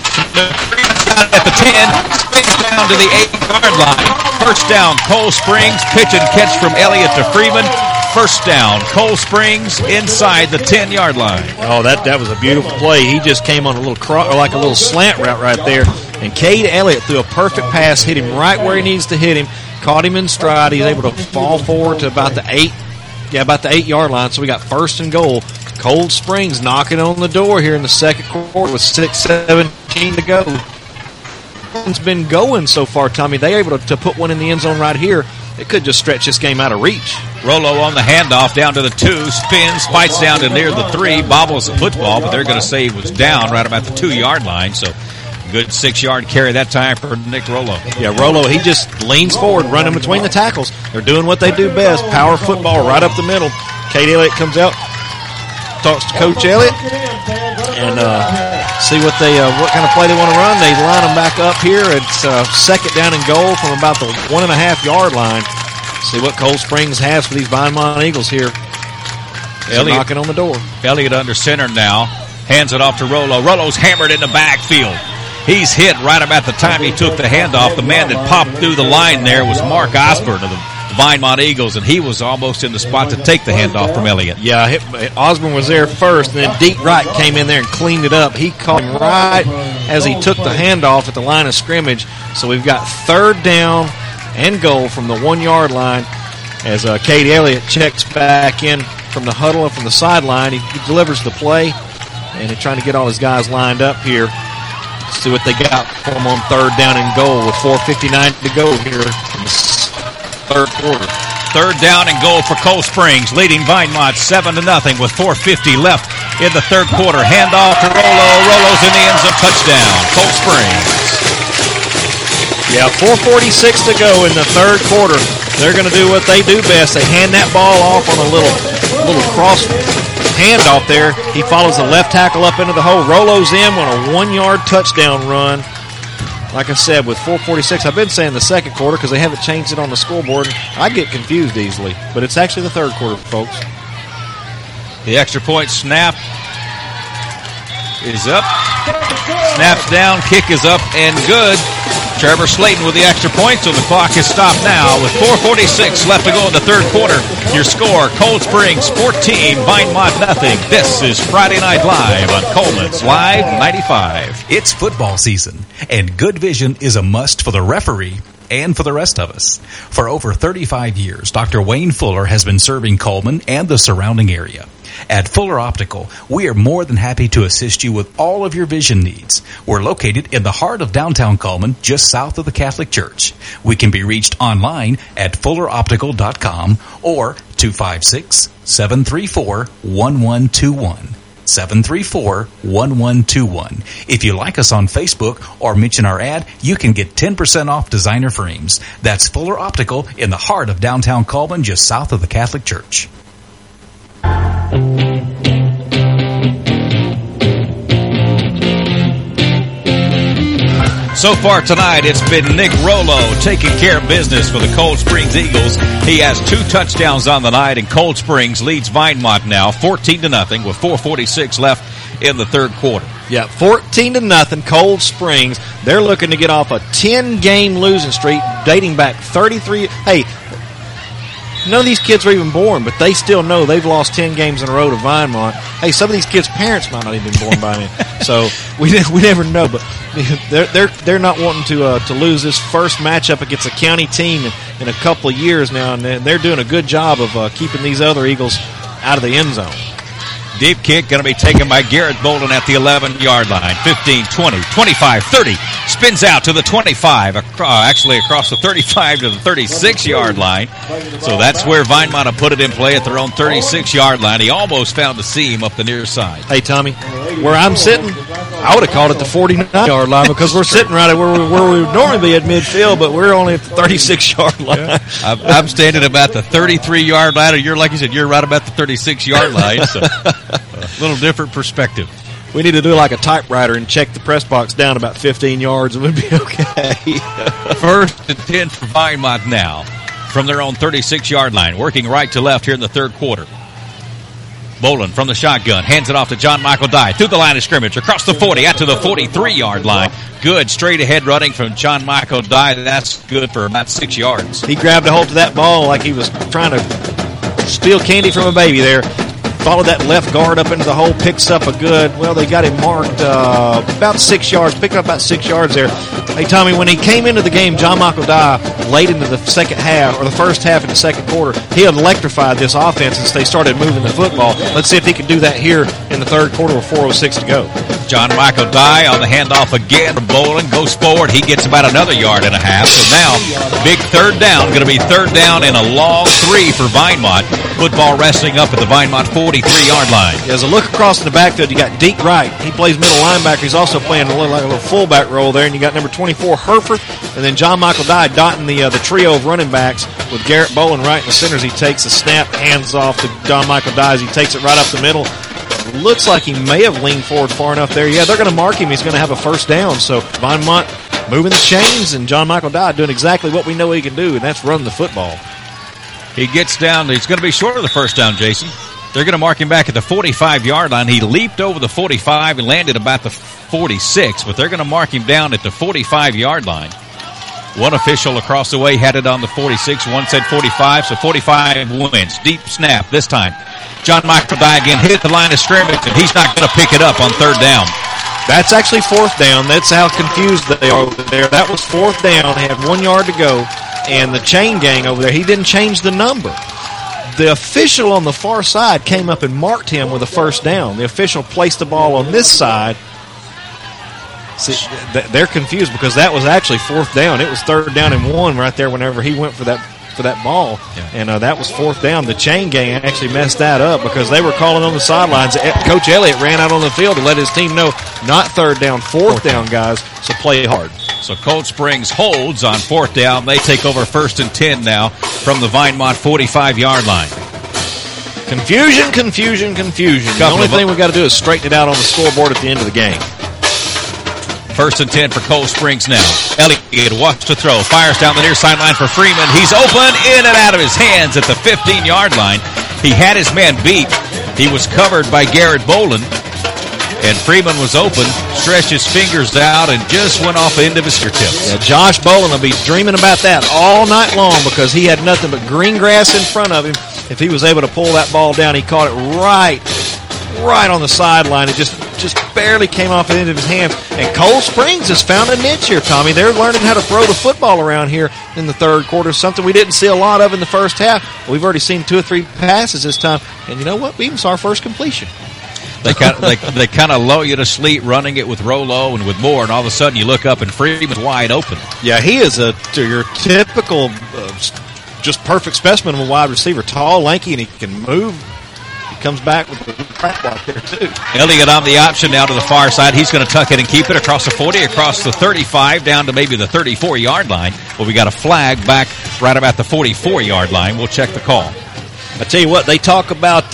at the 10. Spins down to the 8-yard line. 1st down, Cold Springs. Pitch and catch from Elliott to Freeman. 1st down, Cold Springs inside the 10-yard line. Oh, that was a beautiful play. He just came on a little slant route right there. And Cade Elliott threw a perfect pass, hit him right where he needs to hit him, caught him in stride. He's able to fall forward to about the 8-yard line. So we got 1st and goal. Cold Springs knocking on the door here in the 2nd quarter with 6:17 to go. It's been going so far, Tommy. They're able to put one in the end zone right here. It could just stretch this game out of reach. Rollo on the handoff down to the 2, spins, fights down to near the 3, bobbles the football, but they're going to say he was down right about the 2-yard line. So good 6-yard carry that time for Nick Rollo. Yeah, Rollo, he just leans forward, running between the tackles. They're doing what they do best, power football right up the middle. Cade Elliott comes out, talks to Coach Elliott, and see what kind of play they want to run. They line them back up here. It's 2nd down and goal from about the 1.5-yard line. See what Cold Springs has for these Vinemont Eagles here. Elliott knocking on the door. Elliott under center now. Hands it off to Rollo. Rollo's hammered in the backfield. He's hit right about the time he took the handoff. The man that popped through the line there was Mark Osborne of the Vinemont Eagles, and he was almost in the spot to take the handoff from Elliott. Yeah, Osborne was there first, and then Deke Wright came in there and cleaned it up. He caught him right as he took the handoff at the line of scrimmage. So we've got 3rd down and goal from the 1-yard line as Cade Elliott checks back in from the huddle and from the sideline. He delivers the play, and he's trying to get all his guys lined up here. Let's see what they got for him on 3rd down and goal with 4:59 to go here in the 3rd quarter. 3rd down and goal for Cold Springs, leading Vinemont 7-0 with 4:50 left in the 3rd quarter. Handoff to Rollo. Rollo's in the end zone. Touchdown, Cold Springs. Yeah, 4:46 to go in the 3rd quarter. They're going to do what they do best. They hand that ball off on a little cross handoff there. He follows the left tackle up into the hole. Rollo's in on a 1-yard touchdown run. Like I said, with 4:46, I've been saying the 2nd quarter because they haven't changed it on the scoreboard. I get confused easily, but it's actually the 3rd quarter, folks. The extra point snap is up. Snaps down, kick is up and good. Trevor Slayton with the extra point, so the clock is stopped now with 4:46 left to go in the 3rd quarter. Your score, Cold Springs 14, Vinemont nothing. This is Friday Night Live on Coleman's Live 95. It's football season, and good vision is a must for the referee and for the rest of us. For over 35 years, Dr. Wayne Fuller has been serving Coleman and the surrounding area. At Fuller Optical, we are more than happy to assist you with all of your vision needs. We're located in the heart of downtown Coleman, just south of the Catholic Church. We can be reached online at fulleroptical.com or 256-734-1121. 734-1121. If you like us on Facebook or mention our ad, you can get 10% off designer frames. That's Fuller Optical in the heart of downtown Coleman, just south of the Catholic Church. So far tonight, it's been Nick Rollo taking care of business for the Cold Springs Eagles. He has 2 touchdowns on the night, and Cold Springs leads Vinemont now 14-0 with 4:46 left in the 3rd quarter. Yeah, 14-0, Cold Springs. They're looking to get off a 10-game losing streak dating back 33. Hey, None of these kids are even born, but they still know they've lost 10 games in a row to Vinemont. Hey, some of these kids' parents might not even been born by then, so we never know. But they're not wanting to lose this first matchup against a county team in a couple of years now, and they're doing a good job of keeping these other Eagles out of the end zone. Deep kick going to be taken by Garrett Bolden at the 11-yard line. 15, 20, 25, 30. Spins out to the 25, actually across the 35 to the 36-yard line. So that's where Vinemont have put it in play at their own 36-yard line. He almost found the seam up the near side. Hey, Tommy, where I'm sitting, I would have called it the 49-yard line because we're sitting right at where we would normally be at midfield, but we're only at the 36-yard line. Yeah. I'm standing about the 33-yard line, or you're, like you said, you're right about the 36-yard line. So a little different perspective. We need to do like a typewriter and check the press box down about 15 yards and we'd be okay. First and 10 for Vinemont now from their own 36-yard line, working right to left here in the third quarter. Bolden from the shotgun, hands it off to John Michael Dye through the line of scrimmage, across the 40, out to the 43-yard line. Good straight ahead running from John Michael Dye. That's good for about 6 yards. He grabbed a hold of that ball like he was trying to steal candy from a baby there. Followed that left guard up into the hole, picks up a good, well, they got him marked about 6 yards, picked up about 6 yards there. Hey, Tommy, when he came into the game, John Michael Dye, late into the second half, or the first half in the second quarter, he had electrified this offense as they started moving the football. Let's see if he can do that here in the third quarter with 4:06 to go. John Michael Dye on the handoff again from Bolden, goes forward. He gets about another yard and a half. So now, big third down, going to be third down and a long 3 for Vinemont. Football resting up at the Vinemont 43-yard line. As a look across in the backfield, you got Deke Wright. He plays middle linebacker. He's also playing a little fullback role there. And you got number 24, Herford. And then John Michael Dye dotting the trio of running backs with Garrett Bolden right in the center as he takes the snap, hands off to John Michael Dye as he takes it right up the middle. Looks like he may have leaned forward far enough there. Yeah, they're going to mark him. He's going to have a first down. So Vinemont moving the chains, and John Michael Dye doing exactly what we know he can do, and that's run the football. He gets down. He's going to be short of the first down, Jason. They're going to mark him back at the 45-yard line. He leaped over the 45 and landed about the 46, but they're going to mark him down at the 45-yard line. One official across the way had it on the 46. One said 45, so 45 wins. Deep snap this time. John Michael Dye again hit the line of scrimmage, and he's not going to pick it up on third down. That's actually fourth down. That's how confused they are over there. That was fourth down. They had 1 yard to go, and the chain gang over there, he didn't change the number. The official on the far side came up and marked him with a first down. The official placed the ball on this side. See, they're confused because that was actually fourth down. It was third down and 1 right there whenever he went for that ball. Yeah. And that was fourth down. The chain gang actually messed that up because they were calling on the sidelines. Coach Elliott ran out on the field to let his team know, not third down, fourth down, guys, so play hard. So Cold Springs holds on fourth down. They take over first and 10 now from the Vinemont 45-yard line. Confusion. The only thing we've got to do is straighten it out on the scoreboard at the end of the game. First and 10 for Cold Springs now. Elliott wants to throw. Fires down the near sideline for Freeman. He's open, in and out of his hands at the 15-yard line. He had his man beat. He was covered by Garrett Bolden. And Freeman was open, stretched his fingers out, and just went off the end of his fingertips. Yeah, Josh Bolden will be dreaming about that all night long because he had nothing but green grass in front of him. If he was able to pull that ball down, he caught it right on the sideline. It just barely came off the end of his hands. And Cold Springs has found a niche here, Tommy. They're learning how to throw the football around here in the third quarter, something we didn't see a lot of in the first half. We've already seen 2 or 3 passes this time. And you know what? We even saw our first completion. They kind of lull you to sleep running it with Rolo and with Moore, and all of a sudden you look up and Freeman's wide open. Yeah, he is your typical just perfect specimen of a wide receiver. Tall, lanky, and he can move. He comes back with the crack block there, too. Elliott on the option now to the far side. He's going to tuck it and keep it across the 40, across the 35, down to maybe the 34-yard line. Well, we got a flag back right about the 44-yard line. We'll check the call. I tell you what, they talk about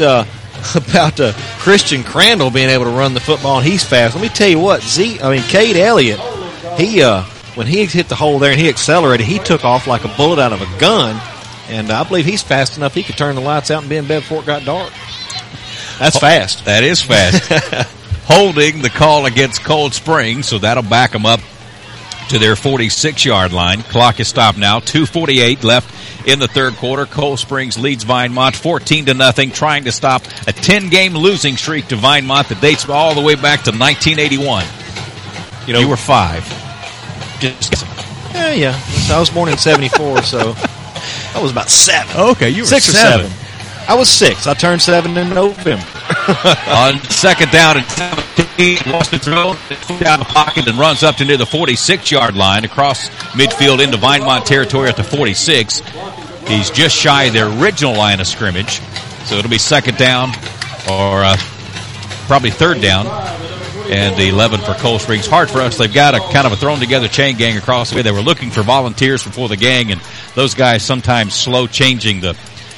Christian Crandall being able to run the football, and he's fast. Let me tell you what, Cade Elliott, when he hit the hole there and he accelerated, he took off like a bullet out of a gun, and I believe he's fast enough he could turn the lights out and be in bed before it got dark. That's fast. That is fast. Holding the call against Cold Springs, so that'll back them up to their 46-yard line. Clock is stopped now. 2:48 left in the third quarter. Cold Springs leads Vinemont 14-0, trying to stop a 10-game losing streak to Vinemont that dates all the way back to 1981. You were 5. Just guessing. Yeah. So I was born in 74, so I was about 7. Okay, you were 6 or 7. I was 6. I turned 7 in November. On second down and 17, lost the throw, down the pocket and runs up to near the 46-yard line across midfield into Vinemont territory at the 46. He's just shy of their original line of scrimmage, so it'll be second down or probably third down and 11 for Cold Springs. Hard for us. They've got a kind of a thrown-together chain gang across the way. They were looking for volunteers before the gang, and those guys sometimes slow changing the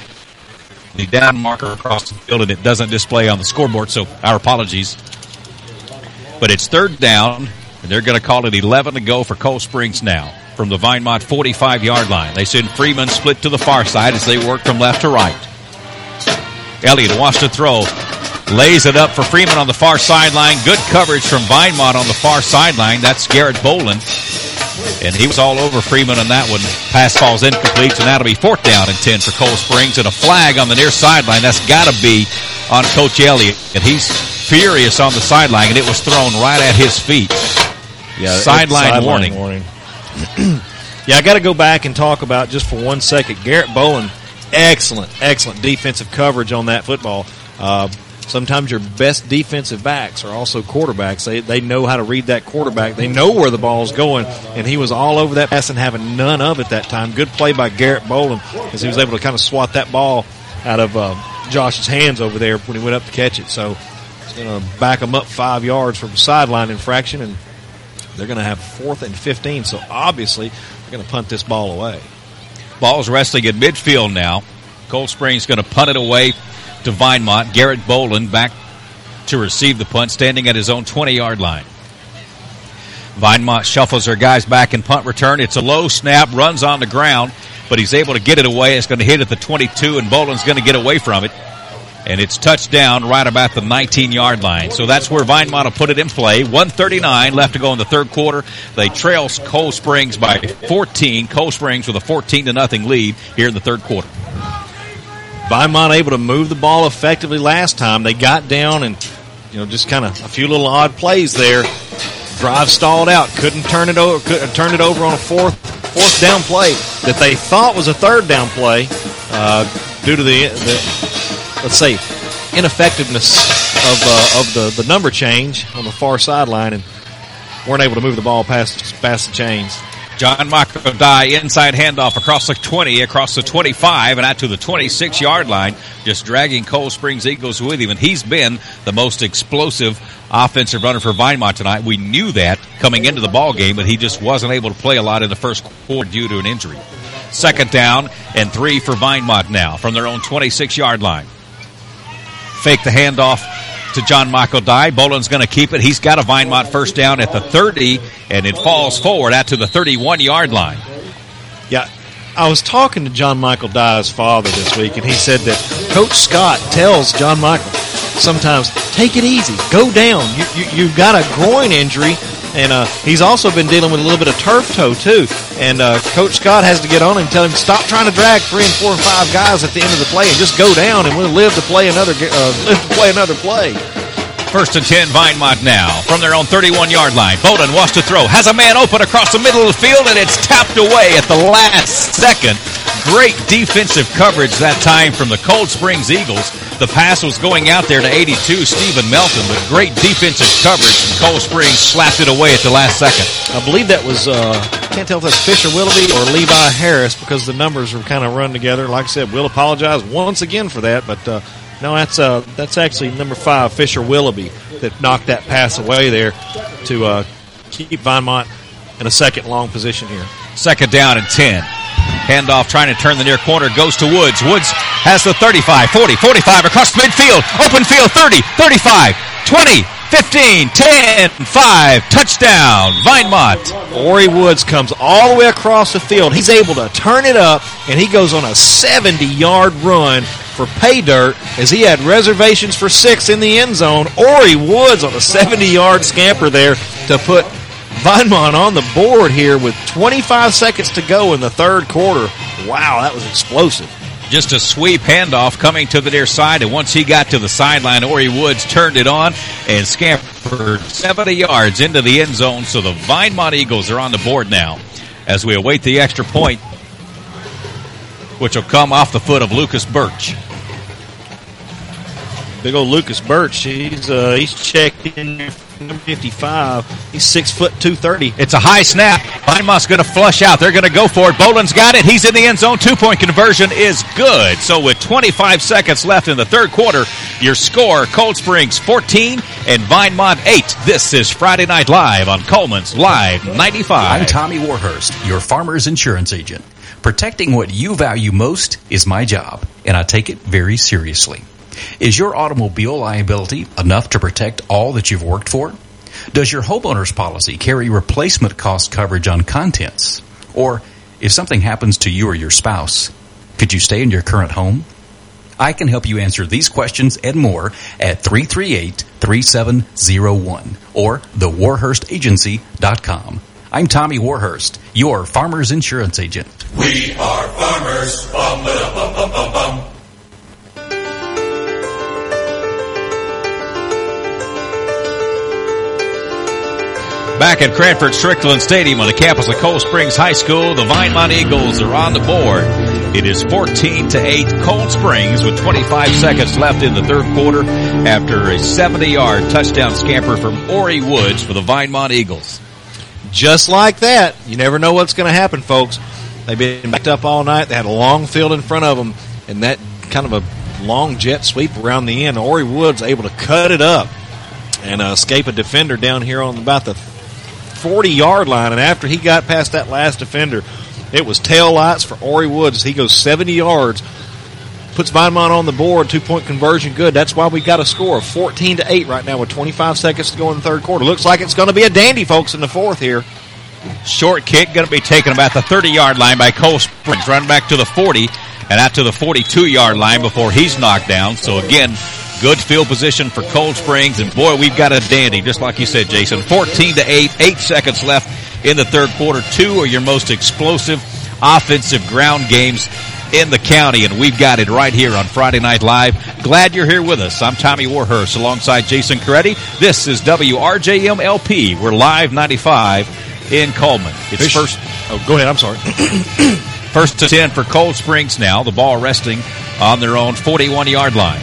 down marker across the field, and it doesn't display on the scoreboard, so our apologies. But it's third down, and they're going to call it 11 to go for Cold Springs now from the Vinemont 45-yard line. They send Freeman split to the far side as they work from left to right. Elliott wants to throw. Lays it up for Freeman on the far sideline. Good coverage from Vinemont on the far sideline. That's Garrett Boland. And he was all over Freeman on that one. Pass falls incomplete, so that'll be fourth down and 10 for Cold Springs. And a flag on the near sideline. That's got to be on Coach Elliott. And he's furious on the sideline, and it was thrown right at his feet. Yeah, sideline warning. Yeah, I got to go back and talk about, just for 1 second, Garrett Boland. Excellent defensive coverage on that football. Sometimes your best defensive backs are also quarterbacks. They know how to read that quarterback. They know where the ball's going, and he was all over that pass and having none of it that time. Good play by Garrett Boland as he was able to kind of swat that ball out of Josh's hands over there when he went up to catch it. So it's going to back them up 5 yards from a sideline infraction, and they're going to have 4th and 15. So obviously they're going to punt this ball away. Ball's resting at midfield now. Cold Springs going to punt it away to Vinemont. Garrett Boland back to receive the punt, standing at his own 20-yard line. Vinemont shuffles their guys back in punt return. It's a low snap, runs on the ground, but he's able to get it away. It's going to hit at the 22, and Boland's going to get away from it. And it's touchdown right about the 19-yard line. So that's where Vinemont will put it in play. 1:39 left to go in the third quarter. They trail Cold Springs by 14. Cold Springs with a 14-0 lead here in the third quarter. Vinemont able to move the ball effectively last time. They got down and, just kind of a few little odd plays there. Drive stalled out. Couldn't turn it over on a fourth down play that they thought was a third down play due to the let's say ineffectiveness of the number change on the far sideline, and weren't able to move the ball past the chains. John Michael Dye, inside handoff across the 20, across the 25, and out to the 26-yard line, just dragging Cold Springs Eagles with him. And he's been the most explosive offensive runner for Vinemont tonight. We knew that coming into the ball game, but he just wasn't able to play a lot in the first quarter due to an injury. Second down and 3 for Vinemont now from their own 26-yard line. Fake the handoff to John Michael Dye. Boland's going to keep it. He's got a Vinemont first down at the 30, and it falls forward out to the 31-yard line. Yeah, I was talking to John Michael Dye's father this week, and he said that Coach Scott tells John Michael sometimes, take it easy, go down. You've got a groin injury, and he's also been dealing with a little bit of turf toe, too. And Coach Scott has to get on him and tell him, stop trying to drag 3 and 4 and 5 guys at the end of the play and just go down, and we'll live to play another play. First and 10, Vinemont now from their own 31-yard line. Boland wants to throw, has a man open across the middle of the field, and it's tapped away at the last second. Great defensive coverage that time from the Cold Springs Eagles. The pass was going out there to 82, Stephen Melton, but great defensive coverage, and Cold Springs slapped it away at the last second. I believe that was, can't tell if that's Fisher Willoughby or Levi Harris because the numbers were kind of run together. Like I said, we'll apologize once again for that, but no, that's actually number 5, Fisher Willoughby, that knocked that pass away there to keep Vinemont in a second long position here. Second down and 10. Handoff trying to turn the near corner, goes to Woods. Woods has the 35, 40, 45 across midfield. Open field, 30, 35, 20, 15, 10, 5. Touchdown, Vinemont. Ori Woods comes all the way across the field. He's able to turn it up, and he goes on a 70-yard run for pay dirt as he had reservations for 6 in the end zone. Ori Woods on a 70-yard scamper there to put Vinemont on the board here with 25 seconds to go in the third quarter. Wow, that was explosive. Just a sweep handoff coming to the near side, and once he got to the sideline, Ori Woods turned it on and scampered 70 yards into the end zone, so the Vinemont Eagles are on the board now as we await the extra point, which will come off the foot of Lucas Birch. Big old Lucas Birch, he's checked in number 55. He's 6 foot 230. It's a high snap. Vinemont's going to flush out. They're going to go for it. Boland's got it. He's in the end zone. 2-point conversion is good. So with 25 seconds left in the third quarter, your score, Cold Springs 14 and Vinemont 8. This is Friday Night Live on Coleman's Live 95. I'm Tommy Warhurst, your Farmers Insurance Agent. Protecting what you value most is my job, and I take it very seriously. Is your automobile liability enough to protect all that you've worked for? Does your homeowner's policy carry replacement cost coverage on contents? Or if something happens to you or your spouse, could you stay in your current home? I can help you answer these questions and more at 338-3701 or thewarhurstagency.com. I'm Tommy Warhurst, your Farmers Insurance Agent. We are farmers. Bum, ba, bum, bum, bum, bum. Back at Cranford Strickland Stadium on the campus of Cold Springs High School, the Vinemont Eagles are on the board. It is 14-8 Cold Springs with 25 seconds left in the third quarter after a 70-yard touchdown scamper from Ori Woods for the Vinemont Eagles. Just like that. You never know what's going to happen, folks. They've been backed up all night. They had a long field in front of them, and that kind of a long jet sweep around the end. Ori Woods able to cut it up and escape a defender down here on about the 40-yard line, and after he got past that last defender, it was tail lights for Ori Woods. He goes 70 yards, puts Vinemont on the board, 2-point conversion good. That's why we got a score of 14-8 right now with 25 seconds to go in the third quarter. Looks like it's going to be a dandy, folks, in the fourth here. Short kick going to be taken about the 30-yard line by Cold Springs, run back to the 40 and out to the 42-yard line before he's knocked down. So again, good field position for Cold Springs, and boy, we've got a dandy, just like you said, Jason. 14-8, 8 seconds left in the third quarter. Two are your most explosive offensive ground games in the county, and we've got it right here on Friday Night Live. Glad you're here with us. I'm Tommy Warhurst alongside Jason Coretti. This is WRJM-LP. We're live 95 in Coleman. It's first. Oh, go ahead. I'm sorry. First to 10 for Cold Springs now. The ball resting on their own 41-yard line.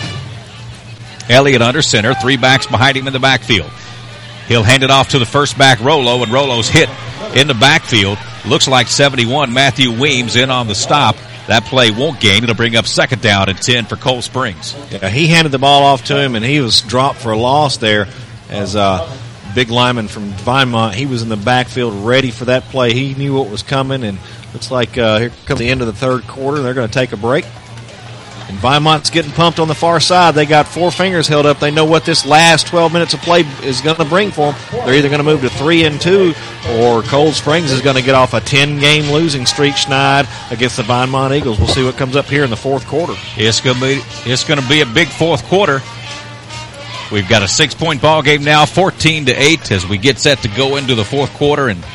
Elliott under center, 3 backs behind him in the backfield. He'll hand it off to the first back, Rollo, and Rollo's hit in the backfield. Looks like 71, Matthew Weems in on the stop. That play won't gain. It'll bring up second down and 10 for Cold Springs. Yeah, he handed the ball off to him, and he was dropped for a loss there as big lineman from Vinemont. He was in the backfield ready for that play. He knew what was coming, and looks like here comes the end of the third quarter. They're going to take a break. And Vinemont's getting pumped on the far side. They got 4 fingers held up. They know what this last 12 minutes of play is going to bring for them. They're either going to move to 3-2, or Cold Springs is going to get off a 10-game losing streak, Schneid, against the Vinemont Eagles. We'll see what comes up here in the fourth quarter. It's going to be a big fourth quarter. We've got a 6-point ball game now, 14-8, as we get set to go into the fourth quarter. And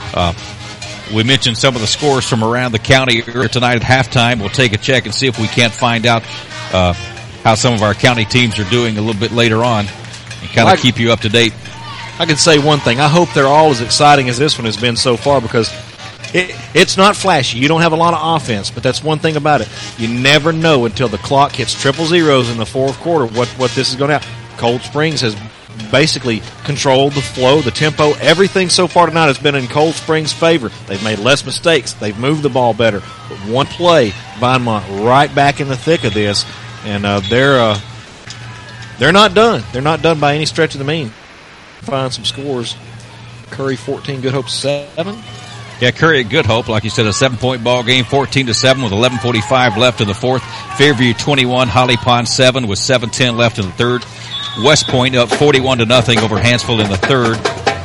we mentioned some of the scores from around the county earlier tonight at halftime. We'll take a check and see if we can't find out how some of our county teams are doing a little bit later on and kind of keep you up to date. I can say one thing. I hope they're all as exciting as this one has been so far, because it's not flashy. You don't have a lot of offense, but that's one thing about it. You never know until the clock hits triple zeros in the fourth quarter what this is going to happen. Cold Springs has basically controlled the flow, the tempo. Everything so far tonight has been in Cold Springs' favor. They've made less mistakes. They've moved the ball better. But one play, Vinemont right back in the thick of this, and they're not done. They're not done by any stretch of the mean. Find some scores. Curry 14, Good Hope 7. Yeah, Curry at Good Hope, like you said, a 7-point ball game, 14-7 with 11:45 left in the fourth. Fairview 21, Holly Pond 7 with 7:10 left in the third. West Point up 41-0 over Hansfield in the third.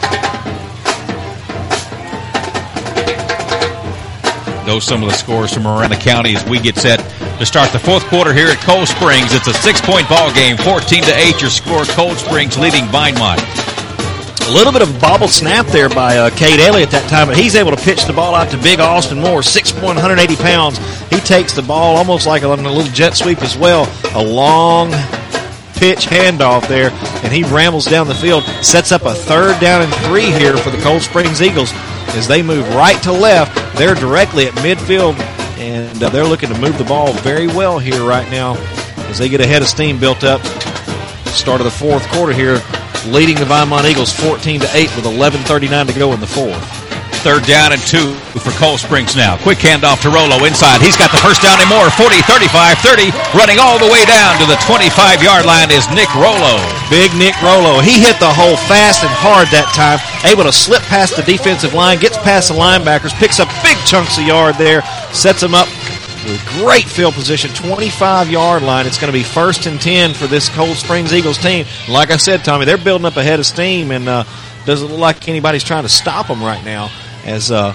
Those some of the scores from around the county as we get set to start the fourth quarter here at Cold Springs. It's a 6-point ball game, 14-8. Your score, Cold Springs leading Vinemont. A little bit of a bobble snap there by Cade Elliott that time, but he's able to pitch the ball out to big Austin Moore, 6'1", 180 pounds. He takes the ball almost like on a little jet sweep as well. A long pitch handoff there, and he rambles down the field, sets up a 3rd down and 3 here for the Cold Springs Eagles as they move right to left. They're directly at midfield, and they're looking to move the ball very well here right now as they get a head of steam built up. Start of the 4th quarter here, leading the Vinemont Eagles 14-8 with 11:39 to go in the 4th. 3rd down and 2 for Cold Springs now. Quick handoff to Rollo inside. He's got the first down and more. 40, 35, 30. Running all the way down to the 25-yard line is Nick Rollo. Big Nick Rollo. He hit the hole fast and hard that time. Able to slip past the defensive line. Gets past the linebackers. Picks up big chunks of yard there. Sets them up with great field position. 25-yard line. It's going to be 1st and 10 for this Cold Springs Eagles team. Like I said, Tommy, they're building up a head of steam, and doesn't look like anybody's trying to stop them right now. As, like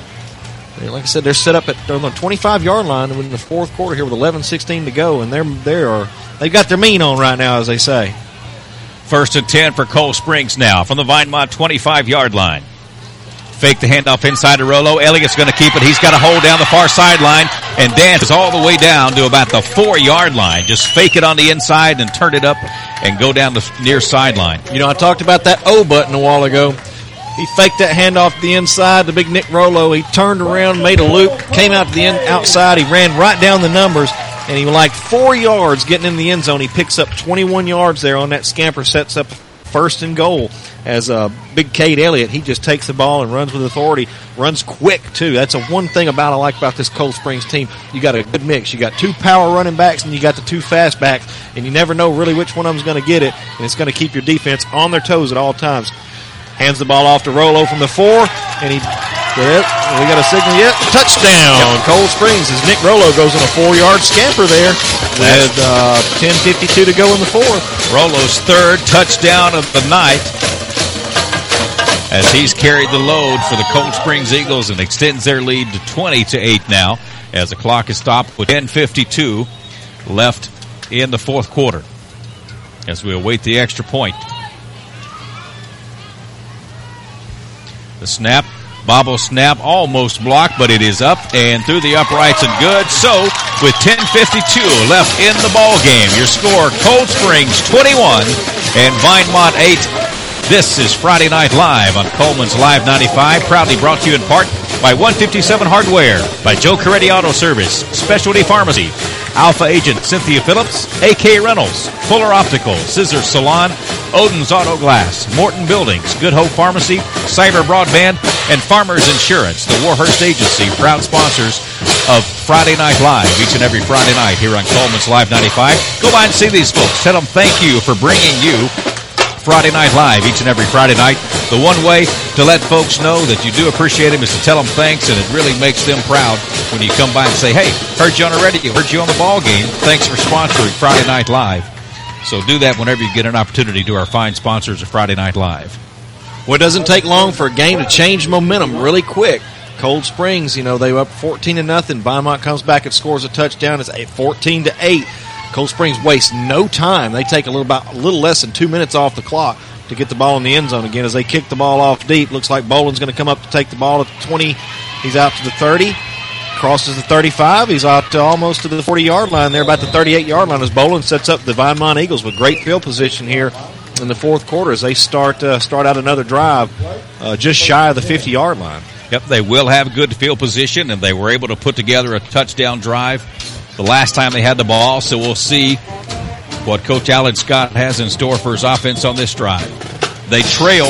I said, they're set up on the 25-yard line in the 4th quarter here with 11:16 to go, and they've got their mean on right now, as they say. 1st and 10 for Cold Springs now from the Vinemont 25-yard line. Fake the handoff inside to Rollo. Elliott's going to keep it. He's got a hold down the far sideline and dances all the way down to about the 4-yard line. Just fake it on the inside and turn it up and go down the near sideline. You know, I talked about that O button a while ago. He faked that handoff to the inside, the big Nick Rollo. He turned around, made a loop, came out to the outside. He ran right down the numbers, and he was like 4 yards getting in the end zone. He picks up 21 yards there on that scamper, sets up 1st and goal as big Cade Elliott. He just takes the ball and runs with authority, runs quick, too. That's one thing I like about this Cold Springs team. You got a good mix. You got 2 power running backs, and you got the 2 fast backs, and you never know really which one of them's going to get it, and it's going to keep your defense on their toes at all times. Hands the ball off to Rollo from the 4, and we got a signal yet. Touchdown, Cold Springs, as Nick Rollo goes on a 4-yard scamper there with 10:52 to go in the 4th. Rollo's 3rd touchdown of the night as he's carried the load for the Cold Springs Eagles and extends their lead to 20-8 now as the clock is stopped with 10:52 left in the 4th quarter as we await the extra point. The snap, bobble snap, almost blocked, but it is up and through the uprights and good. So, with 10:52 left in the ball game, your score: Cold Springs 21 and Vinemont 8. This is Friday Night Live on Coleman's Live 95, proudly brought to you in part by 157 Hardware, by Joe Coretti Auto Service, Specialty Pharmacy, Alpha Agent Cynthia Phillips, AK Reynolds, Fuller Optical, Scissors Salon, Odin's Auto Glass, Morton Buildings, Good Hope Pharmacy, Cyber Broadband, and Farmers Insurance. The Warhurst Agency, proud sponsors of Friday Night Live each and every Friday night here on Coleman's Live 95. Go by and see these folks. Tell them thank you for bringing you Friday Night Live each and every Friday night. The one way to let folks know that you do appreciate them is to tell them thanks, and it really makes them proud when you come by and say, hey, heard you on the radio, heard you on the ball game. Thanks for sponsoring Friday Night Live. So do that whenever you get an opportunity to our fine sponsors of Friday Night Live. Well, it doesn't take long for a game to change momentum really quick. Cold Springs, they were up 14-0. Vinemont comes back and scores a touchdown. It's 14-8. Cold Springs wastes no time. They take a little less than 2 minutes off the clock to get the ball in the end zone again as they kick the ball off deep. Looks like Boland's going to come up to take the ball at the 20. He's out to the 30. Crosses the 35. He's out almost to the 40-yard line there, about the 38-yard line, as Boland sets up the Vinemont Eagles with great field position here in the 4th quarter as they start out another drive just shy of the 50-yard line. Yep, they will have good field position, and they were able to put together a touchdown drive the last time they had the ball, so we'll see what Coach Alan Scott has in store for his offense on this drive. They trail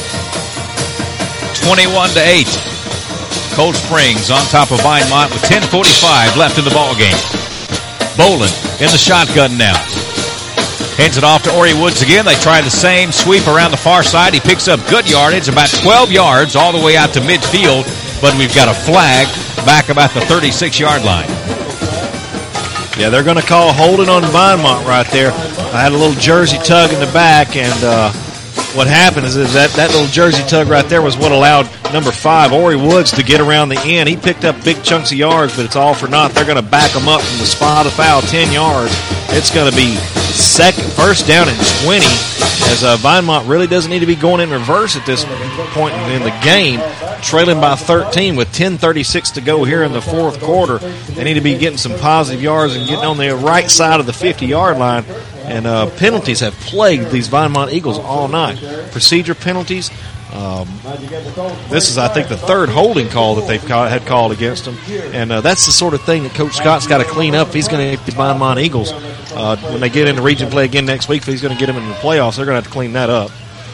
21-8. Cold Springs on top of Vinemont with 10:45 left in the ball game. Boland in the shotgun now. Hands it off to Ori Woods again. They try the same sweep around the far side. He picks up good yardage, about 12 yards all the way out to midfield, but we've got a flag back about the 36-yard line. Yeah, they're going to call holding on Vinemont right there. I had a little jersey tug in the back, and what happened is that little jersey tug right there was what allowed number 5, Ori Woods, to get around the end. He picked up big chunks of yards, but it's all for naught. They're going to back him up from the spot of foul, 10 yards. It's going to be first down and 20, as Vinemont really doesn't need to be going in reverse at this point in the game, trailing by 13 with 10:36 to go here in the fourth quarter. They need to be getting some positive yards and getting on the right side of the 50-yard line. And penalties have plagued these Vinemont Eagles all night. Procedure penalties. This is, I think, the third holding call that they've had called against them. And that's the sort of thing that Coach Scott's got to clean up. If he's going to get the Vinemont Eagles, when they get into region play again next week, if he's going to get them in the playoffs, they're going to have to clean that up.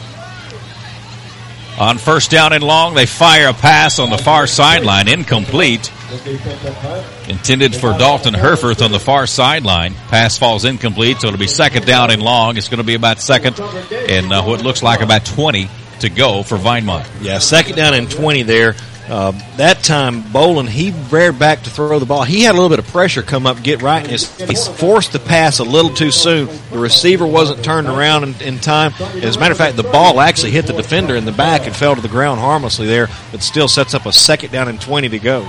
On first down and long, they fire a pass on the far sideline, incomplete. Intended for Dalton Herforth on the far sideline. Pass falls incomplete, so it'll be second down and long. It's going to be about second and what looks like about 20 to go for Vinemont. Yeah, second down and 20 there. That time, Bolin, he reared back to throw the ball. He had a little bit of pressure come up, get right, and he's forced the pass a little too soon. The receiver wasn't turned around in time. As a matter of fact, the ball actually hit the defender in the back and fell to the ground harmlessly there, but still sets up a second down and 20 to go.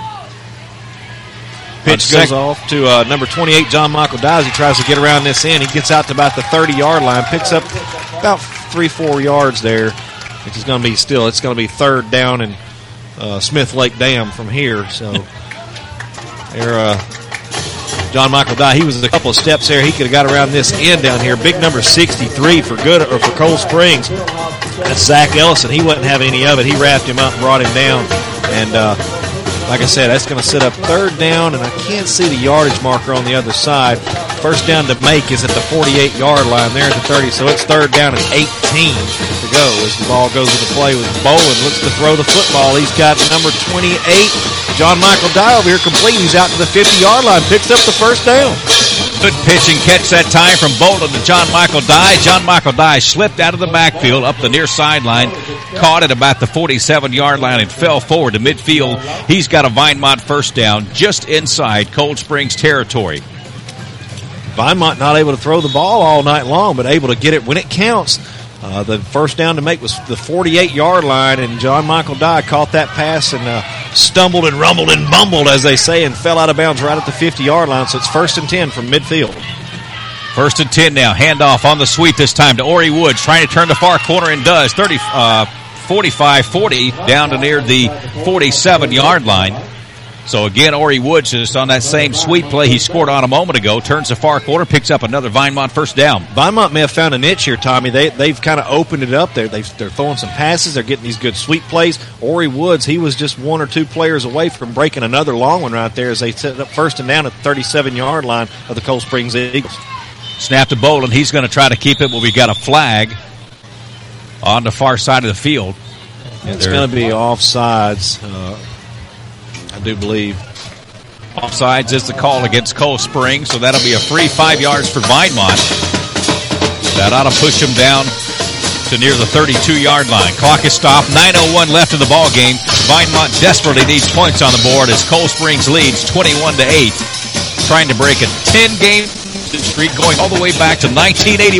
Pitch goes off to number 28, John Michael Dyes. He tries to get around this end. He gets out to about the 30-yard line, picks up about 3-4 yards there, which is going to be still, it's going to be third down and Smith Lake Dam from here. So there, John Michael Dye, he was a couple of steps there. He could have got around this end down here. Big number 63 for Cold Springs. That's Zach Ellison. He wasn't having any of it. He wrapped him up and brought him down. And like I said, that's going to set up third down, and I can't see the yardage marker on the other side. First down to make is at the 48-yard line there at the 30, so it's third down and 18 to go as the ball goes into play with Bolin. Looks to throw the football. He's got number 28, John Michael Dye over here complete. He's out to the 50-yard line, picks up the first down. Good pitch and catch that time from Bolin to John Michael Dye. John Michael Dye slipped out of the backfield up the near sideline, caught at about the 47-yard line and fell forward to midfield. He's got a Vinemont first down just inside Cold Springs territory. Vinemont not able to throw the ball all night long, but able to get it when it counts. The first down to make was the 48-yard line, and John Michael Dye caught that pass and stumbled and rumbled and bumbled, as they say, and fell out of bounds right at the 50-yard line. So it's first and 10 from midfield. First and 10 now. Handoff on the sweep this time to Ori Woods, trying to turn the far corner and does. 45-40 down to near the 47-yard line. So again, Ori Woods is on that same sweep play he scored on a moment ago. Turns the far corner, picks up another Vinemont first down. Vinemont may have found a niche here, Tommy. They've kind of opened it up there. They're throwing some passes. They're getting these good sweep plays. Ori Woods, he was just one or two players away from breaking another long one right there as they set up first and down at the 37-yard line of the Cold Springs Eagles. Snap to Bolin. He's going to try to keep it, but we got a flag on the far side of the field. It's going to be offsides. I do believe. Offsides is the call against Cold Springs, so that'll be a free 5 yards for Vinemont. That ought to push them down to near the 32-yard line. Clock is stopped. 9:01 left in the ball game. Vinemont desperately needs points on the board as Cold Springs leads 21-8, trying to break a 10-game streak going all the way back to 1981.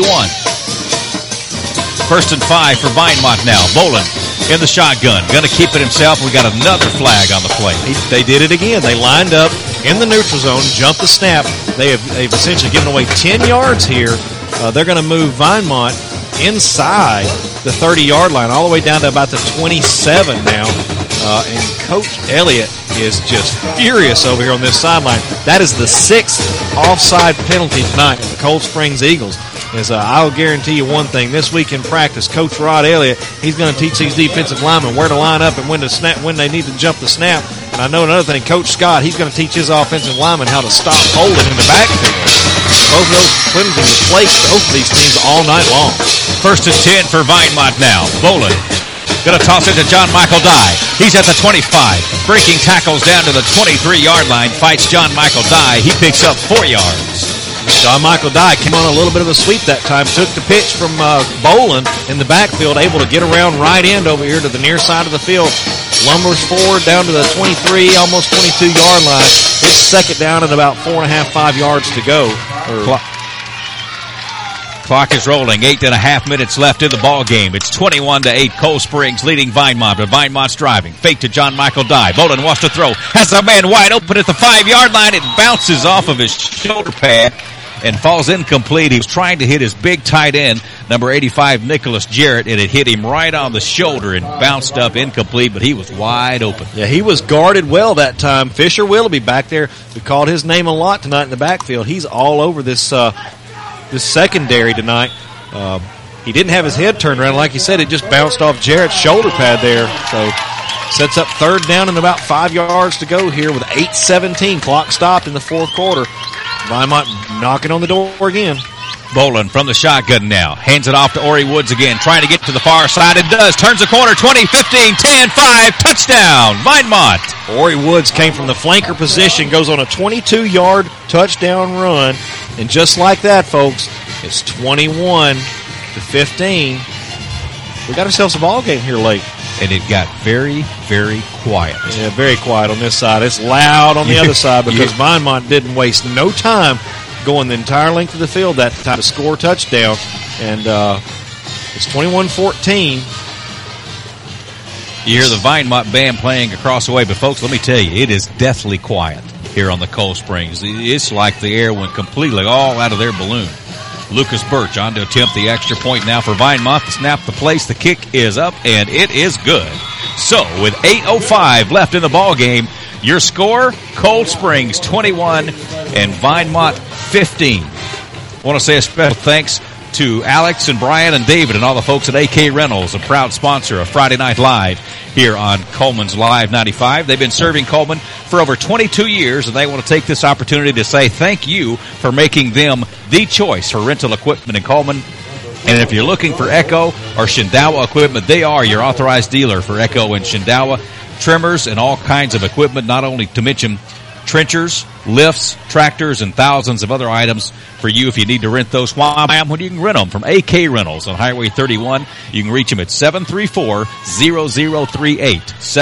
First and 5 for Vinemont now. Bolin in the shotgun. Going to keep it himself. We got another flag on the play. They did it again. They lined up in the neutral zone, jumped the snap. They've essentially given away 10 yards here. They're going to move Vinemont inside the 30-yard line, all the way down to about the 27 now. And Coach Elliott is just furious over here on this sideline. That is the 6th offside penalty tonight for the Cold Springs Eagles. I'll guarantee you one thing. This week in practice, Coach Rod Elliott, he's going to teach these defensive linemen where to line up and when to snap, when they need to jump the snap. And I know another thing, Coach Scott, he's going to teach his offensive linemen how to stop holding in the backfield. Both of those penalties have placed both of these teams all night long. First and 10 for Vinemont now. Bolin going to toss it to John Michael Dye. He's at the 25. Breaking tackles down to the 23-yard line. Fights John Michael Dye. He picks up 4 yards. John Michael Dye came on a little bit of a sweep that time. Took the pitch from Bolin in the backfield, able to get around right end over here to the near side of the field. Lumbers forward down to the 23, almost 22-yard line. It's second down and about 4.5, 5 yards to go. Clock is rolling. 8.5 minutes left in the ball game. It's 21-8. Cold Springs leading Vinemont, but Vinemont's driving. Fake to John Michael Dye. Bolin wants to throw. Has a man wide open at the 5-yard line. It bounces off of his shoulder pad and falls incomplete. He was trying to hit his big tight end, number 85, Nicholas Jarrett, and it hit him right on the shoulder and bounced up incomplete, but he was wide open. Yeah, he was guarded well that time. Fisher Willoughby back there. We called his name a lot tonight in the backfield. He's all over this this secondary tonight. He didn't have his head turned around. Like you said, it just bounced off Jarrett's shoulder pad there. So sets up third down and about 5 yards to go here with 8:17. Clock stopped in the fourth quarter. Vinemont knocking on the door again. Bolin from the shotgun now. Hands it off to Ori Woods again. Trying to get to the far side. It does. Turns the corner. 20, 15, 10, 5. Touchdown. Vinemont. Ori Woods came from the flanker position. Goes on a 22-yard touchdown run. And just like that, folks, it's 21-15. We got ourselves a ball game here late. And it got very, very quiet. Yeah, very quiet on this side. It's loud on the other side because Vinemont didn't waste no time going the entire length of the field that time to score a touchdown. And it's 21-14. You hear the Vinemont band playing across the way, but folks, let me tell you, it is deathly quiet here on the Cold Springs. It's like the air went completely all out of their balloon. Lucas Birch on to attempt the extra point now for Vinemont. The snap, the place, the kick is up, and it is good. So, with 8:05 left in the ball game, your score, Cold Springs 21 and Vinemont 15. I want to say a special thanks to Alex and Brian and David and all the folks at AK Rentals, a proud sponsor of Friday Night Live here on Coleman's Live 95. They've been serving Coleman for over 22 years, and they want to take this opportunity to say thank you for making them the choice for rental equipment in Coleman. And if you're looking for Echo or Shindawa equipment, they are your authorized dealer for Echo and Shindawa. Trimmers and all kinds of equipment, not only to mention trenchers, lifts, tractors, and thousands of other items for you if you need to rent those. When you can rent them from AK Rentals on Highway 31. You can reach them at 734-0038.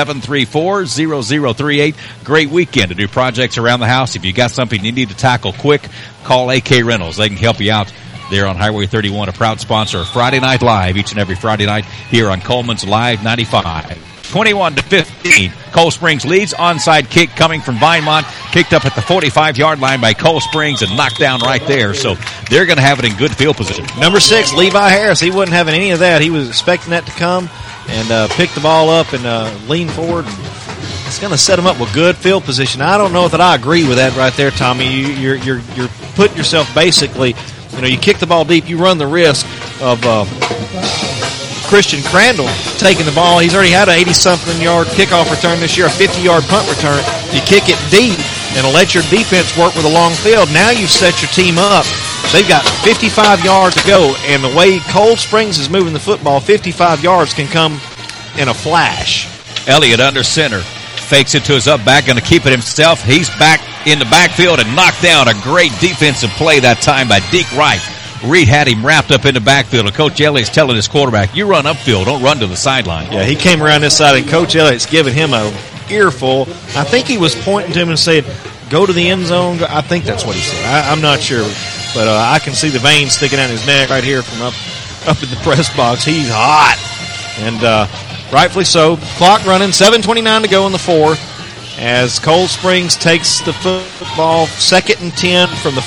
734-0038. Great weekend to do projects around the house. If you got something you need to tackle quick, call AK Rentals. They can help you out there on Highway 31, a proud sponsor of Friday Night Live each and every Friday night here on Coleman's Live 95. 21-15. Cold Springs leads. Onside kick coming from Vinemont. Kicked up at the 45-yard line by Cold Springs and knocked down right there. So they're going to have it in good field position. Number 6, Levi Harris. He wasn't having any of that. He was expecting that to come and pick the ball up and lean forward. It's going to set him up with good field position. I don't know that I agree with that right there, Tommy. You're putting yourself basically, you kick the ball deep, you run the risk of Christian Crandall taking the ball. He's already had an 80-something yard kickoff return this year, a 50-yard punt return. You kick it deep and let your defense work with a long field. Now you've set your team up. They've got 55 yards to go, and the way Cold Springs is moving the football, 55 yards can come in a flash. Elliott under center. Fakes it to his up back, going to keep it himself. He's back in the backfield and knocked down. A great defensive play that time by Deke Wright. Reed had him wrapped up in the backfield, and Coach Elliott's telling his quarterback, you run upfield, don't run to the sideline. Yeah, he came around this side, and Coach Elliott's giving him a earful. I think he was pointing to him and saying, go to the end zone. I think that's what he said. I'm not sure, but I can see the veins sticking out his neck right here from up in the press box. He's hot, and rightfully so. Clock running, 7:29 to go in the fourth, as Cold Springs takes the football 2nd and 10 from the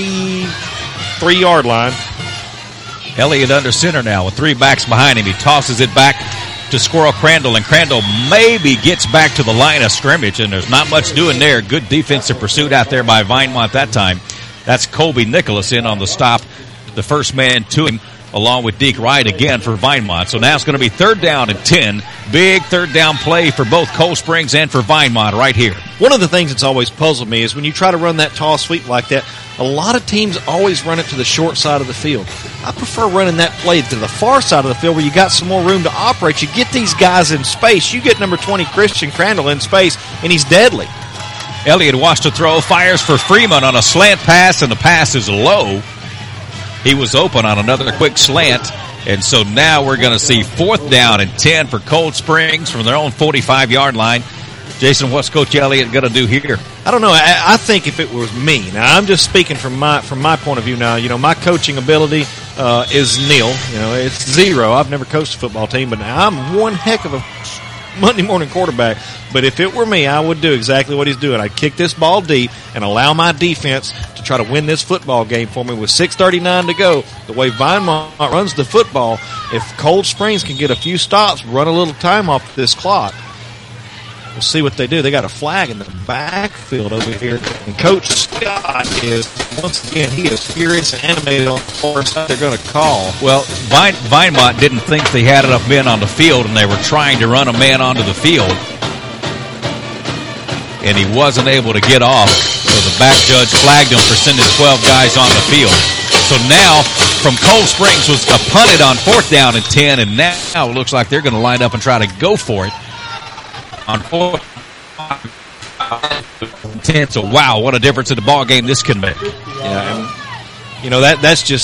43-yard line. Elliott under center now with 3 backs behind him. He tosses it back to Squirrel Crandall, and Crandall maybe gets back to the line of scrimmage, and there's not much doing there. Good defensive pursuit out there by Vinemont that time. That's Colby Nicholas in on the stop, the first man to him, along with Deke Wright again for Vinemont. So now it's going to be 3rd down and 10. Big 3rd down play for both Cold Springs and for Vinemont right here. One of the things that's always puzzled me is when you try to run that tall sweep like that, a lot of teams always run it to the short side of the field. I prefer running that play to the far side of the field where you got some more room to operate. You get these guys in space. You get number 20, Christian Crandall, in space, and he's deadly. Elliott wants to throw, fires for Freeman on a slant pass, and the pass is low. He was open on another quick slant, and so now we're going to see 4th down and 10 for Cold Springs from their own 45-yard line. Jason, what's Coach Elliott going to do here? I don't know. I think if it was me, now I'm just speaking from my point of view now, my coaching ability, is nil. It's 0. I've never coached a football team, but I'm one heck of a Monday morning quarterback. But if it were me, I would do exactly what he's doing. I'd kick this ball deep and allow my defense to try to win this football game for me with 6:39 to go. The way Vinemont runs the football, if Cold Springs can get a few stops, run a little time off this clock, we'll see what they do. They got a flag in the backfield over here. And Coach Scott is, once again, he is furious and animated on the force that they're going to call. Well, Vinemont didn't think they had enough men on the field, and they were trying to run a man onto the field. And he wasn't able to get off, so the back judge flagged him for sending 12 guys on the field. So now, from Cold Springs was punted on 4th down and 10, and now it looks like they're going to line up and try to go for it on 4th and 10. So, wow, what a difference in the ball game this can make. Yeah, and,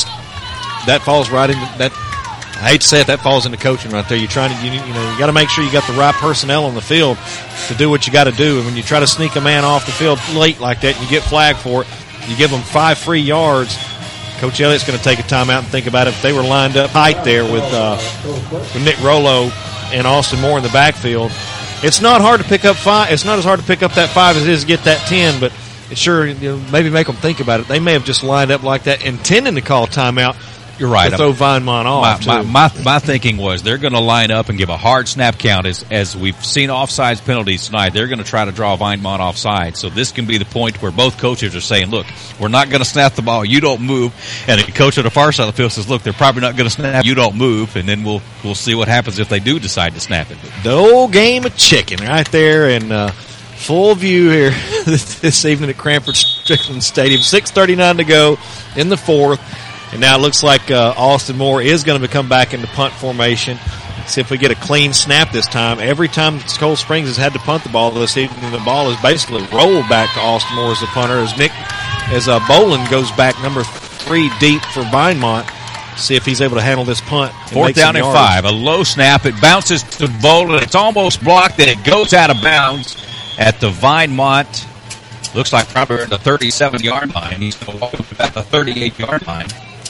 that falls right into that. I hate to say it, that falls into coaching right there. You're trying to, you got to make sure you got the right personnel on the field to do what you got to do. And when you try to sneak a man off the field late like that and you get flagged for it, you give them 5 free yards. Coach Elliott's going to take a timeout and think about it. If they were lined up tight there with Nick Rollo and Austin Moore in the backfield, it's not hard to pick up 5. It's not as hard to pick up that 5 as it is to get that 10, but it sure, maybe make them think about it. They may have just lined up like that, intending to call timeout. You're right. To throw Vinemont off. My thinking was they're going to line up and give a hard snap count as we've seen offsides penalties tonight. They're going to try to draw Vinemont offside. So this can be the point where both coaches are saying, look, we're not going to snap the ball. You don't move. And the coach on the far side of the field says, look, they're probably not going to snap. You don't move. And then we'll see what happens if they do decide to snap it. The old game of chicken right there in full view here this evening at Cranford Strickland Stadium. 6:39 to go in the 4th. And now it looks like Austin Moore is going to come back into punt formation. See if we get a clean snap this time. Every time Cold Springs has had to punt the ball this evening, the ball is basically rolled back to Austin Moore as the punter as Bolin goes back number 3 deep for Vinemont. See if he's able to handle this punt. 4th down and 5. A low snap. It bounces to Bolin. It's almost blocked, and it goes out of bounds at the Vinemont. Looks like probably at the 37-yard line. He's going to walk at the 38-yard line.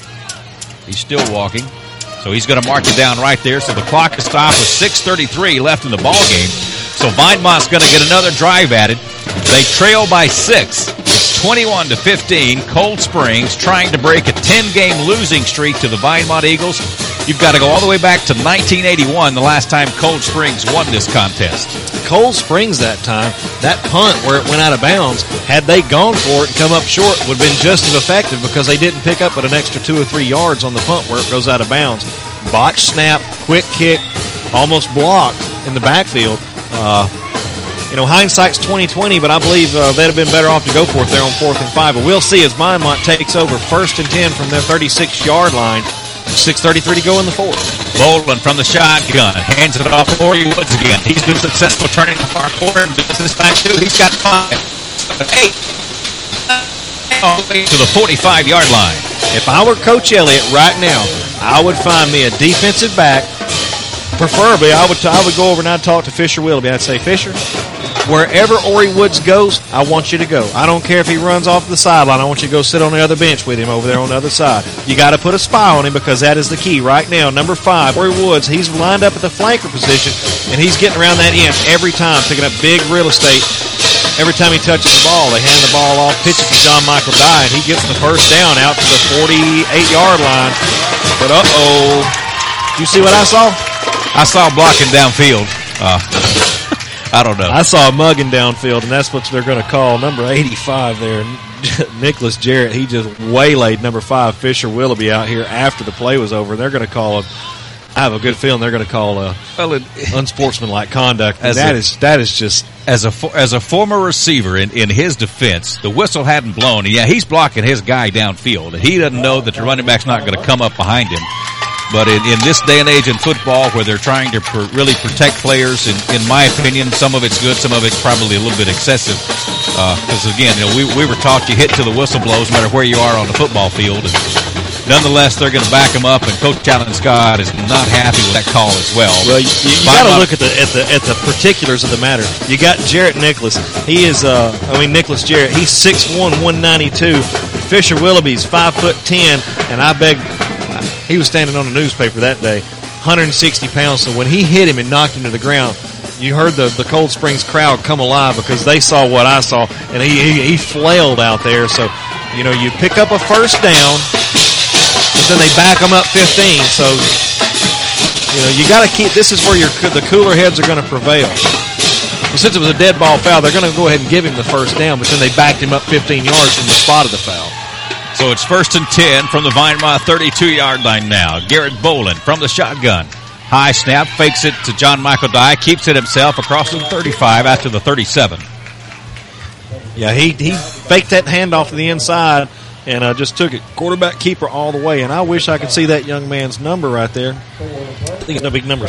He's still walking. So he's going to mark it down right there. So the clock is stopped with 6:33 left in the ball game. So Vinemont's going to get another drive added. They trail by 6. It's 21-15. Cold Springs trying to break a 10-game losing streak to the Vinemont Eagles. You've got to go all the way back to 1981, the last time Cold Springs won this contest. Cold Springs that time, that punt where it went out of bounds, had they gone for it and come up short, would have been just as effective because they didn't pick up but an extra 2 or 3 yards on the punt where it goes out of bounds. Botch snap, quick kick, almost blocked in the backfield. Hindsight's 20/20, but I believe they'd have been better off to go for it there on 4th and 5. But we'll see as Vinemont takes over 1st and 10 from their 36-yard line. 6:33 to go in the 4th. Bolin from the shotgun. Hands it off to Ori Woods again. He's been successful turning the far corner. This time, too. He's got 5. 8. All the way to the 45-yard line. If I were Coach Elliott right now, I would find me a defensive back. Preferably, I would go over and I'd talk to Fisher Willoughby. I'd say, Fisher, wherever Ori Woods goes, I want you to go. I don't care if he runs off the sideline. I want you to go sit on the other bench with him over there on the other side. You got to put a spy on him because that is the key right now. Number 5, Ori Woods, he's lined up at the flanker position, and he's getting around that end every time, picking up big real estate. Every time he touches the ball, they hand the ball off, pitch it to John Michael Dye, and he gets the 1st down out to the 48-yard line. But did you see what I saw? I saw blocking downfield. I don't know. I saw a mugging downfield, and that's what they're going to call number 85 there. Nicholas Jarrett, he just waylaid number 5, Fisher Willoughby, out here after the play was over. They're going to call I have a good feeling they're going to call unsportsmanlike conduct. That is just as a former receiver in his defense, the whistle hadn't blown. Yeah, he's blocking his guy downfield, and he doesn't know that the running back's not going to come up behind him. But in this day and age in football where they're trying to really protect players, in my opinion, some of it's good, some of it's probably a little bit excessive. Because, again, we were taught you hit till the whistle blows no matter where you are on the football field. And nonetheless, they're going to back him up, and Coach Alan Scott is not happy with that call as well. Well, you got to look at the particulars of the matter. You got Jarrett Nicholas. He is, Nicholas Jarrett, he's 6'1", 192. Fisher Willoughby's 5'10", and I he was standing on a newspaper that day, 160 pounds. So when he hit him and knocked him to the ground, you heard the Cold Springs crowd come alive because they saw what I saw, and he flailed out there. So, you pick up a first down, but then they back them up 15. So, you got to keep. This is where the cooler heads are going to prevail. Well, since it was a dead ball foul, they're going to go ahead and give him the first down, but then they backed him up 15 yards from the spot of the foul. So it's 1st and 10 from the Vinemont 32-yard line now. Garrett Boland from the shotgun. High snap, fakes it to John Michael Dye, keeps it himself across the 35 out to the 37. Yeah, he faked that handoff to the inside and just took it quarterback keeper all the way. And I wish I could see that young man's number right there. I think it's a big number,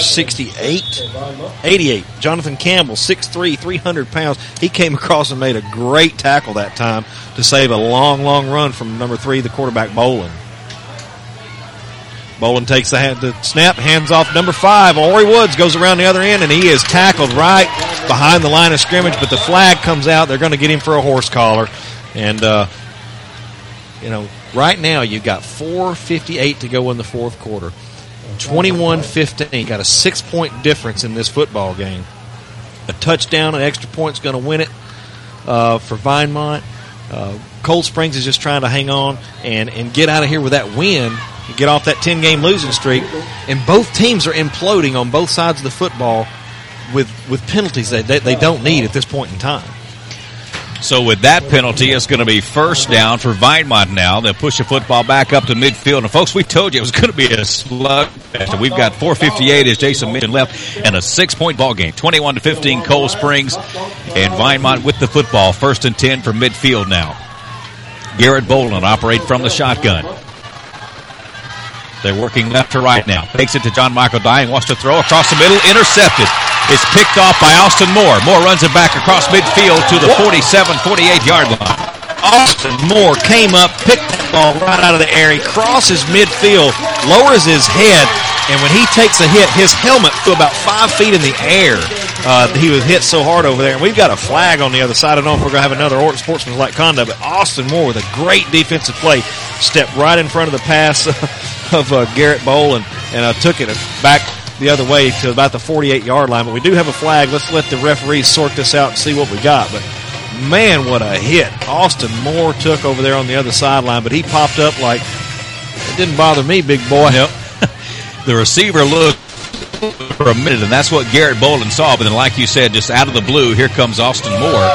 88. Jonathan Campbell, 6'3", 300 pounds. He came across and made a great tackle that time to save a long, long run from number 3, the quarterback Boland. Boland takes the snap, hands off number 5. Ori Woods goes around the other end, and he is tackled right behind the line of scrimmage, but the flag comes out. They're going to get him for a horse collar. And, right now you've got 4:58 to go in the fourth quarter. 21-15. Got a 6-point difference in this football game. A touchdown, an extra point's going to win it for Vinemont. Cold Springs is just trying to hang on and get out of here with that win, get off that 10-game losing streak. And both teams are imploding on both sides of the football with penalties they don't need at this point in time. So with that penalty, it's going to be first down for Vinemont now. They'll push the football back up to midfield. And, folks, we told you it was going to be a slugfest. We've got 4:58, as Jason mentioned, left, and a 6-point ball game. 21-15, Cold Springs, and Vinemont with the football. 1st and 10 from midfield now. Garrett Boland operate from the shotgun. They're working left to right now. Takes it to John Michael Dye and wants to throw across the middle. Intercepted. It's picked off by Austin Moore. Moore runs it back across midfield to the 47, 48-yard line. Austin Moore came up, picked that ball right out of the air. He crosses midfield, lowers his head, and when he takes a hit, his helmet flew about 5 feet in the air. He was hit so hard over there. And we've got a flag on the other side. I don't know if we're going to have another sportsmanlike conduct, but Austin Moore with a great defensive play stepped right in front of the pass of Garrett Boland and took it back the other way to about the 48-yard line. But we do have a flag. Let's let the referees sort this out and see what we got. But, man, what a hit Austin Moore took over there on the other sideline. But he popped up like, it didn't bother me, big boy. Yep. The receiver looked for a minute, and that's what Garrett Boland saw. But then, like you said, just out of the blue, here comes Austin Moore,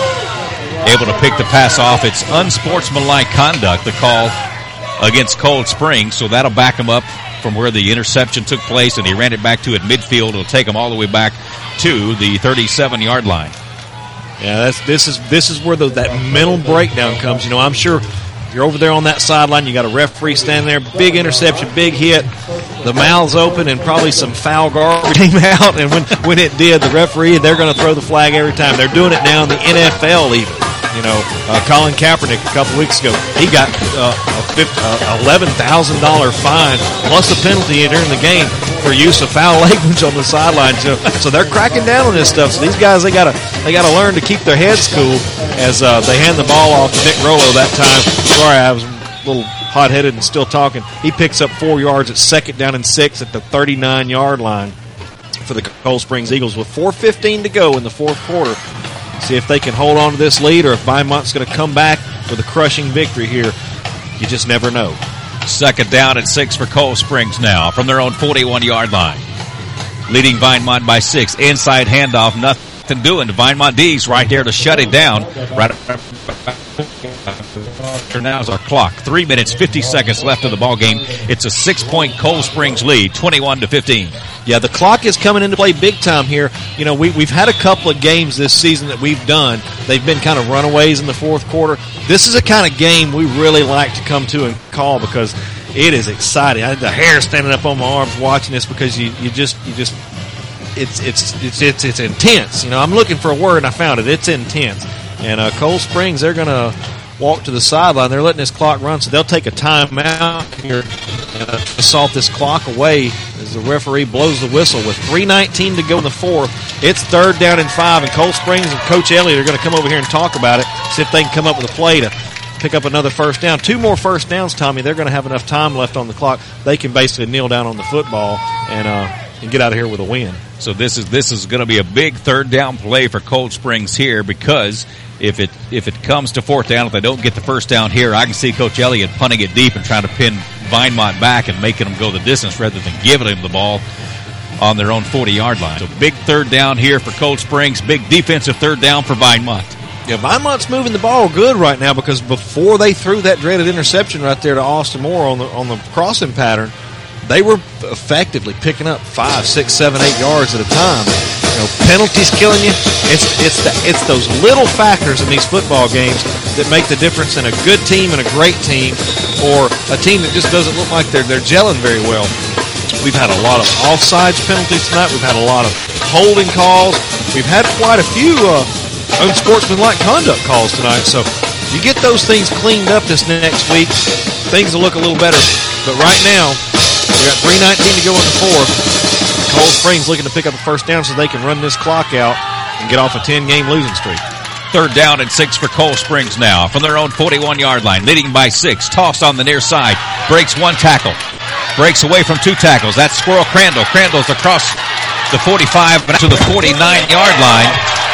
able to pick the pass off. It's unsportsmanlike conduct, the call against Cold Springs, so that'll back him up from where the interception took place, and he ran it back to at midfield. It'll take him all the way back to the 37-yard line. Yeah, this is where that mental breakdown comes. I'm sure you're over there on that sideline. You got a referee standing there, big interception, big hit. The mouth's open, and probably some foul garbage came out. And when it did, the referee, they're going to throw the flag every time. They're doing it now in the NFL even. Colin Kaepernick a couple weeks ago, he got $11,000 fine plus a penalty during the game for use of foul language on the sideline. So they're cracking down on this stuff. So these guys, they gotta learn to keep their heads cool as they hand the ball off to Nick Rollo that time. Sorry, I was a little hot-headed and still talking. He picks up 4 yards at 2nd down and 6 at the 39-yard line for the Cold Springs Eagles with 4:15 to go in the fourth quarter. See if they can hold on to this lead or if Vinemont's going to come back with a crushing victory here. You just never know. 2nd down and 6 for Cold Springs now from their own 41-yard line. Leading Vinemont by 6. Inside handoff, nothing doing. Vinemont D's right there to shut it down. Right now is our clock. 3 minutes, 50 seconds left of the ball game. It's a 6-point Cold Springs lead, 21-15. Yeah, the clock is coming into play big time here. We've had a couple of games this season that we've done. They've been kind of runaways in the fourth quarter. This is a kind of game we really like to come to and call because it is exciting. I had the hair standing up on my arms watching this because it's intense. I'm looking for a word and I found it. It's intense. And Cold Springs, they're going to walk to the sideline. They're letting this clock run, so they'll take a timeout here and assault this clock away as the referee blows the whistle with 3:19 to go in the fourth. It's 3rd down and 5, and Cold Springs and Coach Elliott are going to come over here and talk about it, see if they can come up with a play to pick up another first down. 2 more first downs, Tommy. They're going to have enough time left on the clock. They can basically kneel down on the football and get out of here with a win. So this is going to be a big third down play for Cold Springs here, because if it comes to fourth down, if they don't get the first down here, I can see Coach Elliott punting it deep and trying to pin Vinemont back and making them go the distance rather than giving them the ball on their own 40-yard line. So big third down here for Cold Springs. Big defensive third down for Vinemont. Yeah, Vinemont's moving the ball good right now, because before they threw that dreaded interception right there to Austin Moore on the crossing pattern, they were effectively picking up 5, 6, 7, 8 yards at a time. Penalties killing you. It's those little factors in these football games that make the difference in a good team and a great team, or a team that just doesn't look like they're gelling very well. We've had a lot of offsides penalties tonight. We've had a lot of holding calls. We've had quite a few unsportsmanlike conduct calls tonight. So you get those things cleaned up this next week, things will look a little better. But right now, we got 3:19 to go in the fourth. Cold Springs looking to pick up a first down so they can run this clock out and get off a 10-game losing streak. Third down and 6 for Cold Springs now from their own 41-yard line, leading by 6. Toss on the near side, breaks 1 tackle, breaks away from 2 tackles. That's Squirrel Crandall. Crandall's across the 45 to the 49-yard line.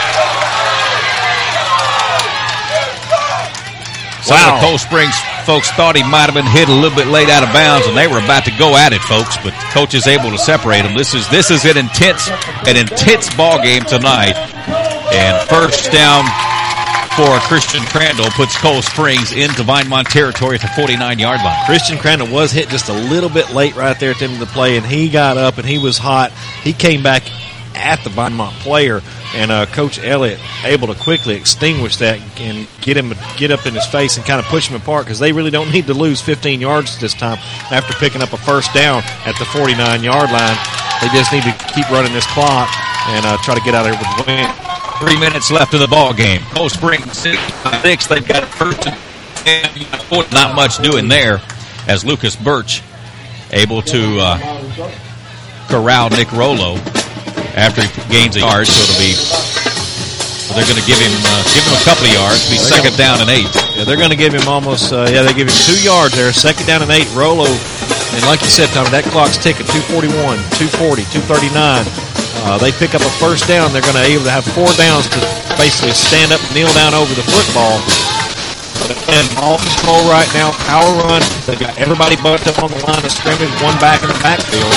Some of the Cold Springs folks thought he might have been hit a little bit late out of bounds, and they were about to go at it, folks. But coach is able to separate them. This is an intense ball game tonight. And first down for Christian Crandall puts Cold Springs into Vinemont territory at the 49-yard line. Christian Crandall was hit just a little bit late right there at the end of the play, and he got up and he was hot. He came back at the Vinemont player, and Coach Elliott able to quickly extinguish that and get up in his face and kind of push him apart, because they really don't need to lose 15 yards this time after picking up a first down at the 49-yard line. They just need to keep running this clock and try to get out of here with the win. 3 minutes left in the ball game. Cold Springs 6. They've got first and 4. Not much doing there, as Lucas Birch able to corral Nick Rollo after he gains a yard. So it'll be, they're going to give him a couple of yards. Be second down and 8. Yeah, they're going to give him almost. They give him 2 yards there. Second down and 8. Rollo, and like you said, Tommy, that clock's ticking. 2:41, 2:40, 2:39. They pick up a first down. They're going to be able to have 4 downs to basically stand up and kneel down over the football. And ball control right now, power run. They've got everybody bucked up on the line of scrimmage, one back in the backfield.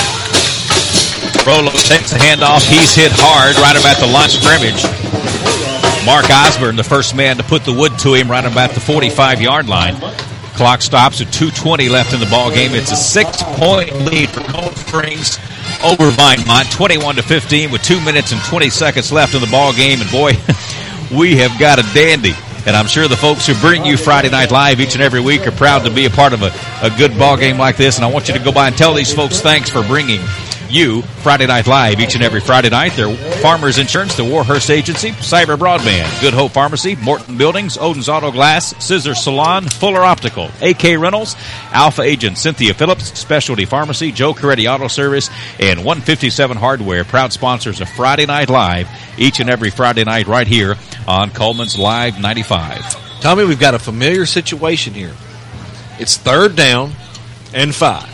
Rollo takes the handoff. He's hit hard right about the line of scrimmage. Mark Osborne, the first man to put the wood to him right about the 45-yard line. Clock stops at 2:20 left in the ball game. It's a 6-point lead for Cold Springs over Vinemont, 21-15 with 2 minutes and 20 seconds left in the ball game. And boy, we have got a dandy. And I'm sure the folks who bring you Friday Night Live each and every week are proud to be a part of a good ball game like this. And I want you to go by and tell these folks thanks for bringing you Friday Night Live each and every Friday night. They're Farmers Insurance, the Warhurst Agency, Cyber Broadband, Good Hope Pharmacy, Morton Buildings, Odin's Auto Glass, Scissor Salon, Fuller Optical, AK Rentals, Alpha Agent Cynthia Phillips, Specialty Pharmacy, Joe Coretti Auto Service, and 157 Hardware, proud sponsors of Friday Night Live each and every Friday night right here on Coleman's Live 95. Tommy, we've got a familiar situation here. It's third down and 5.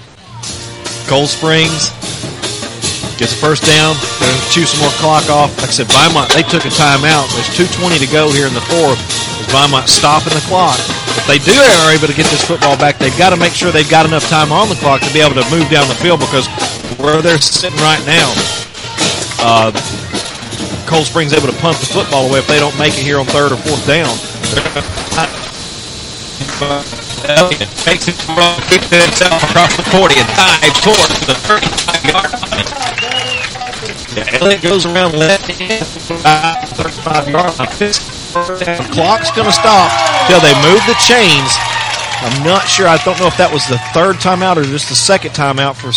Cold Springs gets a first down. They're going to chew some more clock off. Like I said, Vinemont, they took a timeout. There's 2:20 to go here in the fourth. With Vinemont stopping the clock. If they are able to get this football back, they've got to make sure they've got enough time on the clock to be able to move down the field, because where they're sitting right now, Cold Springs able to punt the football away if they don't make it here on third or fourth down. Elliott takes it to run, kicks it himself across the 40 and dives towards the 35-yard line. Yeah, Elliott goes around left hand, 35-yard line. The clock's going to stop till they move the chains. I'm not sure. I don't know if that was the third timeout or just the second timeout for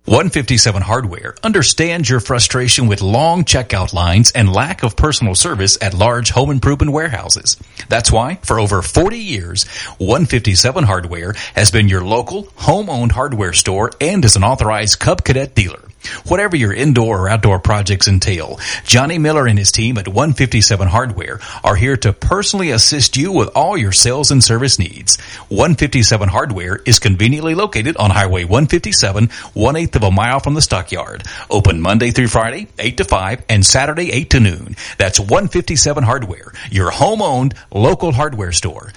157 Hardware understands your frustration with long checkout lines and lack of personal service at large home improvement warehouses. That's why, for over 40 years, 157 Hardware has been your local, home-owned hardware store and is an authorized Cub Cadet dealer. Whatever your indoor or outdoor projects entail, Johnny Miller and his team at 157 Hardware are here to personally assist you with all your sales and service needs. 157 Hardware is conveniently located on Highway 157, 1/8 of a mile from the stockyard. Open Monday through Friday, 8 to 5, and Saturday, 8 to noon. That's 157 Hardware, your home-owned local hardware store.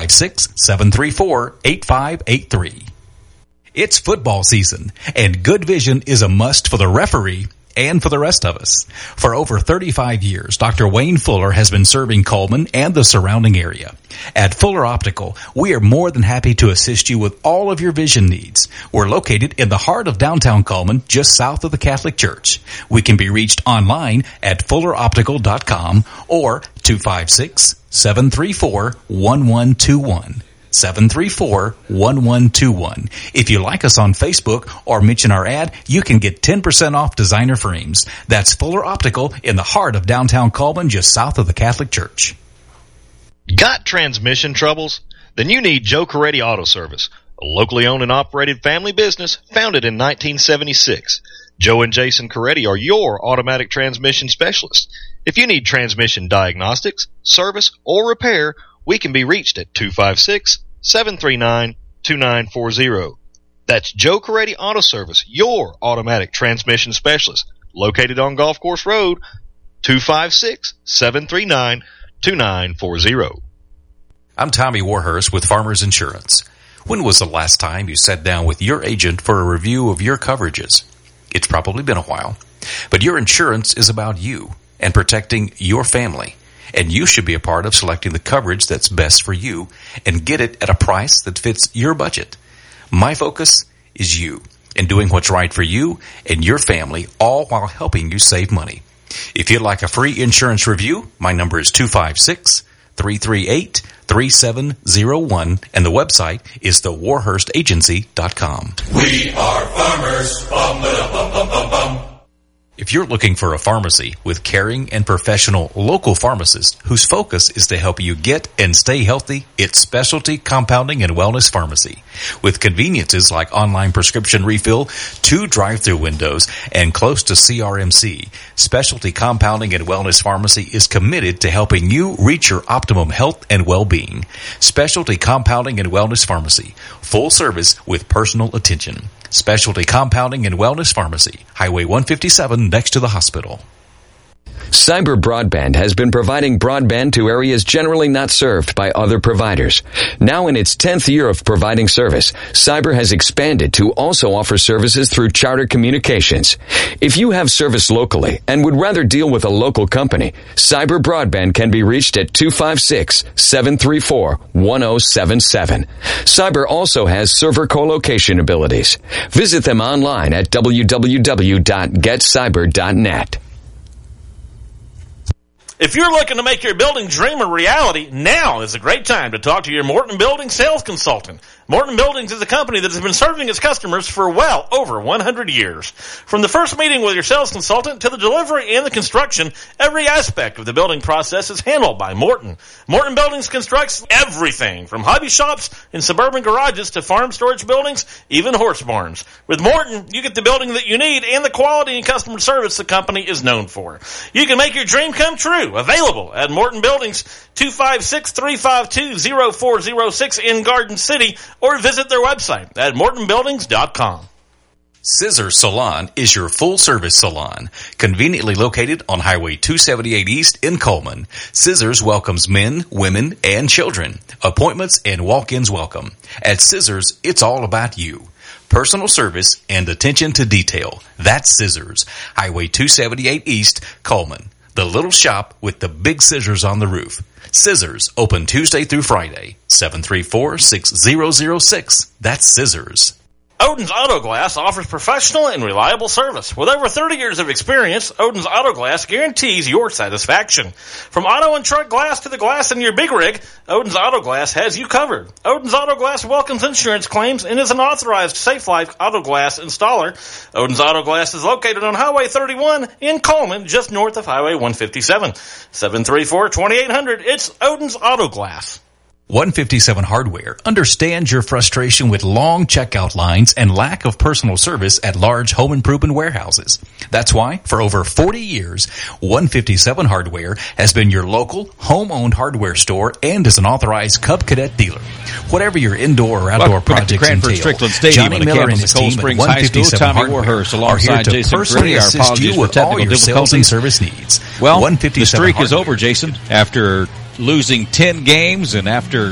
256-734-8583. It's football season, and good vision is a must for the referee and for the rest of us. For over 35 years, Dr. Wayne Fuller has been serving Coleman and the surrounding area. At Fuller Optical, we are more than happy to assist you with all of your vision needs. We're located in the heart of downtown Coleman, just south of the Catholic Church. We can be reached online at fulleroptical.com or 256-734-1121. 734-1121. If you like us on Facebook or mention our ad, you can get 10% off designer frames. That's Fuller Optical in the heart of downtown Coleman, just south of the Catholic Church. Got transmission troubles? Then you need Joe Coretti Auto Service, a locally owned and operated family business founded in 1976. Joe and Jason Coretti are your automatic transmission specialists. If you need transmission diagnostics, service, or repair, we can be reached at 256-739-2940. That's Joe Coretti Auto Service, your automatic transmission specialist, located on Golf Course Road, 256-739-2940. I'm Tommy Warhurst with Farmers Insurance. When was the last time you sat down with your agent for a review of your coverages? It's probably been a while. But your insurance is about you and protecting your family. And you should be a part of selecting the coverage that's best for you and get it at a price that fits your budget. My focus is you and doing what's right for you and your family, all while helping you save money. If you'd like a free insurance review, my number is 256-338-3701, and the website is thewarhurstagency.com. We are farmers. Bum, ba, bum, bum, bum, bum. If you're looking for a pharmacy with caring and professional local pharmacists whose focus is to help you get and stay healthy, it's Specialty Compounding and Wellness Pharmacy. With conveniences like online prescription refill, 2 drive-through windows, and close to CRMC, Specialty Compounding and Wellness Pharmacy is committed to helping you reach your optimum health and well-being. Specialty Compounding and Wellness Pharmacy. Full service with personal attention. Specialty Compounding and Wellness Pharmacy, Highway 157 next to the hospital. Cyber Broadband has been providing broadband to areas generally not served by other providers. Now in its 10th year of providing service, Cyber has expanded to also offer services through Charter Communications. If you have service locally and would rather deal with a local company, Cyber Broadband can be reached at 256-734-1077. Cyber also has server co-location abilities. Visit them online at www.getcyber.net. If you're looking to make your building dream a reality, now is a great time to talk to your Morton Buildings sales consultant. Morton Buildings is a company that has been serving its customers for well over 100 years. From the first meeting with your sales consultant to the delivery and the construction, every aspect of the building process is handled by Morton. Morton Buildings constructs everything from hobby shops and suburban garages to farm storage buildings, even horse barns. With Morton, you get the building that you need and the quality and customer service the company is known for. You can make your dream come true. Available at Morton Buildings, 256-352-0406 in Garden City, or visit their website at mortonbuildings.com. Scissors Salon is your full-service salon, conveniently located on Highway 278 East in Coleman. Scissors welcomes men, women, and children. Appointments and walk-ins welcome. At Scissors, it's all about you. Personal service and attention to detail. That's Scissors. Highway 278 East, Coleman. The little shop with the big scissors on the roof. Scissors, open Tuesday through Friday, 734-6006. That's Scissors. Odin's Auto Glass offers professional and reliable service. With over 30 years of experience, Odin's Auto Glass guarantees your satisfaction. From auto and truck glass to the glass in your big rig, Odin's Auto Glass has you covered. Odin's Auto Glass welcomes insurance claims and is an authorized Safe Life Auto Glass installer. Odin's Auto Glass is located on Highway 31 in Coleman, just north of Highway 157. 734-2800. It's Odin's Auto Glass. 157 Hardware understands your frustration with long checkout lines and lack of personal service at large home improvement warehouses. That's why, for over 40 years, 157 Hardware has been your local, home-owned hardware store and is an authorized Cub Cadet dealer. Whatever your indoor or outdoor projects entail, Strickland Stadium Johnny Miller and his team at 157 Hardware are here to personally assist you with all your sales and service needs. Well, the streak is over, Jason, after losing 10 games and after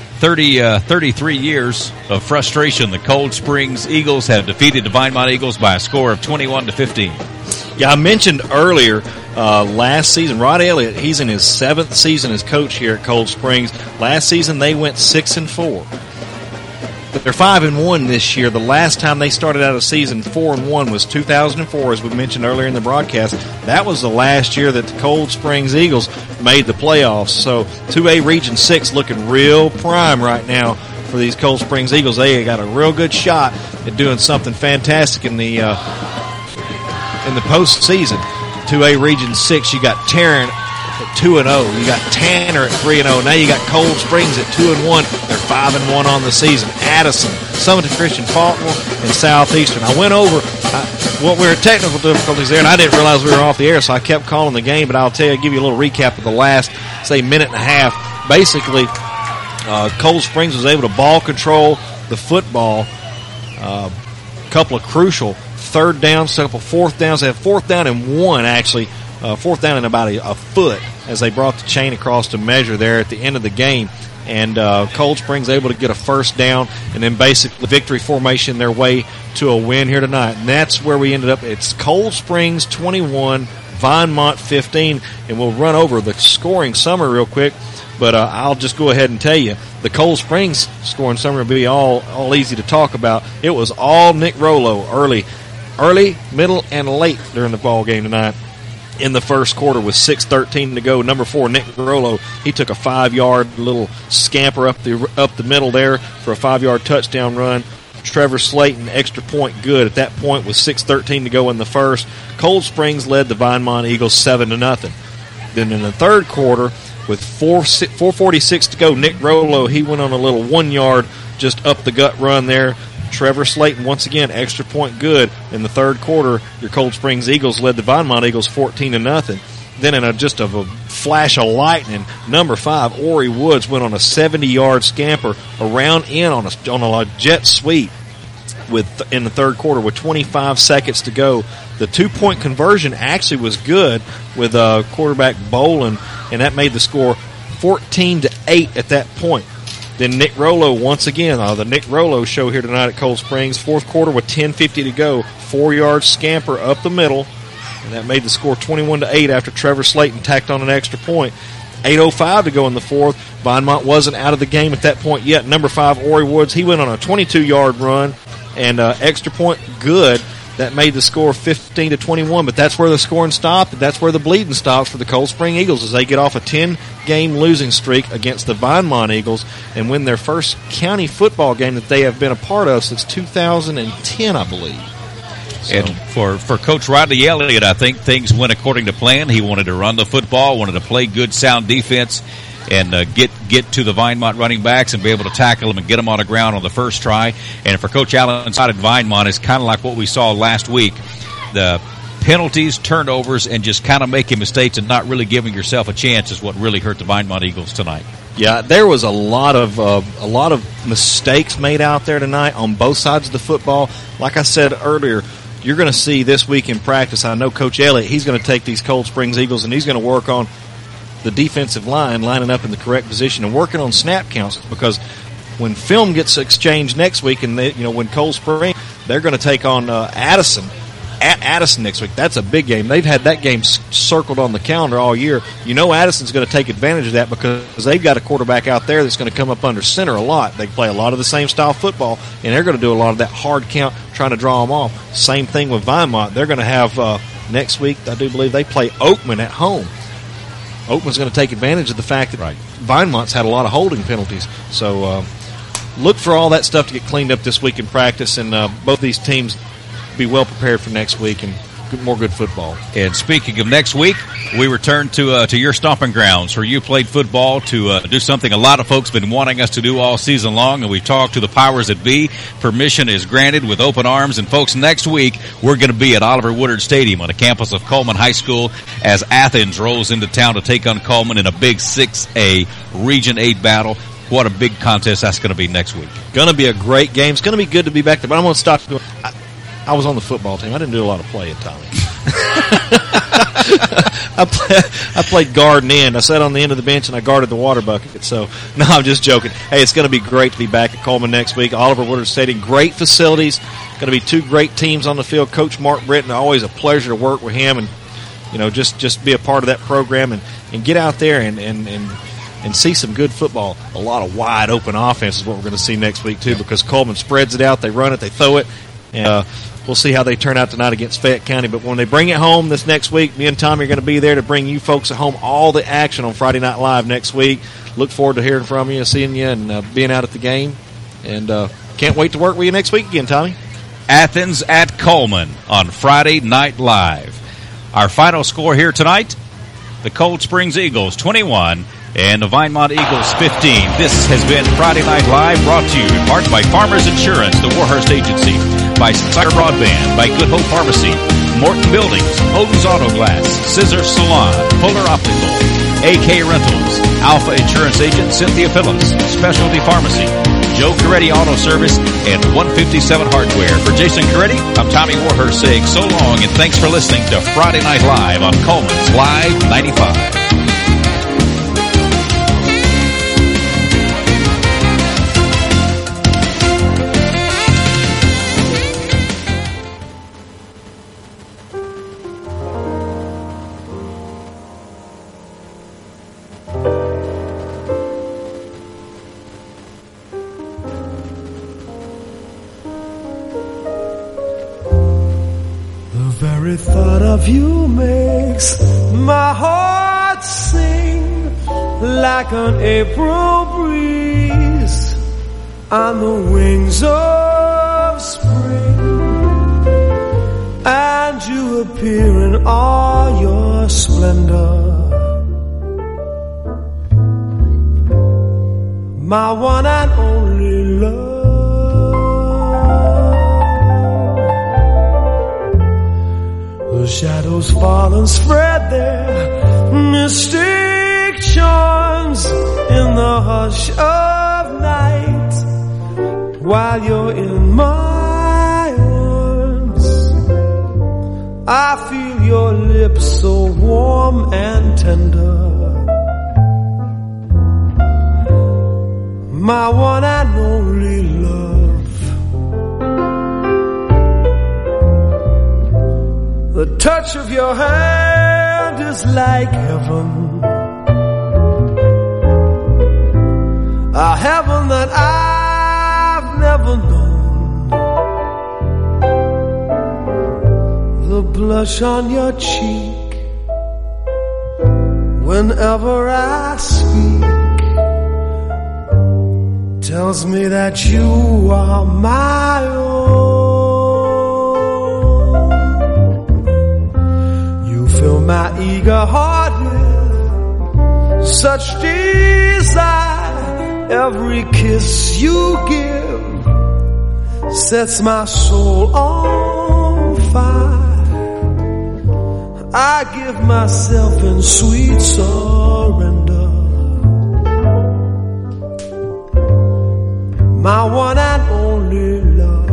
33 years of frustration, the Cold Springs Eagles have defeated the Vinemont Eagles by a score of 21-15. Yeah, I mentioned earlier last season, Rod Elliott, he's in his 7th season as coach here at Cold Springs. Last season they went 6-4. But they're 5-1 this year. The last time they started out a season 4-1 was 2004, as we mentioned earlier in the broadcast. That was the last year that the Cold Springs Eagles made the playoffs. So 2A Region 6 looking real prime right now for these Cold Springs Eagles. They got a real good shot at doing something fantastic in the postseason. 2A Region 6, you got Tarrant at 2-0. You got Tanner at 3-0. Now you got Cold Springs at 2-1. They're 5-1 on the season. Addison, Summerton Christian, Faulkner, and Southeastern. I went over. We were technical difficulties there, and I didn't realize we were off the air, so I kept calling the game. But I'll give you a little recap of the last, say, minute and a half. Basically, Cold Springs was able to ball control the football. A couple of crucial third downs, a couple fourth downs. They had 4th down and 1, actually. 4th down and about a foot as they brought the chain across to measure there at the end of the game. And Cold Springs able to get a 1st down and then basically victory formation their way to a win here tonight. And that's where we ended up. It's Cold Springs 21, Vinemont 15. And we'll run over the scoring summary real quick. But I'll just go ahead and tell you, the Cold Springs scoring summary will be all easy to talk about. It was all Nick Rollo early, middle, and late during the ball game tonight. In the first quarter with 6:13 to go, number 4, Nick Rollo, he took a 5-yard little scamper up the middle there for a 5-yard touchdown run. Trevor Slayton, extra point good. At that point with 6:13 to go in the first, Cold Springs led the Vinemont Eagles 7-0. Then in the third quarter with 4:46 to go, Nick Rollo, he went on a little 1-yard just up the gut run there. Trevor Slayton, once again, extra point good. In the third quarter, your Cold Springs Eagles led the Vinemont Eagles 14-0. Then in just a flash of lightning, number 5, Ori Woods, went on a 70-yard scamper around in on a jet sweep in the third quarter with 25 seconds to go. The 2-point conversion actually was good with quarterback Bolin, and that made the score 14-8 at that point. Then Nick Rollo, once again, the Nick Rollo show here tonight at Cold Springs. Fourth quarter with 10:50 to go. 4-yard scamper up the middle. And that made the score 21-8 after Trevor Slayton tacked on an extra point. 8:05 to go in the fourth. Vinemont wasn't out of the game at that point yet. Number 5, Ori Woods, he went on a 22-yard run and extra point good. That made the score 15-21, but that's where the scoring stopped. That's where the bleeding stops for the Cold Spring Eagles as they get off a 10-game losing streak against the Vinemont Eagles and win their first county football game that they have been a part of since 2010, I believe. So. And for Coach Rodney Elliott, I think things went according to plan. He wanted to run the football, wanted to play good, sound defense, and get to the Vinemont running backs and be able to tackle them and get them on the ground on the first try. And for Coach Allen's side at Vinemont, it's kind of like what we saw last week. The penalties, turnovers, and just kind of making mistakes and not really giving yourself a chance is what really hurt the Vinemont Eagles tonight. Yeah, there was a lot of mistakes made out there tonight on both sides of the football. Like I said earlier, you're going to see this week in practice, I know Coach Elliott, he's going to take these Cold Springs Eagles and he's going to work on the defensive line lining up in the correct position and working on snap counts, because when film gets exchanged next week and when Cold Spring, they're going to take on Addison. at Addison next week. That's a big game. They've had that game circled on the calendar all year. You know Addison's going to take advantage of that because they've got a quarterback out there that's going to come up under center a lot. They play a lot of the same style football, and they're going to do a lot of that hard count trying to draw them off. Same thing with Vinemont. They're going to have next week, I do believe, they play Oakman at home. Oakman's going to take advantage of the fact that Vinemont's had a lot of holding penalties. So look for all that stuff to get cleaned up this week in practice, and both these teams be well prepared for next week and more good football. And speaking of next week, we return to your stomping grounds where you played football to do something a lot of folks have been wanting us to do all season long, and we've talked to the powers that be. Permission is granted with open arms. And folks, next week we're going to be at Oliver Woodard Stadium on the campus of Coleman High School as Athens rolls into town to take on Coleman in a big 6A Region 8 battle. What a big contest that's going to be next week. Going to be a great game. It's going to be good to be back there, but I'm going to stop. I was on the football team. I didn't do a lot of playing, Tommy. I played guard and end. I sat on the end of the bench and I guarded the water bucket. So, no, I'm just joking. Hey, it's going to be great to be back at Coleman next week. Oliver Woodard Stadium, great facilities. Going to be two great teams on the field. Coach Mark Britton, always a pleasure to work with him and, you know, just be a part of that program and get out there and see some good football. A lot of wide open offense is what we're going to see next week too, because Coleman spreads it out, they run it, they throw it, and we'll see how they turn out tonight against Fayette County. But when they bring it home this next week, me and Tommy are going to be there to bring you folks at home all the action on Friday Night Live next week. Look forward to hearing from you, seeing you, and being out at the game. And can't wait to work with you next week again, Tommy. Athens at Coleman on Friday Night Live. Our final score here tonight, the Cold Springs Eagles 21 and the Vinemont Eagles 15. This has been Friday Night Live, brought to you in part by Farmers Insurance, the Warhurst Agency, by Cyber Broadband, by Good Hope Pharmacy, Morton Buildings, Odin's Auto Glass, Scissor Salon, Polar Optical, AK Rentals, Alpha Insurance Agent Cynthia Phillips, Specialty Pharmacy, Joe Coretti Auto Service, and 157 Hardware. For Jason Coretti, I'm Tommy Warhurst saying so long, and thanks for listening to Friday Night Live on Coleman's Live 95. Every thought of you makes my heart sing like an April breeze on the wings of spring, and you appear in all your splendor, my one and only love. The shadows fall and spread their mystic charms in the hush of night, while you're in my arms. I feel your lips so warm and tender, my one and only love. The touch of your hand is like heaven, a heaven that I've never known. The blush on your cheek whenever I speak tells me that you are my own. Fill my eager heart with such desire. Every kiss you give sets my soul on fire. I give myself in sweet surrender, my one and only love.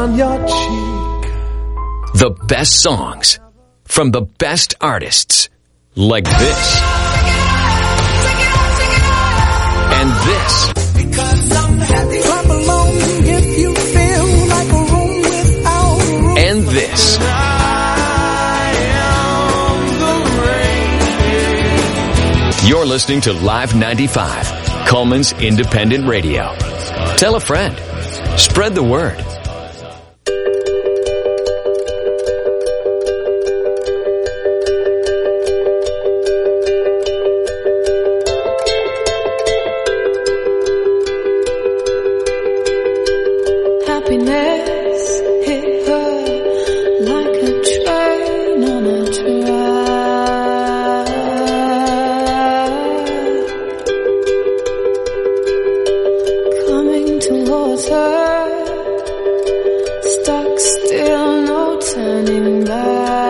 on your cheek. The best songs from the best artists, like this and this. Because I'm happy. Clap along if you feel like a room without a room. And this. You're listening to Live 95, Coleman's Independent Radio. Tell a friend. Spread the word. Happiness hit her like a train on a track. Coming towards her, stuck still, no turning back.